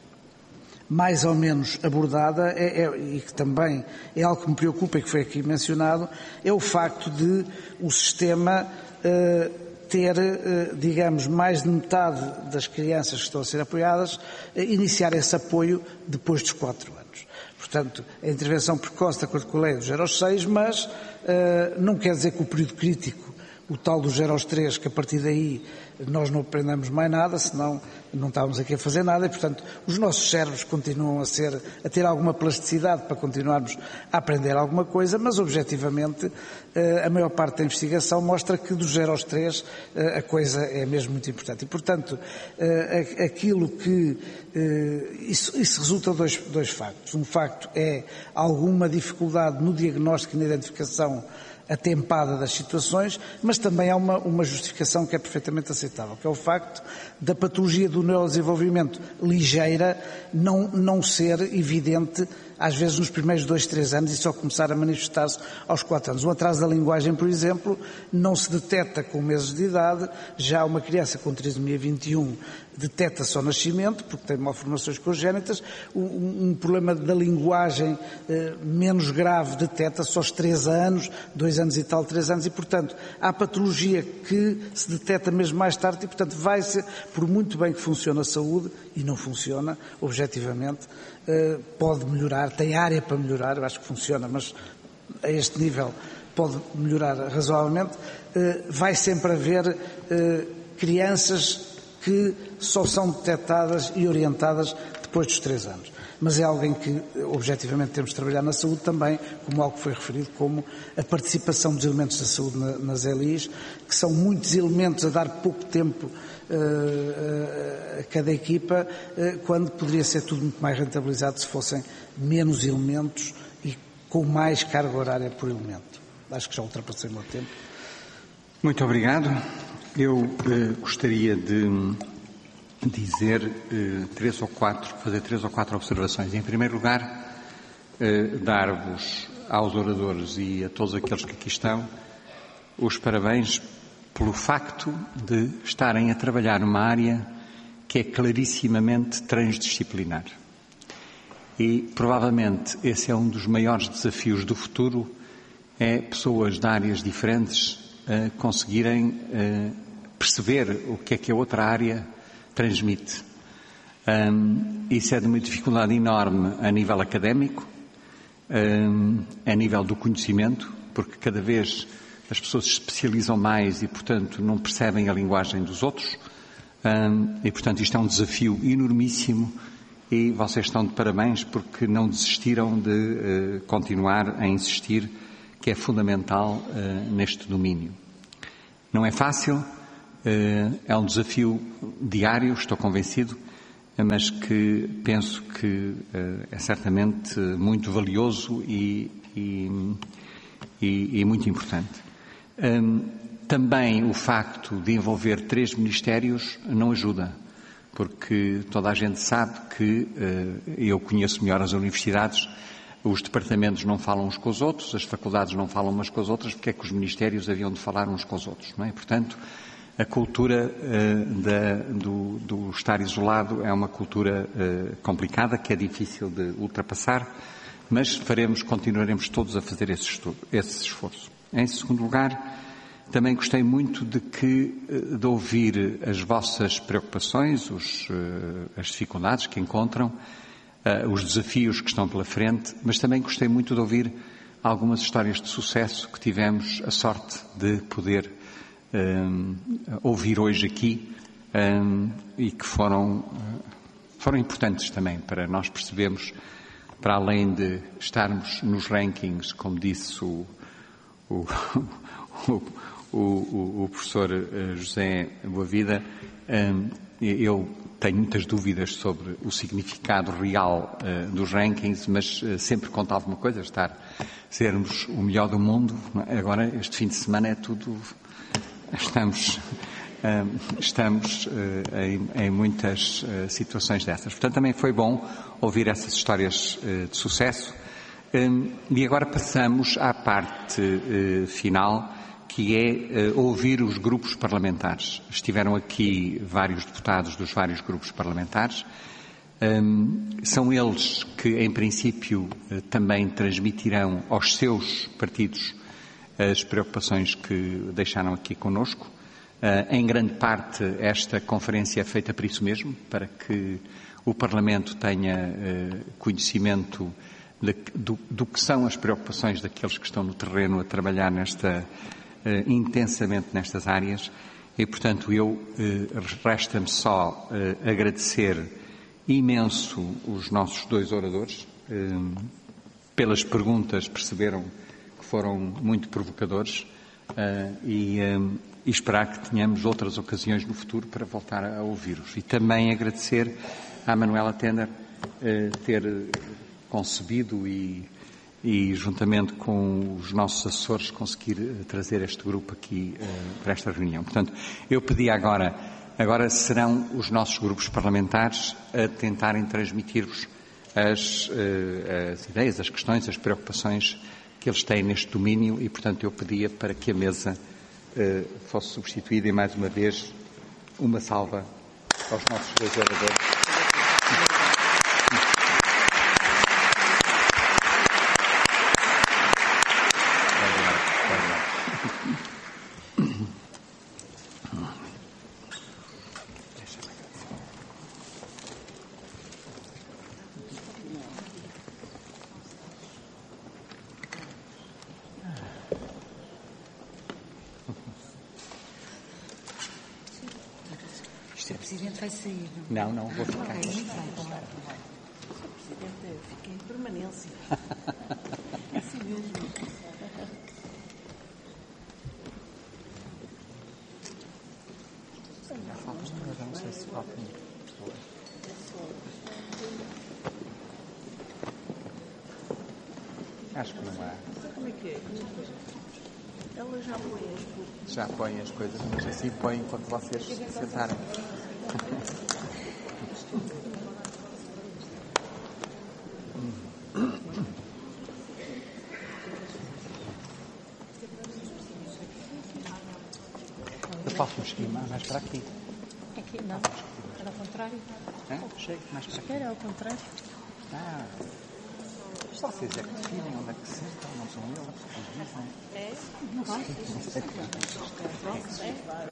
F: mais ou menos abordada e que também é algo que me preocupa e que foi aqui mencionado, é o facto de o sistema ter, digamos, mais de metade das crianças que estão a ser apoiadas iniciar esse apoio depois dos 4 anos. Portanto, a intervenção precoce, de acordo com a lei, é dos 0 aos 6, mas não quer dizer que o período crítico, o tal dos 0 aos 3, que a partir daí nós não aprendemos mais nada, senão não estávamos aqui a fazer nada e, portanto, os nossos cérebros continuam a ter alguma plasticidade para continuarmos a aprender alguma coisa, mas objetivamente a maior parte da investigação mostra que dos 0 aos 3 a coisa é mesmo muito importante. E, portanto, aquilo que... Isso resulta de dois factos. Um facto é alguma dificuldade no diagnóstico e na identificação atempada das situações, mas também há uma justificação que é perfeitamente aceitável, que é o facto da patologia do neurodesenvolvimento ligeira não ser evidente, às vezes nos primeiros 2, 3 anos, e só começar a manifestar-se aos 4 anos. O atraso da linguagem, por exemplo, não se detecta com meses de idade, já uma criança com trissomia 21 detecta-se ao nascimento, porque tem malformações congénitas, um problema da linguagem menos grave detecta-se aos 3 anos, 2 anos e tal, 3 anos, e portanto há patologia que se detecta mesmo mais tarde e portanto vai-se, por muito bem que funcione a saúde, e não funciona, objetivamente, pode melhorar, tem área para melhorar, eu acho que funciona, mas a este nível pode melhorar razoavelmente, vai sempre haver crianças que só são detectadas e orientadas depois dos 3 anos. Mas é alguém que, objetivamente, temos de trabalhar na saúde também, como algo que foi referido, como a participação dos elementos da saúde nas LIs, que são muitos elementos a dar pouco tempo a cada equipa, quando poderia ser tudo muito mais rentabilizado se fossem menos elementos e com mais carga horária por elemento. Acho que já ultrapassei o meu tempo.
A: Muito obrigado. Eu gostaria de dizer fazer 3 ou 4 observações. Em primeiro lugar, dar-vos aos oradores e a todos aqueles que aqui estão os parabéns pelo facto de estarem a trabalhar numa área que é clarissimamente transdisciplinar. E provavelmente esse é um dos maiores desafios do futuro, é pessoas de áreas diferentes conseguirem perceber o que é a outra área transmite. Isso é de uma dificuldade enorme a nível académico, a nível do conhecimento, porque cada vez as pessoas se especializam mais e, portanto, não percebem a linguagem dos outros. E, portanto, isto é um desafio enormíssimo e vocês estão de parabéns porque não desistiram de continuar a insistir, que é fundamental neste domínio. Não é fácil, é um desafio diário, estou convencido, mas que penso que é certamente muito valioso e muito importante. Também o facto de envolver 3 ministérios não ajuda, porque toda a gente sabe que, eu conheço melhor as universidades, os departamentos não falam uns com os outros, as faculdades não falam umas com as outras, porque é que os ministérios haviam de falar uns com os outros, não é? Portanto, a cultura do estar isolado é uma cultura complicada, que é difícil de ultrapassar, mas continuaremos todos a fazer esse esforço. Em segundo lugar, também gostei muito de ouvir as vossas preocupações, as dificuldades que encontram, os desafios que estão pela frente, mas também gostei muito de ouvir algumas histórias de sucesso que tivemos a sorte de poder ouvir hoje aqui e que foram importantes também para nós percebermos, para além de estarmos nos rankings, como disse o professor José Boavida, eu tenho muitas dúvidas sobre o significado real dos rankings, mas sempre conta alguma coisa, sermos o melhor do mundo. Agora, este fim de semana é tudo... Estamos em muitas situações dessas. Portanto, também foi bom ouvir essas histórias de sucesso. E agora passamos à parte final, que é ouvir os grupos parlamentares. Estiveram aqui vários deputados dos vários grupos parlamentares. São eles que, em princípio, também transmitirão aos seus partidos as preocupações que deixaram aqui connosco. Em grande parte, esta conferência é feita por isso mesmo, para que o Parlamento tenha conhecimento do que são as preocupações daqueles que estão no terreno a trabalhar intensamente nestas áreas. E, portanto, resta-me só agradecer imenso os nossos dois oradores. Pelas perguntas perceberam que foram muito provocadores e esperar que tenhamos outras ocasiões no futuro para voltar a ouvir-os. E também agradecer à Manuela Tender ter concebido e juntamente com os nossos assessores conseguir trazer este grupo aqui para esta reunião. Portanto, eu pedi agora serão os nossos grupos parlamentares a tentarem transmitir-vos as ideias, as questões, as preocupações que eles têm neste domínio e, portanto, eu pedia para que a mesa fosse substituída e, mais uma vez, uma salva aos nossos dois oradores.
G: O Presidente vai sair.
A: Não, vou ficar.
G: Ok, muito bem. O Presidente fica em permanência. É assim mesmo.
A: Não sei se faltam pessoas. Acho que não há.
G: Como é que é? Ela já põe as coisas.
A: Já põe as coisas, mas assim põe enquanto vocês se sentarem. Eu posso mexer mais para aqui.
G: Aqui não, era ao contrário.
A: Chega mais para aqui.
G: Era ao contrário.
A: Vocês é que definem onde é que se sentam, não são eles.
G: Não vai?
A: Não sei.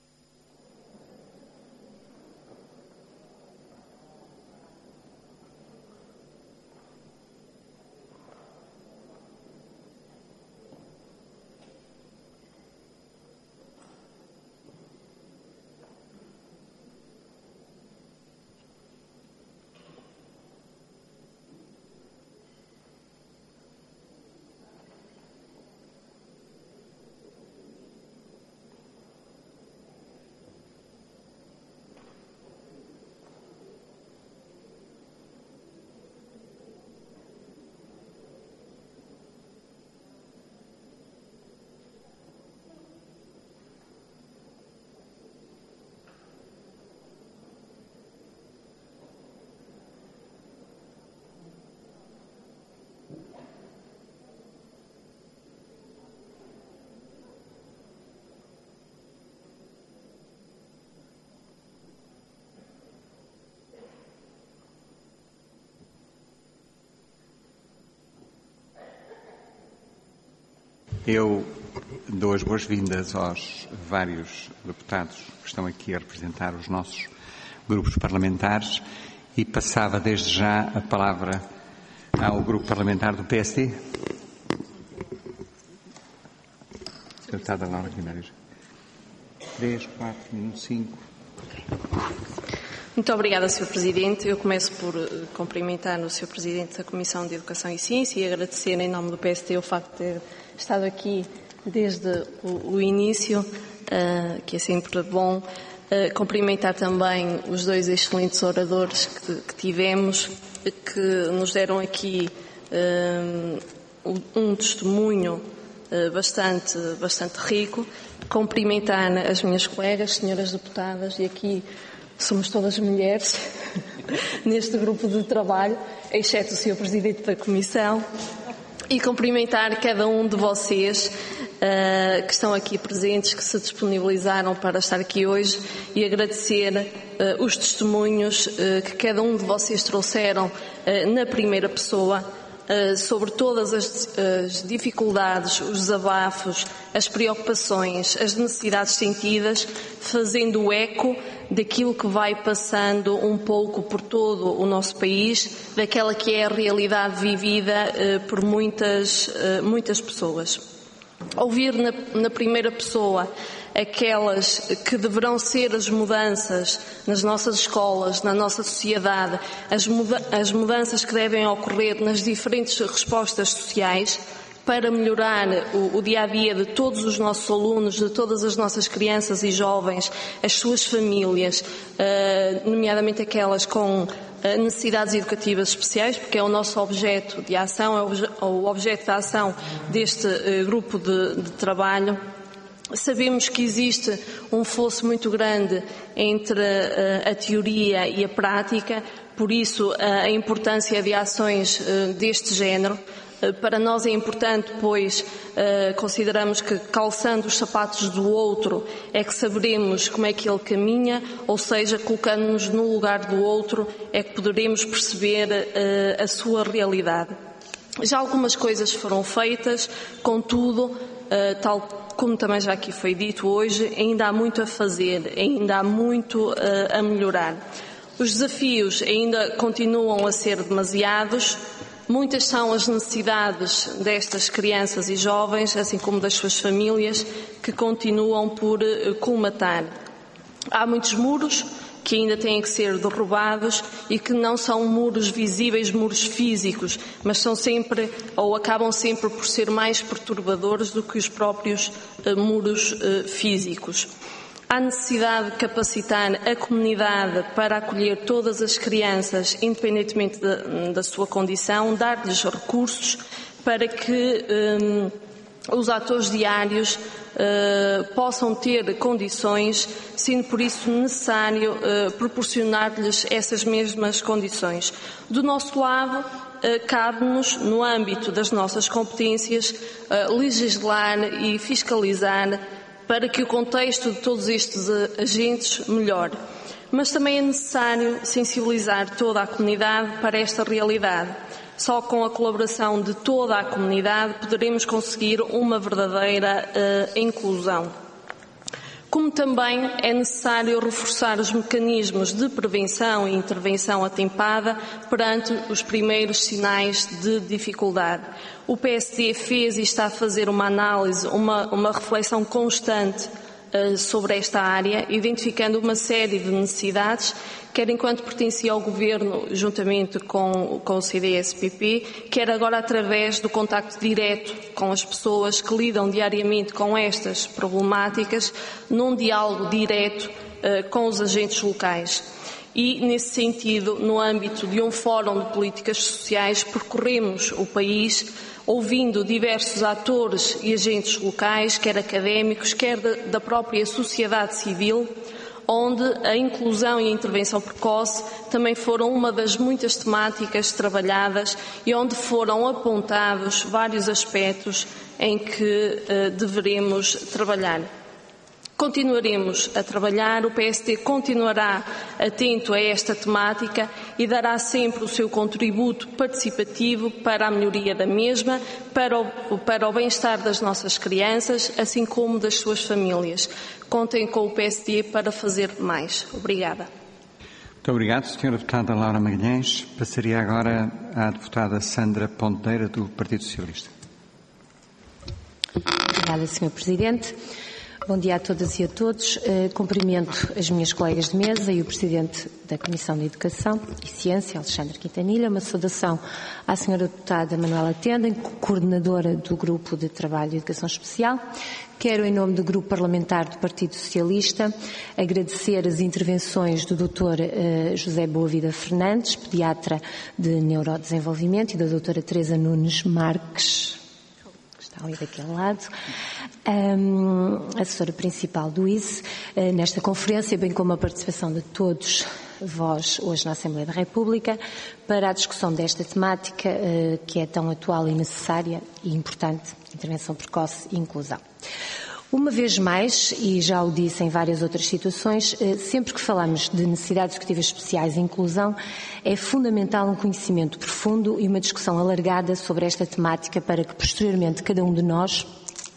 A: Eu dou as boas-vindas aos vários deputados que estão aqui a representar os nossos grupos parlamentares e passava desde já a palavra ao grupo parlamentar do PSD. Deputada Laura Guimarães. 3, 4, 5.
H: Muito obrigada, Sr. Presidente. Eu começo por cumprimentar o Sr. Presidente da Comissão de Educação e Ciência e agradecer em nome do PSD o facto de ter estado aqui desde o início, que é sempre bom. Cumprimentar também os dois excelentes oradores que tivemos, que nos deram aqui um testemunho bastante rico. Cumprimentar as minhas colegas, senhoras deputadas, e aqui somos todas mulheres neste grupo de trabalho, exceto o Sr. Presidente da Comissão, e cumprimentar cada um de vocês que estão aqui presentes, que se disponibilizaram para estar aqui hoje, e agradecer os testemunhos que cada um de vocês trouxeram na primeira pessoa, sobre todas as dificuldades, os desabafos, as preocupações, as necessidades sentidas, fazendo eco daquilo que vai passando um pouco por todo o nosso país, daquela que é a realidade vivida por muitas pessoas. Ouvir na primeira pessoa aquelas que deverão ser as mudanças nas nossas escolas, na nossa sociedade, as mudanças que devem ocorrer nas diferentes respostas sociais para melhorar o dia-a-dia de todos os nossos alunos, de todas as nossas crianças e jovens, as suas famílias, nomeadamente aquelas com necessidades educativas especiais, porque é o nosso objeto de ação, é o objeto de ação deste grupo de trabalho. Sabemos que existe um fosso muito grande entre a teoria e a prática, por isso a importância de ações deste género. Para nós é importante, pois consideramos que calçando os sapatos do outro é que saberemos como é que ele caminha, ou seja, colocando-nos no lugar do outro é que poderemos perceber a sua realidade. Já algumas coisas foram feitas, contudo, tal como também já aqui foi dito hoje, ainda há muito a fazer, ainda há muito a melhorar. Os desafios ainda continuam a ser demasiados. Muitas são as necessidades destas crianças e jovens, assim como das suas famílias, que continuam por colmatar. Há muitos muros que ainda têm que ser derrubados e que não são muros visíveis, muros físicos, mas são sempre, ou acabam sempre por ser mais perturbadores do que os próprios muros físicos. Há necessidade de capacitar a comunidade para acolher todas as crianças, independentemente da sua condição, dar-lhes recursos para que os atores diários possam ter condições, sendo por isso necessário proporcionar-lhes essas mesmas condições. Do nosso lado, cabe-nos, no âmbito das nossas competências, legislar e fiscalizar para que o contexto de todos estes agentes melhore. Mas também é necessário sensibilizar toda a comunidade para esta realidade. Só com a colaboração de toda a comunidade poderemos conseguir uma verdadeira inclusão. Como também é necessário reforçar os mecanismos de prevenção e intervenção atempada perante os primeiros sinais de dificuldade. O PSD fez e está a fazer uma análise, uma reflexão constante sobre esta área, identificando uma série de necessidades, quer enquanto pertencia ao Governo, juntamente com o CDS-PP, quer agora através do contacto direto com as pessoas que lidam diariamente com estas problemáticas, num diálogo direto com os agentes locais. E, nesse sentido, no âmbito de um fórum de políticas sociais, percorremos o país ouvindo diversos atores e agentes locais, quer académicos, quer da própria sociedade civil, onde a inclusão e a intervenção precoce também foram uma das muitas temáticas trabalhadas e onde foram apontados vários aspectos em que deveremos trabalhar. Continuaremos a trabalhar, o PSD continuará atento a esta temática e dará sempre o seu contributo participativo para a melhoria da mesma, para o bem-estar das nossas crianças, assim como das suas famílias. Contem com o PSD para fazer mais. Obrigada.
A: Muito obrigado, Sra. Deputada Laura Magalhães. Passaria agora à deputada Sandra Ponteira, do Partido Socialista.
I: Obrigada, Sr. Presidente. Bom dia a todas e a todos. Cumprimento as minhas colegas de mesa e o Presidente da Comissão de Educação e Ciência, Alexandre Quintanilha. Uma saudação à Sra. Deputada Manuela Tendem, coordenadora do Grupo de Trabalho de Educação Especial. Quero, em nome do Grupo Parlamentar do Partido Socialista, agradecer as intervenções do Dr. José Boavida Fernandes, pediatra de neurodesenvolvimento, e da Dra. Teresa Nunes Marques, que está ali daquele lado, assessora principal do ISE, nesta conferência, bem como a participação de todos vós hoje na Assembleia da República, para a discussão desta temática que é tão atual e necessária e importante, intervenção precoce e inclusão. Uma vez mais, e já o disse em várias outras situações, sempre que falamos de necessidades educativas especiais e inclusão, é fundamental um conhecimento profundo e uma discussão alargada sobre esta temática para que posteriormente cada um de nós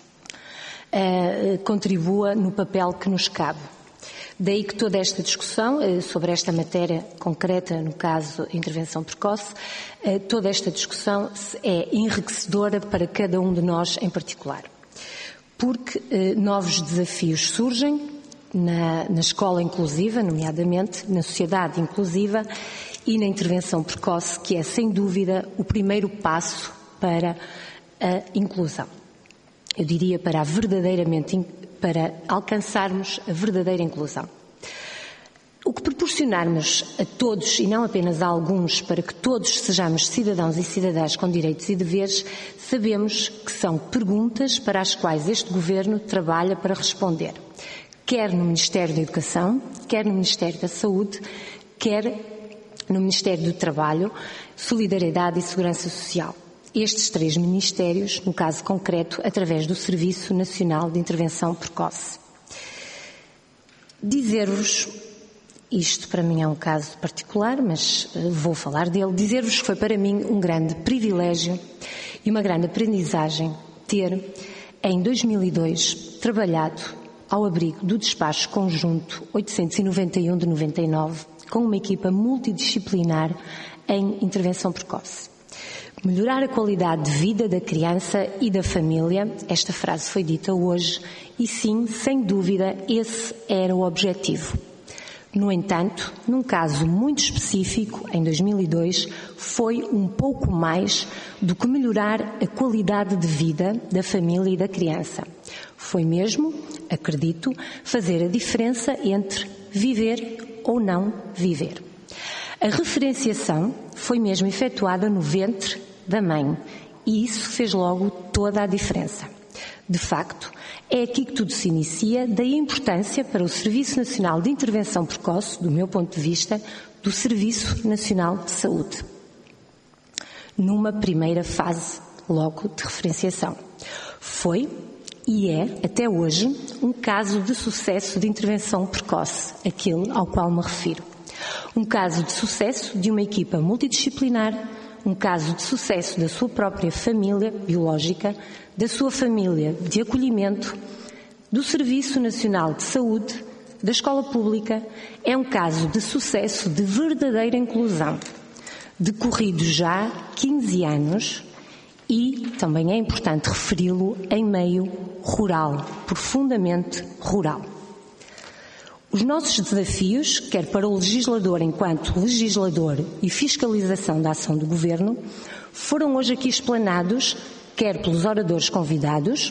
I: contribua no papel que nos cabe. Daí que toda esta discussão sobre esta matéria concreta, no caso a intervenção precoce, toda esta discussão é enriquecedora para cada um de nós em particular. Porque novos desafios surgem na escola inclusiva, nomeadamente na sociedade inclusiva, e na intervenção precoce, que é sem dúvida o primeiro passo para a inclusão. Eu diria para alcançarmos a verdadeira inclusão. O que proporcionarmos a todos, e não apenas a alguns, para que todos sejamos cidadãos e cidadãs com direitos e deveres, sabemos que são perguntas para as quais este Governo trabalha para responder, quer no Ministério da Educação, quer no Ministério da Saúde, quer no Ministério do Trabalho, Solidariedade e Segurança Social. Estes três ministérios, no caso concreto, através do Serviço Nacional de Intervenção Precoce. Dizer-vos, isto para mim é um caso particular, mas vou falar dele, dizer-vos que foi para mim um grande privilégio e uma grande aprendizagem ter, em 2002, trabalhado ao abrigo do despacho conjunto 891 de 99, com uma equipa multidisciplinar em intervenção precoce. Melhorar a qualidade de vida da criança e da família, esta frase foi dita hoje, e sim, sem dúvida, esse era o objetivo. No entanto, num caso muito específico, em 2002, foi um pouco mais do que melhorar a qualidade de vida da família e da criança. Foi mesmo, acredito, fazer a diferença entre viver ou não viver. A referenciação foi mesmo efetuada no ventre da mãe, e isso fez logo toda a diferença. De facto, é aqui que tudo se inicia, daí a importância para o Serviço Nacional de Intervenção Precoce, do meu ponto de vista, do Serviço Nacional de Saúde. Numa primeira fase, logo, de referenciação. Foi, e é, até hoje, um caso de sucesso de intervenção precoce, aquele ao qual me refiro. Um caso de sucesso de uma equipa multidisciplinar, um caso de sucesso da sua própria família biológica, da sua família de acolhimento, do Serviço Nacional de Saúde, da escola pública. É um caso de sucesso de verdadeira inclusão, decorrido já 15 anos e, também é importante referi-lo, em meio rural, profundamente rural. Os nossos desafios, quer para o legislador enquanto legislador e fiscalização da ação do Governo, foram hoje aqui explanados, quer pelos oradores convidados,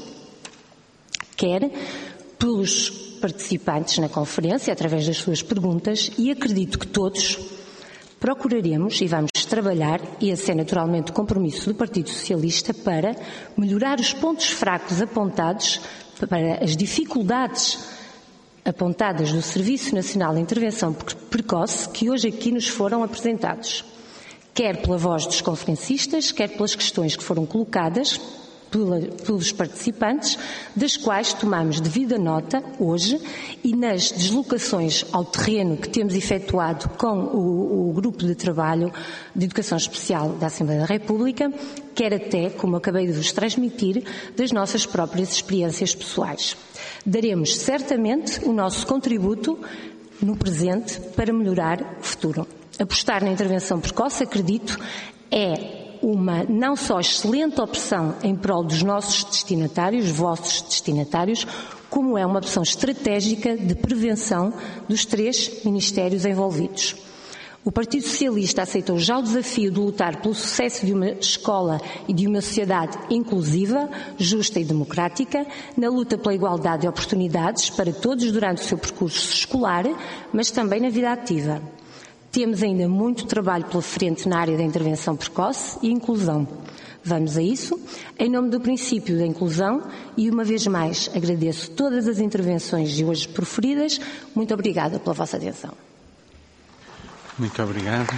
I: quer pelos participantes na conferência, através das suas perguntas, e acredito que todos procuraremos e vamos trabalhar, e esse é naturalmente o compromisso do Partido Socialista, para melhorar os pontos fracos apontados, para as dificuldades apontadas do Serviço Nacional de Intervenção Precoce, que hoje aqui nos foram apresentados, quer pela voz dos conferencistas, quer pelas questões que foram colocadas, pelos participantes, das quais tomamos devida nota hoje, e nas deslocações ao terreno que temos efetuado com o grupo de trabalho de Educação Especial da Assembleia da República, quer até, como acabei de vos transmitir, das nossas próprias experiências pessoais. Daremos certamente o nosso contributo no presente para melhorar o futuro. Apostar na intervenção precoce, acredito, é uma não só excelente opção em prol dos nossos destinatários, vossos destinatários, como é uma opção estratégica de prevenção dos 3 ministérios envolvidos. O Partido Socialista aceitou já o desafio de lutar pelo sucesso de uma escola e de uma sociedade inclusiva, justa e democrática, na luta pela igualdade de oportunidades para todos durante o seu percurso escolar, mas também na vida ativa. Temos ainda muito trabalho pela frente na área da intervenção precoce e inclusão. Vamos a isso, em nome do princípio da inclusão, e uma vez mais agradeço todas as intervenções de hoje proferidas. Muito obrigada pela vossa atenção.
A: Muito obrigado.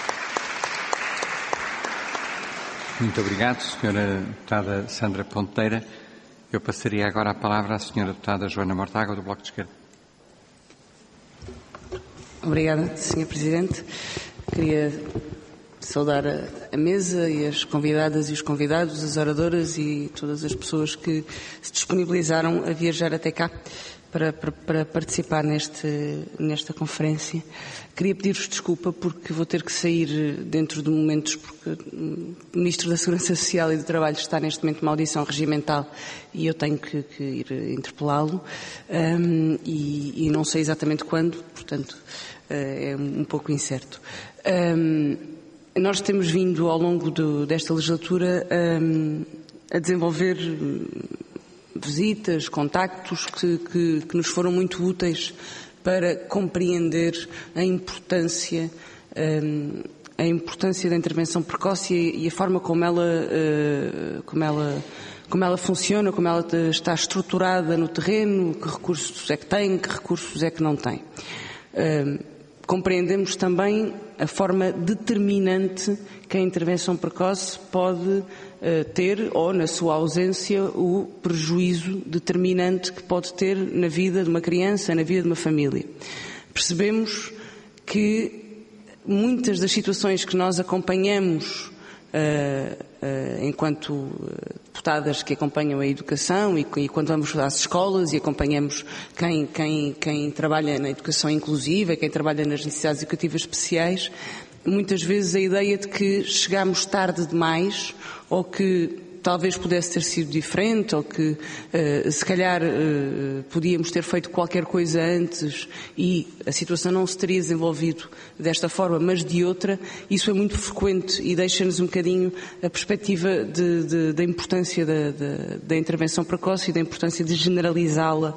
A: Muito obrigado, Sra. Deputada Sandra Ponteira. Eu passaria agora a palavra à Sra. Deputada Joana Mortágua, do Bloco de Esquerda.
J: Obrigada, Sr. Presidente. Queria saudar a mesa e as convidadas e os convidados, as oradoras e todas as pessoas que se disponibilizaram a viajar até cá para participar nesta conferência. Queria pedir-vos desculpa porque vou ter que sair dentro de momentos, porque o Ministro da Segurança Social e do Trabalho está neste momento numa audição regimental e eu tenho que ir interpelá-lo e não sei exatamente quando, portanto é um pouco incerto. Nós temos vindo ao longo desta legislatura a desenvolver visitas, contactos que nos foram muito úteis para compreender a importância da intervenção precoce e a forma como ela funciona, como ela está estruturada no terreno, que recursos é que tem, que recursos é que não tem. Compreendemos também a forma determinante que a intervenção precoce pode ter, ou na sua ausência, o prejuízo determinante que pode ter na vida de uma criança, na vida de uma família. Percebemos que muitas das situações que nós acompanhamos enquanto deputadas que acompanham a educação e quando vamos às escolas e acompanhamos quem trabalha na educação inclusiva, quem trabalha nas necessidades educativas especiais, muitas vezes a ideia de que chegamos tarde demais ou que talvez pudesse ter sido diferente ou que se calhar podíamos ter feito qualquer coisa antes e a situação não se teria desenvolvido desta forma, mas de outra, isso é muito frequente e deixa-nos um bocadinho a perspectiva da importância da intervenção precoce e da importância de generalizá-la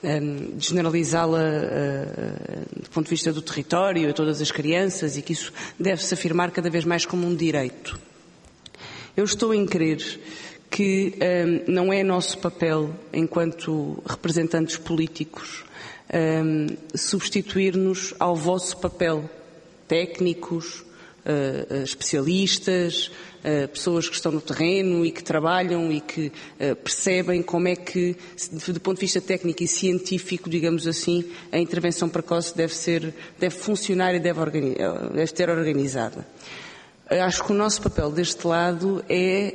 J: do ponto de vista do território, a todas as crianças, e que isso deve-se afirmar cada vez mais como um direito. Eu estou em crer que não é nosso papel, enquanto representantes políticos, substituir-nos ao vosso papel, técnicos, especialistas, pessoas que estão no terreno e que trabalham e que percebem como é que, do ponto de vista técnico e científico, digamos assim, a intervenção precoce deve funcionar e deve ser organizada. Acho que o nosso papel deste lado é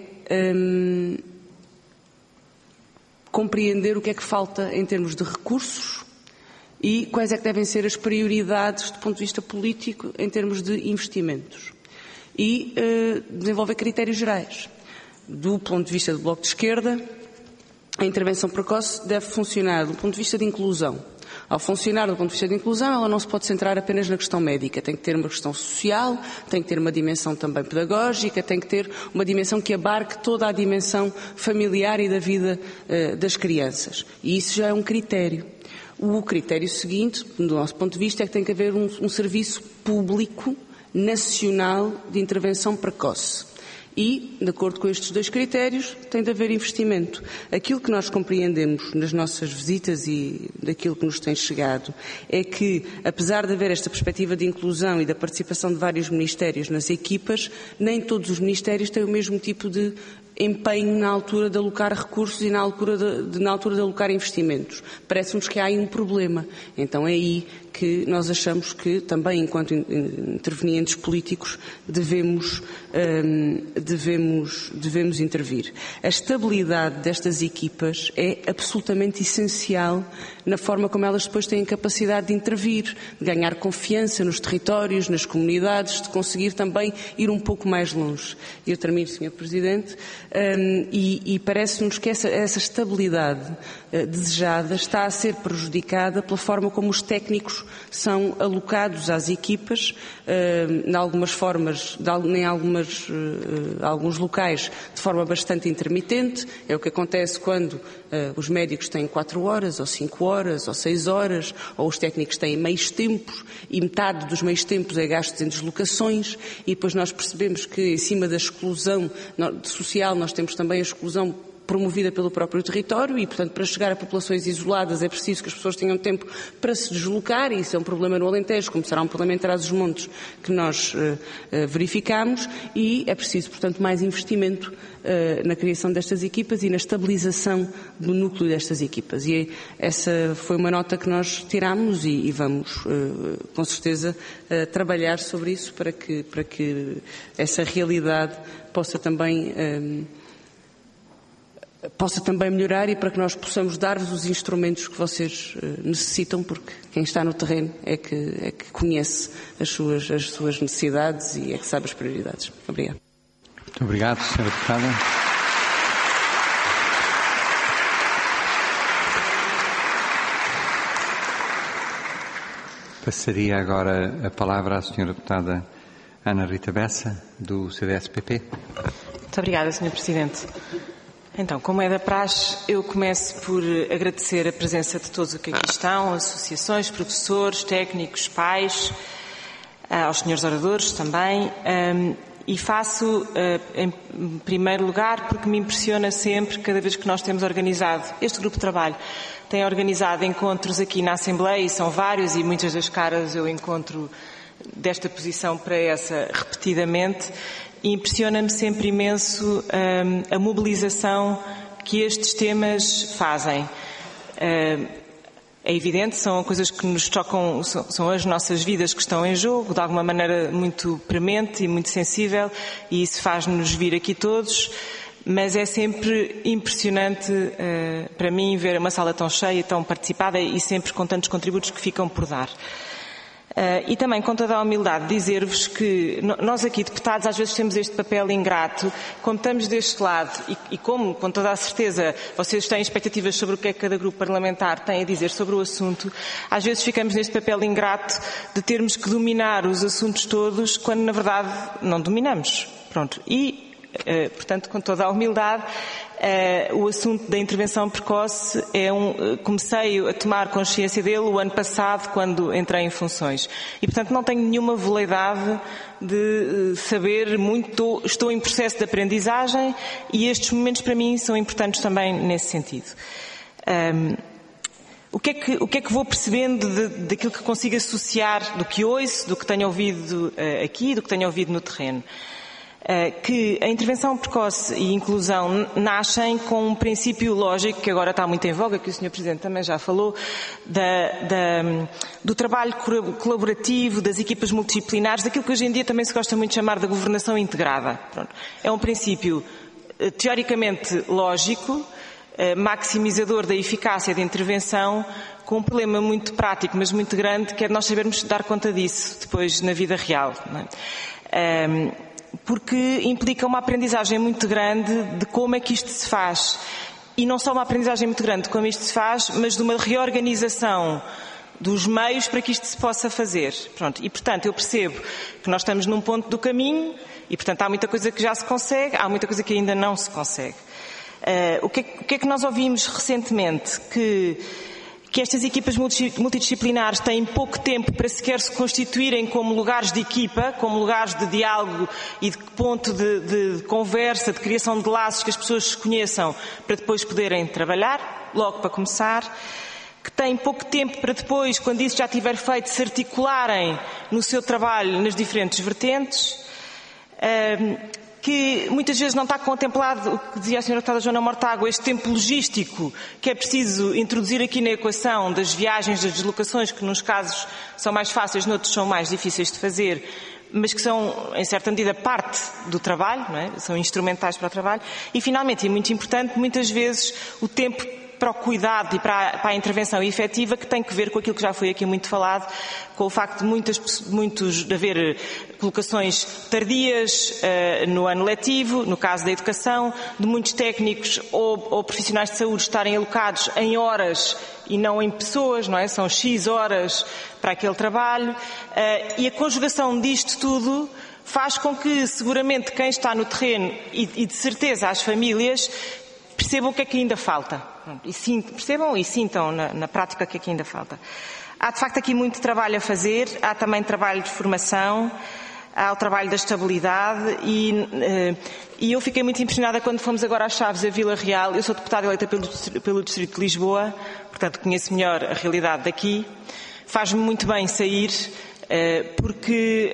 J: compreender o que é que falta em termos de recursos e quais é que devem ser as prioridades do ponto de vista político em termos de investimentos. E desenvolver critérios gerais. Do ponto de vista do Bloco de Esquerda, a intervenção precoce deve funcionar do ponto de vista de inclusão. Ao funcionar do ponto de vista de inclusão, ela não se pode centrar apenas na questão médica. Tem que ter uma questão social, tem que ter uma dimensão também pedagógica, tem que ter uma dimensão que abarque toda a dimensão familiar e da vida das crianças. E isso já é um critério. O critério seguinte, do nosso ponto de vista, é que tem que haver um serviço público nacional de intervenção precoce. E, de acordo com estes dois critérios, tem de haver investimento. Aquilo que nós compreendemos nas nossas visitas e daquilo que nos tem chegado é que, apesar de haver esta perspectiva de inclusão e da participação de vários ministérios nas equipas, nem todos os ministérios têm o mesmo tipo de empenho na altura de alocar recursos e na altura de alocar investimentos. Parece-nos que há aí um problema. Então é aí que nós achamos que também, enquanto intervenientes políticos, devemos intervir. A estabilidade destas equipas é absolutamente essencial na forma como elas depois têm capacidade de intervir, de ganhar confiança nos territórios, nas comunidades, de conseguir também ir um pouco mais longe. E eu termino, Sr. Presidente, e parece-nos que essa estabilidade desejada está a ser prejudicada pela forma como os técnicos são alocados às equipas, em alguns locais de forma bastante intermitente. É o que acontece quando os médicos têm 4 horas, ou 5 horas, ou 6 horas, ou os técnicos têm meios tempos, e metade dos meios tempos é gastos em deslocações, e depois nós percebemos que, em cima da exclusão social, nós temos também a exclusão promovida pelo próprio território e, portanto, para chegar a populações isoladas é preciso que as pessoas tenham tempo para se deslocar, e isso é um problema no Alentejo, como será um problema em Trás-os-Montes que nós verificamos, e é preciso, portanto, mais investimento na criação destas equipas e na estabilização do núcleo destas equipas. E essa foi uma nota que nós tiramos e vamos, com certeza, trabalhar sobre isso para que essa realidade possa também melhorar, e para que nós possamos dar-vos os instrumentos que vocês necessitam, porque quem está no terreno é que conhece as suas necessidades e é que sabe as prioridades. Obrigado.
A: Muito obrigado, Sra. Deputada. Passaria agora a palavra à Sra. Deputada Ana Rita Bessa, do CDS-PP.
L: Muito obrigada, Sr. Presidente. Então, como é da praxe, eu começo por agradecer a presença de todos os que aqui estão, associações, professores, técnicos, pais, aos senhores oradores também, e faço em primeiro lugar porque me impressiona sempre, cada vez que nós temos organizado, este grupo de trabalho tem organizado encontros aqui na Assembleia, e são vários, e muitas das caras eu encontro desta posição para essa repetidamente. E impressiona-me sempre imenso a mobilização que estes temas fazem. É evidente, são coisas que nos tocam, são as nossas vidas que estão em jogo, de alguma maneira muito premente e muito sensível, e isso faz-nos vir aqui todos, mas é sempre impressionante para mim ver uma sala tão cheia, tão participada, e sempre com tantos contributos que ficam por dar. E também, com toda a humildade, dizer-vos que nós aqui, deputados, às vezes temos este papel ingrato, como estamos deste lado e como, com toda a certeza, vocês têm expectativas sobre o que é que cada grupo parlamentar tem a dizer sobre o assunto, às vezes ficamos neste papel ingrato de termos que dominar os assuntos todos, quando na verdade não dominamos. Pronto. E, portanto, com toda a humildade, o assunto da intervenção precoce comecei a tomar consciência dele o ano passado, quando entrei em funções. E, portanto, não tenho nenhuma veleidade de saber muito, estou em processo de aprendizagem, e estes momentos para mim são importantes também nesse sentido. O que é que vou percebendo daquilo que consigo associar, do que ouço, do que tenho ouvido aqui, do que tenho ouvido no terreno? Que a intervenção precoce e inclusão nascem com um princípio lógico que agora está muito em voga, que o Sr. Presidente também já falou, do trabalho colaborativo, das equipas multidisciplinares, daquilo que hoje em dia também se gosta muito de chamar de governação integrada. Pronto. É um princípio teoricamente lógico, maximizador da eficácia da intervenção, com um problema muito prático, mas muito grande, que é de nós sabermos dar conta disso depois na vida real. Não é? Porque implica uma aprendizagem muito grande de como é que isto se faz. E não só uma aprendizagem muito grande de como isto se faz, mas de uma reorganização dos meios para que isto se possa fazer. Pronto. E, portanto, eu percebo que nós estamos num ponto do caminho e, portanto, há muita coisa que já se consegue, há muita coisa que ainda não se consegue. O que é que nós ouvimos recentemente? Que estas equipas multidisciplinares têm pouco tempo para sequer se constituírem como lugares de equipa, como lugares de diálogo e de ponto de conversa, de criação de laços, que as pessoas se conheçam para depois poderem trabalhar, logo para começar. Que têm pouco tempo para depois, quando isso já estiver feito, se articularem no seu trabalho nas diferentes vertentes. que muitas vezes não está contemplado, o que dizia a Sra. Deputada Joana Mortágua, este tempo logístico que é preciso introduzir aqui na equação das viagens, das deslocações, que nos casos são mais fáceis, noutros são mais difíceis de fazer, mas que são, em certa medida, parte do trabalho, não é? São instrumentais para o trabalho. E, finalmente, e muito importante, muitas vezes o tempo para o cuidado e para a intervenção efetiva, que tem que ver com aquilo que já foi aqui muito falado, com o facto de haver colocações tardias no ano letivo, no caso da educação, de muitos técnicos ou profissionais de saúde estarem alocados em horas e não em pessoas, não é? São X horas para aquele trabalho, e a conjugação disto tudo faz com que, seguramente, quem está no terreno e de certeza as famílias percebam o que é que ainda falta. Percebam e sintam na prática o que é que ainda falta. Há, de facto, aqui muito trabalho a fazer. Há também trabalho de formação, há o trabalho da estabilidade e eu fiquei muito impressionada quando fomos agora às Chaves, a Vila Real. Eu sou deputada eleita pelo Distrito de Lisboa, portanto conheço melhor a realidade daqui. Faz-me muito bem sair, porque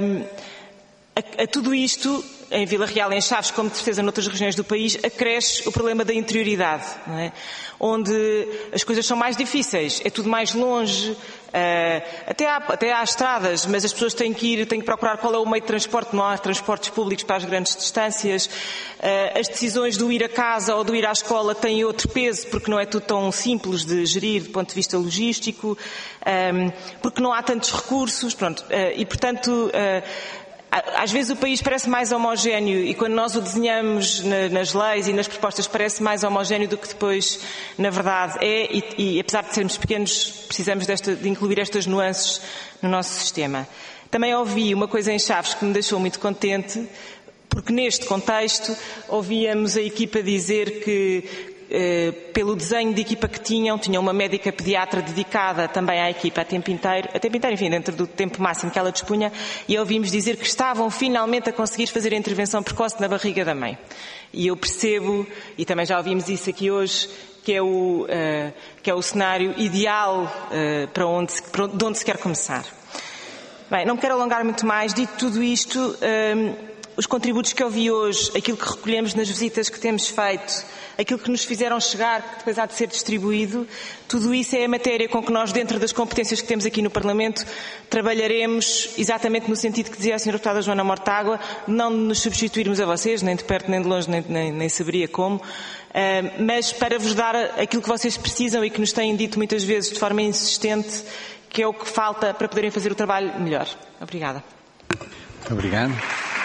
L: a tudo isto, em Vila Real, em Chaves, como de certeza noutras regiões do país, acresce o problema da interioridade, não é? Onde as coisas são mais difíceis, é tudo mais longe, até há estradas, mas as pessoas têm que procurar qual é o meio de transporte, não há transportes públicos para as grandes distâncias, as decisões do ir a casa ou do ir à escola têm outro peso, porque não é tudo tão simples de gerir do ponto de vista logístico, porque não há tantos recursos, pronto, e portanto, às vezes o país parece mais homogéneo e quando nós o desenhamos nas leis e nas propostas parece mais homogéneo do que depois na verdade é e apesar de sermos pequenos precisamos de incluir estas nuances no nosso sistema. Também ouvi uma coisa em Chaves que me deixou muito contente, porque neste contexto ouvíamos a equipa dizer que pelo desenho de equipa que tinham uma médica pediatra dedicada também à equipa a tempo inteiro, enfim, dentro do tempo máximo que ela dispunha, e ouvimos dizer que estavam finalmente a conseguir fazer a intervenção precoce na barriga da mãe. E eu percebo, e também já ouvimos isso aqui hoje, que é o cenário ideal de onde se quer começar. Bem, não me quero alongar muito mais. Dito tudo isto, os contributos que ouvi hoje, aquilo que recolhemos nas visitas que temos feito, aquilo que nos fizeram chegar, que depois há de ser distribuído, tudo isso é a matéria com que nós, dentro das competências que temos aqui no Parlamento, trabalharemos exatamente no sentido que dizia a Sra. Deputada Joana Mortágua, não nos substituirmos a vocês, nem de perto nem de longe, nem saberia como, mas para vos dar aquilo que vocês precisam e que nos têm dito muitas vezes de forma insistente, que é o que falta para poderem fazer o trabalho melhor. Obrigada.
A: Muito obrigado.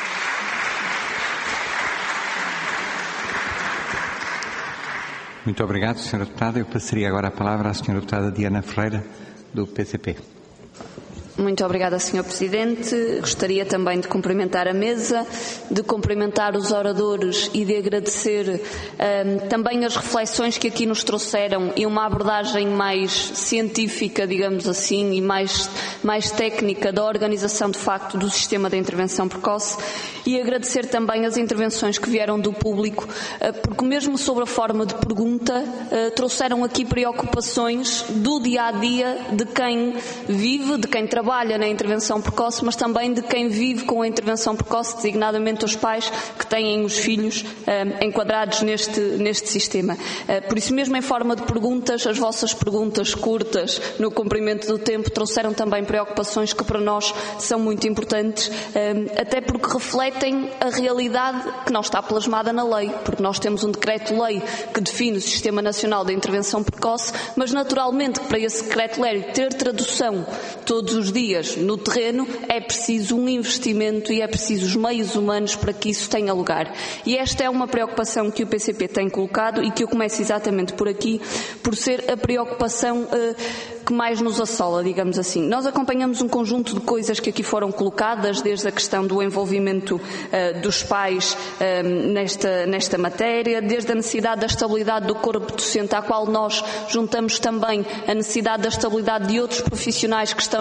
A: Muito obrigado, Sra. Deputada. Eu passaria agora a palavra à Sra. Deputada Diana Ferreira, do PCP.
N: Muito obrigada, Sr. Presidente. Gostaria também de cumprimentar a mesa, de cumprimentar os oradores e de agradecer também as reflexões que aqui nos trouxeram e uma abordagem mais científica, digamos assim, e mais técnica da organização, de facto, do sistema de intervenção precoce, e agradecer também as intervenções que vieram do público, porque mesmo sobre a forma de pergunta, trouxeram aqui preocupações do dia-a-dia de quem vive, de quem trabalha na intervenção precoce, mas também de quem vive com a intervenção precoce, designadamente os pais que têm os filhos enquadrados neste sistema. Por isso mesmo, em forma de perguntas, as vossas perguntas curtas, no cumprimento do tempo, trouxeram também preocupações que para nós são muito importantes, até porque refletem a realidade que não está plasmada na lei, porque nós temos um decreto-lei que define o Sistema Nacional de Intervenção Precoce, mas naturalmente para esse decreto-lei ter tradução todos os dias no terreno é preciso um investimento e é preciso os meios humanos para que isso tenha lugar. E esta é uma preocupação que o PCP tem colocado e que eu começo exatamente por aqui, por ser a preocupação que mais nos assola, digamos assim. Nós acompanhamos um conjunto de coisas que aqui foram colocadas, desde a questão do envolvimento dos pais nesta matéria, desde a necessidade da estabilidade do corpo docente, à qual nós juntamos também a necessidade da estabilidade de outros profissionais que estão nas equipas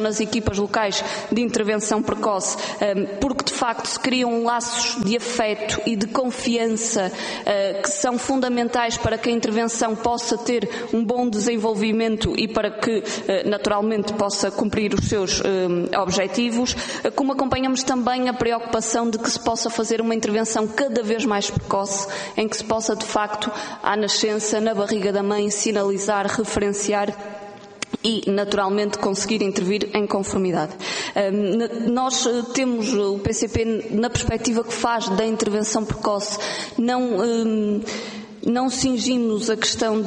N: equipas locais de intervenção precoce, porque de facto se criam laços de afeto e de confiança que são fundamentais para que a intervenção possa ter um bom desenvolvimento e para que naturalmente possa cumprir os seus objetivos, como acompanhamos também a preocupação de que se possa fazer uma intervenção cada vez mais precoce, em que se possa de facto à nascença, na barriga da mãe, sinalizar, referenciar e, naturalmente, conseguir intervir em conformidade. Nós temos o PCP na perspectiva que faz da intervenção precoce, não cingimos a questão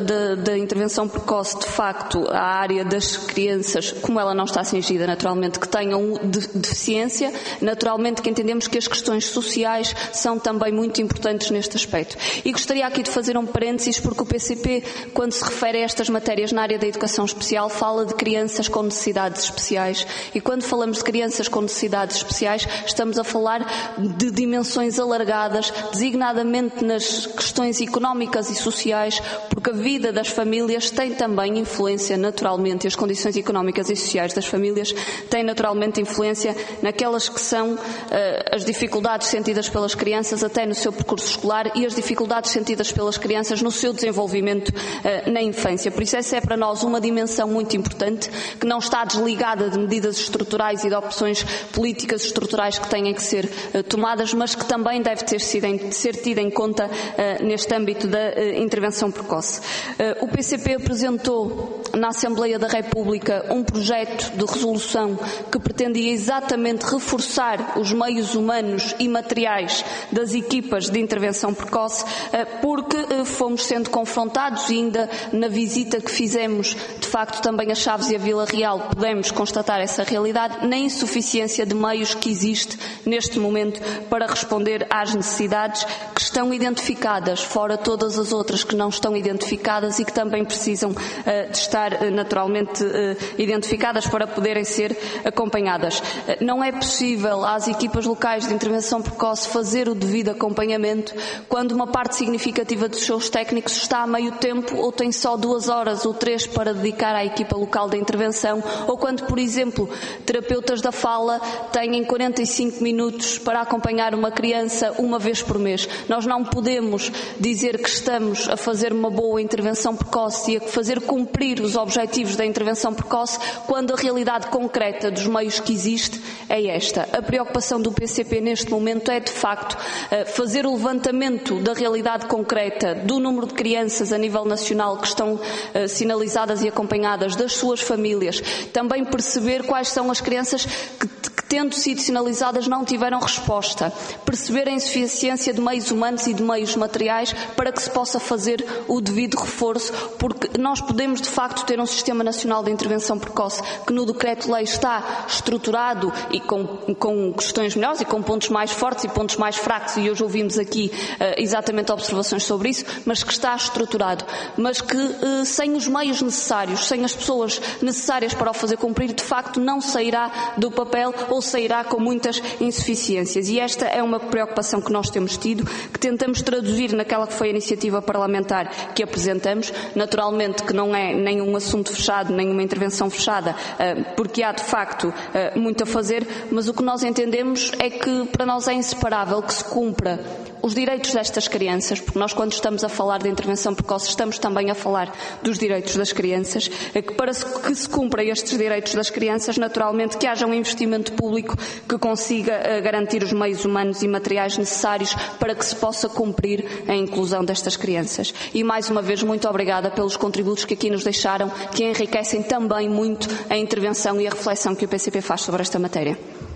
N: da intervenção precoce, de facto, à área das crianças, como ela não está cingida, naturalmente, que tenham deficiência, naturalmente que entendemos que as questões sociais são também muito importantes neste aspecto. E gostaria aqui de fazer um parênteses, porque o PCP, quando se refere a estas matérias na área da educação especial, fala de crianças com necessidades especiais. E quando falamos de crianças com necessidades especiais, estamos a falar de dimensões alargadas, designadamente nas questões económicas e sociais, porque a vida das famílias tem também influência naturalmente, e as condições económicas e sociais das famílias têm naturalmente influência naquelas que são as dificuldades sentidas pelas crianças até no seu percurso escolar e as dificuldades sentidas pelas crianças no seu desenvolvimento na infância. Por isso essa é para nós uma dimensão muito importante, que não está desligada de medidas estruturais e de opções políticas estruturais que têm que ser tomadas, mas que também deve ser tida em conta neste âmbito da intervenção precoce. O PCP apresentou na Assembleia da República um projeto de resolução que pretendia exatamente reforçar os meios humanos e materiais das equipas de intervenção precoce, porque fomos sendo confrontados, e ainda na visita que fizemos, de facto, também a Chaves e a Vila Real, pudemos constatar essa realidade, na insuficiência de meios que existe neste momento para responder às necessidades que estão identificadas, fora todas as outras que não estão identificadas e que também precisam de estar naturalmente identificadas para poderem ser acompanhadas. Não é possível às equipas locais de intervenção precoce fazer o devido acompanhamento quando uma parte significativa dos seus técnicos está a meio tempo ou tem só 2 horas ou 3 para dedicar à equipa local de intervenção, ou quando, por exemplo, terapeutas da fala têm 45 minutos para acompanhar uma criança uma vez por mês. Nós não podemos dizer que estamos a fazer uma boa intervenção precoce e a fazer cumprir os objetivos da intervenção precoce quando a realidade concreta dos meios que existe é esta. A preocupação do PCP neste momento é, de facto, fazer o levantamento da realidade concreta do número de crianças a nível nacional que estão sinalizadas e acompanhadas, das suas famílias, também perceber quais são as crianças que tendo sido sinalizadas, não tiveram resposta. Perceber a insuficiência de meios humanos e de meios materiais para que se possa fazer o devido reforço, porque nós podemos, de facto, ter um Sistema Nacional de Intervenção Precoce que no Decreto-Lei está estruturado e com questões melhores e com pontos mais fortes e pontos mais fracos, e hoje ouvimos aqui exatamente observações sobre isso, mas que está estruturado, mas que sem os meios necessários, sem as pessoas necessárias para o fazer cumprir, de facto não sairá do papel ou sairá com muitas insuficiências. E esta é uma preocupação que nós temos tido, que tentamos traduzir naquela que foi a iniciativa parlamentar que apresentamos. Naturalmente que não é nenhum assunto fechado, nenhuma intervenção fechada, porque há de facto muito a fazer, mas o que nós entendemos é que para nós é inseparável que se cumpra os direitos destas crianças, porque nós, quando estamos a falar de intervenção precoce, estamos também a falar dos direitos das crianças, que para que se cumpra estes direitos das crianças, naturalmente que haja um investimento público que consiga garantir os meios humanos e materiais necessários para que se possa cumprir a inclusão destas crianças. E mais uma vez, muito obrigada pelos contributos que aqui nos deixaram, que enriquecem também muito a intervenção e a reflexão que o PCP faz sobre esta matéria.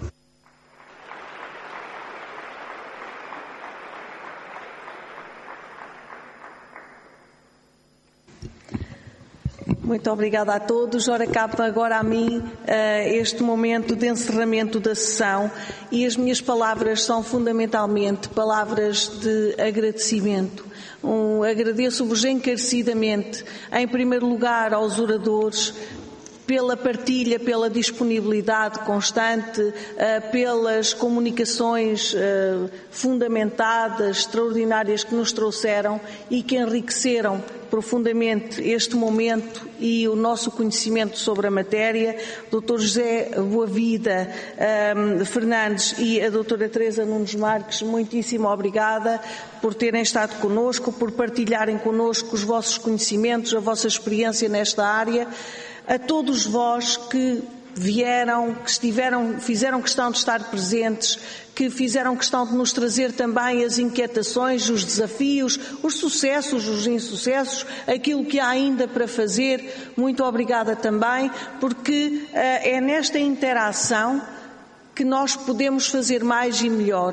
U: Muito obrigada a todos. Ora, cabe agora a mim este momento de encerramento da sessão, e as minhas palavras são fundamentalmente palavras de agradecimento. Agradeço-vos encarecidamente, em primeiro lugar, aos oradores, pela partilha, pela disponibilidade constante, pelas comunicações fundamentadas, extraordinárias que nos trouxeram e que enriqueceram profundamente este momento e o nosso conhecimento sobre a matéria. Dr. José Boavida Fernandes e a doutora Teresa Nunes Marques, muitíssimo obrigada por terem estado connosco, por partilharem connosco os vossos conhecimentos, a vossa experiência nesta área. A todos vós que vieram, que fizeram questão de estar presentes, que fizeram questão de nos trazer também as inquietações, os desafios, os sucessos, os insucessos, aquilo que há ainda para fazer. Muito obrigada também, porque é nesta interação que nós podemos fazer mais e melhor.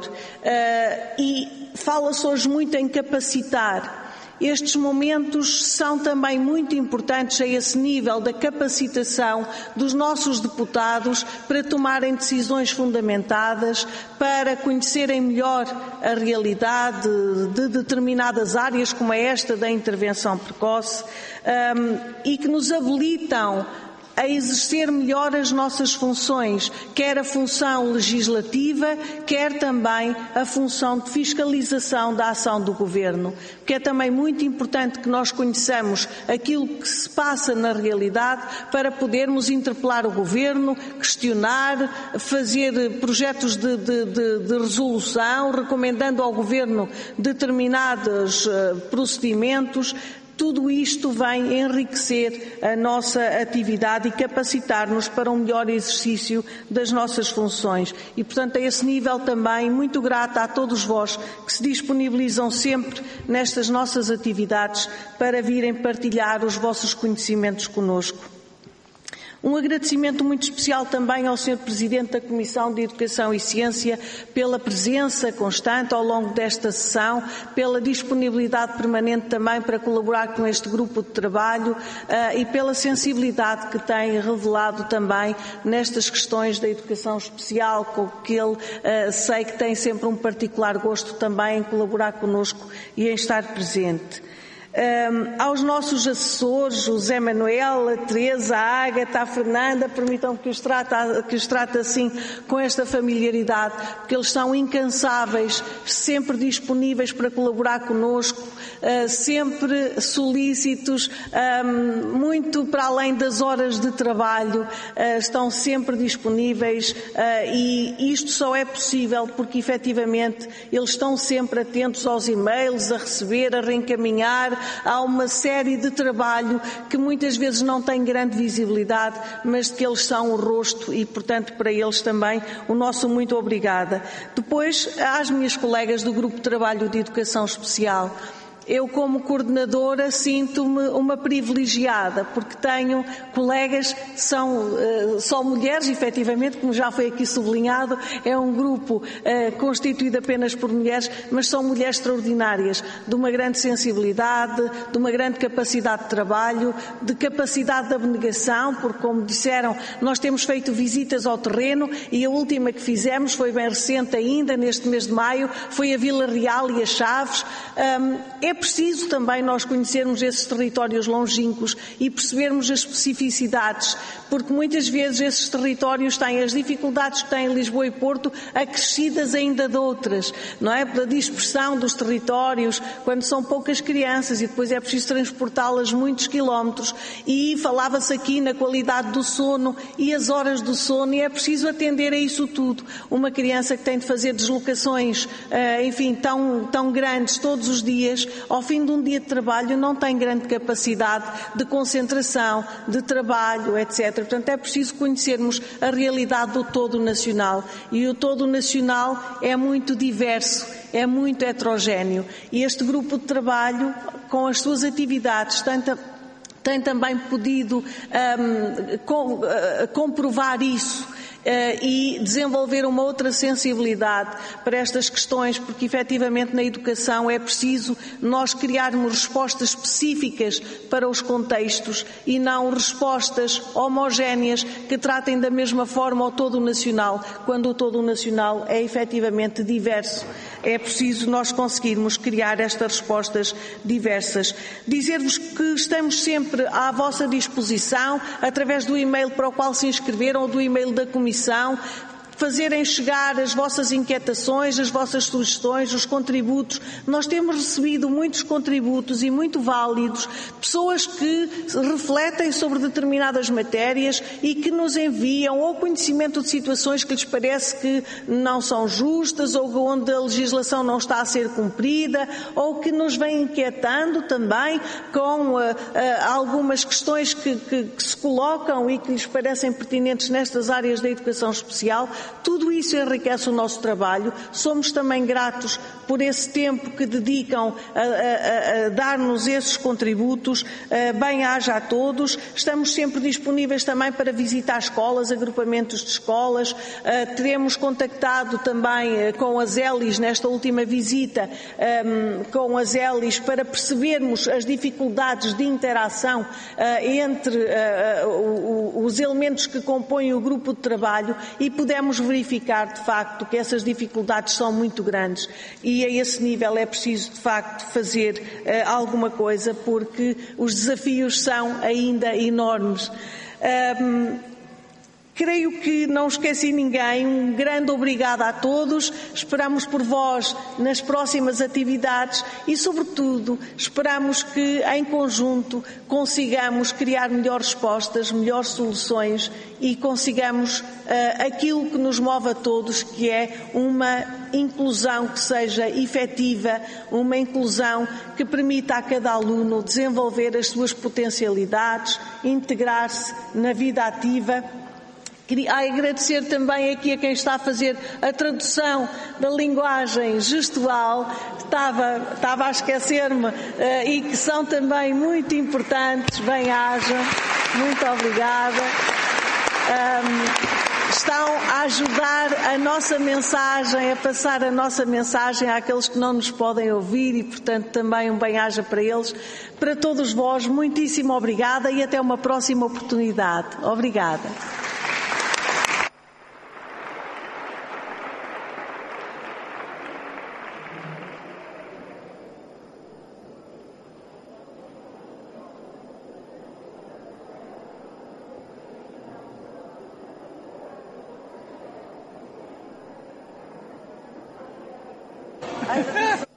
U: E fala-se hoje muito em capacitar. Estes momentos são também muito importantes a esse nível da capacitação dos nossos deputados para tomarem decisões fundamentadas, para conhecerem melhor a realidade de determinadas áreas, como é esta da intervenção precoce, e que nos habilitam a exercer melhor as nossas funções, quer a função legislativa, quer também a função de fiscalização da ação do Governo. Porque é também muito importante que nós conheçamos aquilo que se passa na realidade para podermos interpelar o Governo, questionar, fazer projetos de resolução, recomendando ao Governo determinados procedimentos. Tudo isto vem enriquecer a nossa atividade e capacitar-nos para um melhor exercício das nossas funções. E, portanto, a esse nível também, muito grata a todos vós que se disponibilizam sempre nestas nossas atividades para virem partilhar os vossos conhecimentos conosco. Um agradecimento muito especial também ao Sr. Presidente da Comissão de Educação e Ciência pela presença constante ao longo desta sessão, pela disponibilidade permanente também para colaborar com este grupo de trabalho e pela sensibilidade que tem revelado também nestas questões da educação especial, com que ele sei que tem sempre um particular gosto também em colaborar connosco e em estar presente. Aos nossos assessores, o José Manuel, a Teresa, a Ágata, a Fernanda, permitam que os trate assim com esta familiaridade, porque eles são incansáveis, sempre disponíveis para colaborar connosco, sempre solícitos, muito para além das horas de trabalho, estão sempre disponíveis e isto só é possível porque efetivamente eles estão sempre atentos aos e-mails, a receber, a reencaminhar. Há uma série de trabalho que muitas vezes não tem grande visibilidade, mas que eles são o rosto e, portanto, para eles também o nosso muito obrigada. Depois, às minhas colegas do Grupo de Trabalho de Educação Especial, eu, como coordenadora, sinto-me uma privilegiada, porque tenho colegas que são só mulheres, efetivamente, como já foi aqui sublinhado, é um grupo constituído apenas por mulheres, mas são mulheres extraordinárias, de uma grande sensibilidade, de uma grande capacidade de trabalho, de capacidade de abnegação, porque, como disseram, nós temos feito visitas ao terreno e a última que fizemos foi bem recente ainda, neste mês de maio, foi a Vila Real e as Chaves. É preciso também nós conhecermos esses territórios longínquos e percebermos as especificidades, porque muitas vezes esses territórios têm as dificuldades que têm Lisboa e Porto, acrescidas ainda de outras, não é? Pela dispersão dos territórios, quando são poucas crianças e depois é preciso transportá-las muitos quilómetros. E falava-se aqui na qualidade do sono e as horas do sono, e é preciso atender a isso tudo. Uma criança que tem de fazer deslocações, enfim, tão grandes todos os dias, ao fim de um dia de trabalho não tem grande capacidade de concentração, de trabalho, etc. Portanto, é preciso conhecermos a realidade do todo nacional. E o todo nacional é muito diverso, é muito heterogéneo. E este grupo de trabalho, com as suas atividades, tem também podido comprovar isso. e desenvolver uma outra sensibilidade para estas questões, porque efetivamente na educação é preciso nós criarmos respostas específicas para os contextos e não respostas homogéneas que tratem da mesma forma o todo nacional, quando o todo nacional é efetivamente diverso. É preciso nós conseguirmos criar estas respostas diversas. Dizer-vos que estamos sempre à vossa disposição, através do e-mail para o qual se inscreveram ou do e-mail da Comissão, fazerem chegar as vossas inquietações, as vossas sugestões, os contributos. Nós temos recebido muitos contributos e muito válidos, pessoas que refletem sobre determinadas matérias e que nos enviam ou conhecimento de situações que lhes parece que não são justas ou onde a legislação não está a ser cumprida, ou que nos vêm inquietando também com algumas questões que se colocam e que lhes parecem pertinentes nestas áreas da educação especial. Tudo isso enriquece o nosso trabalho. Somos também gratos por esse tempo que dedicam a dar-nos esses contributos. Bem-aja a todos. Estamos sempre disponíveis também para visitar escolas, agrupamentos de escolas. Teremos contactado também com as ELIs nesta última visita, com as ELIs, para percebermos as dificuldades de interação entre os elementos que compõem o grupo de trabalho, e pudemos verificar, de facto, que essas dificuldades são muito grandes, e a esse nível é preciso, de facto, fazer alguma coisa, porque os desafios são ainda enormes. Creio que não esqueci ninguém. Um grande obrigado a todos. Esperamos por vós nas próximas atividades e, sobretudo, esperamos que, em conjunto, consigamos criar melhores respostas, melhores soluções e consigamos aquilo que nos move a todos, que é uma inclusão que seja efetiva, uma inclusão que permita a cada aluno desenvolver as suas potencialidades, integrar-se na vida ativa. Queria agradecer também aqui a quem está a fazer a tradução da linguagem gestual, estava a esquecer-me, e que são também muito importantes. Bem-aja, muito obrigada. Estão a ajudar a nossa mensagem, a passar a nossa mensagem àqueles que não nos podem ouvir, e, portanto, também um bem-aja para eles. Para todos vós, muitíssimo obrigada e até uma próxima oportunidade. Obrigada.
O: Ai,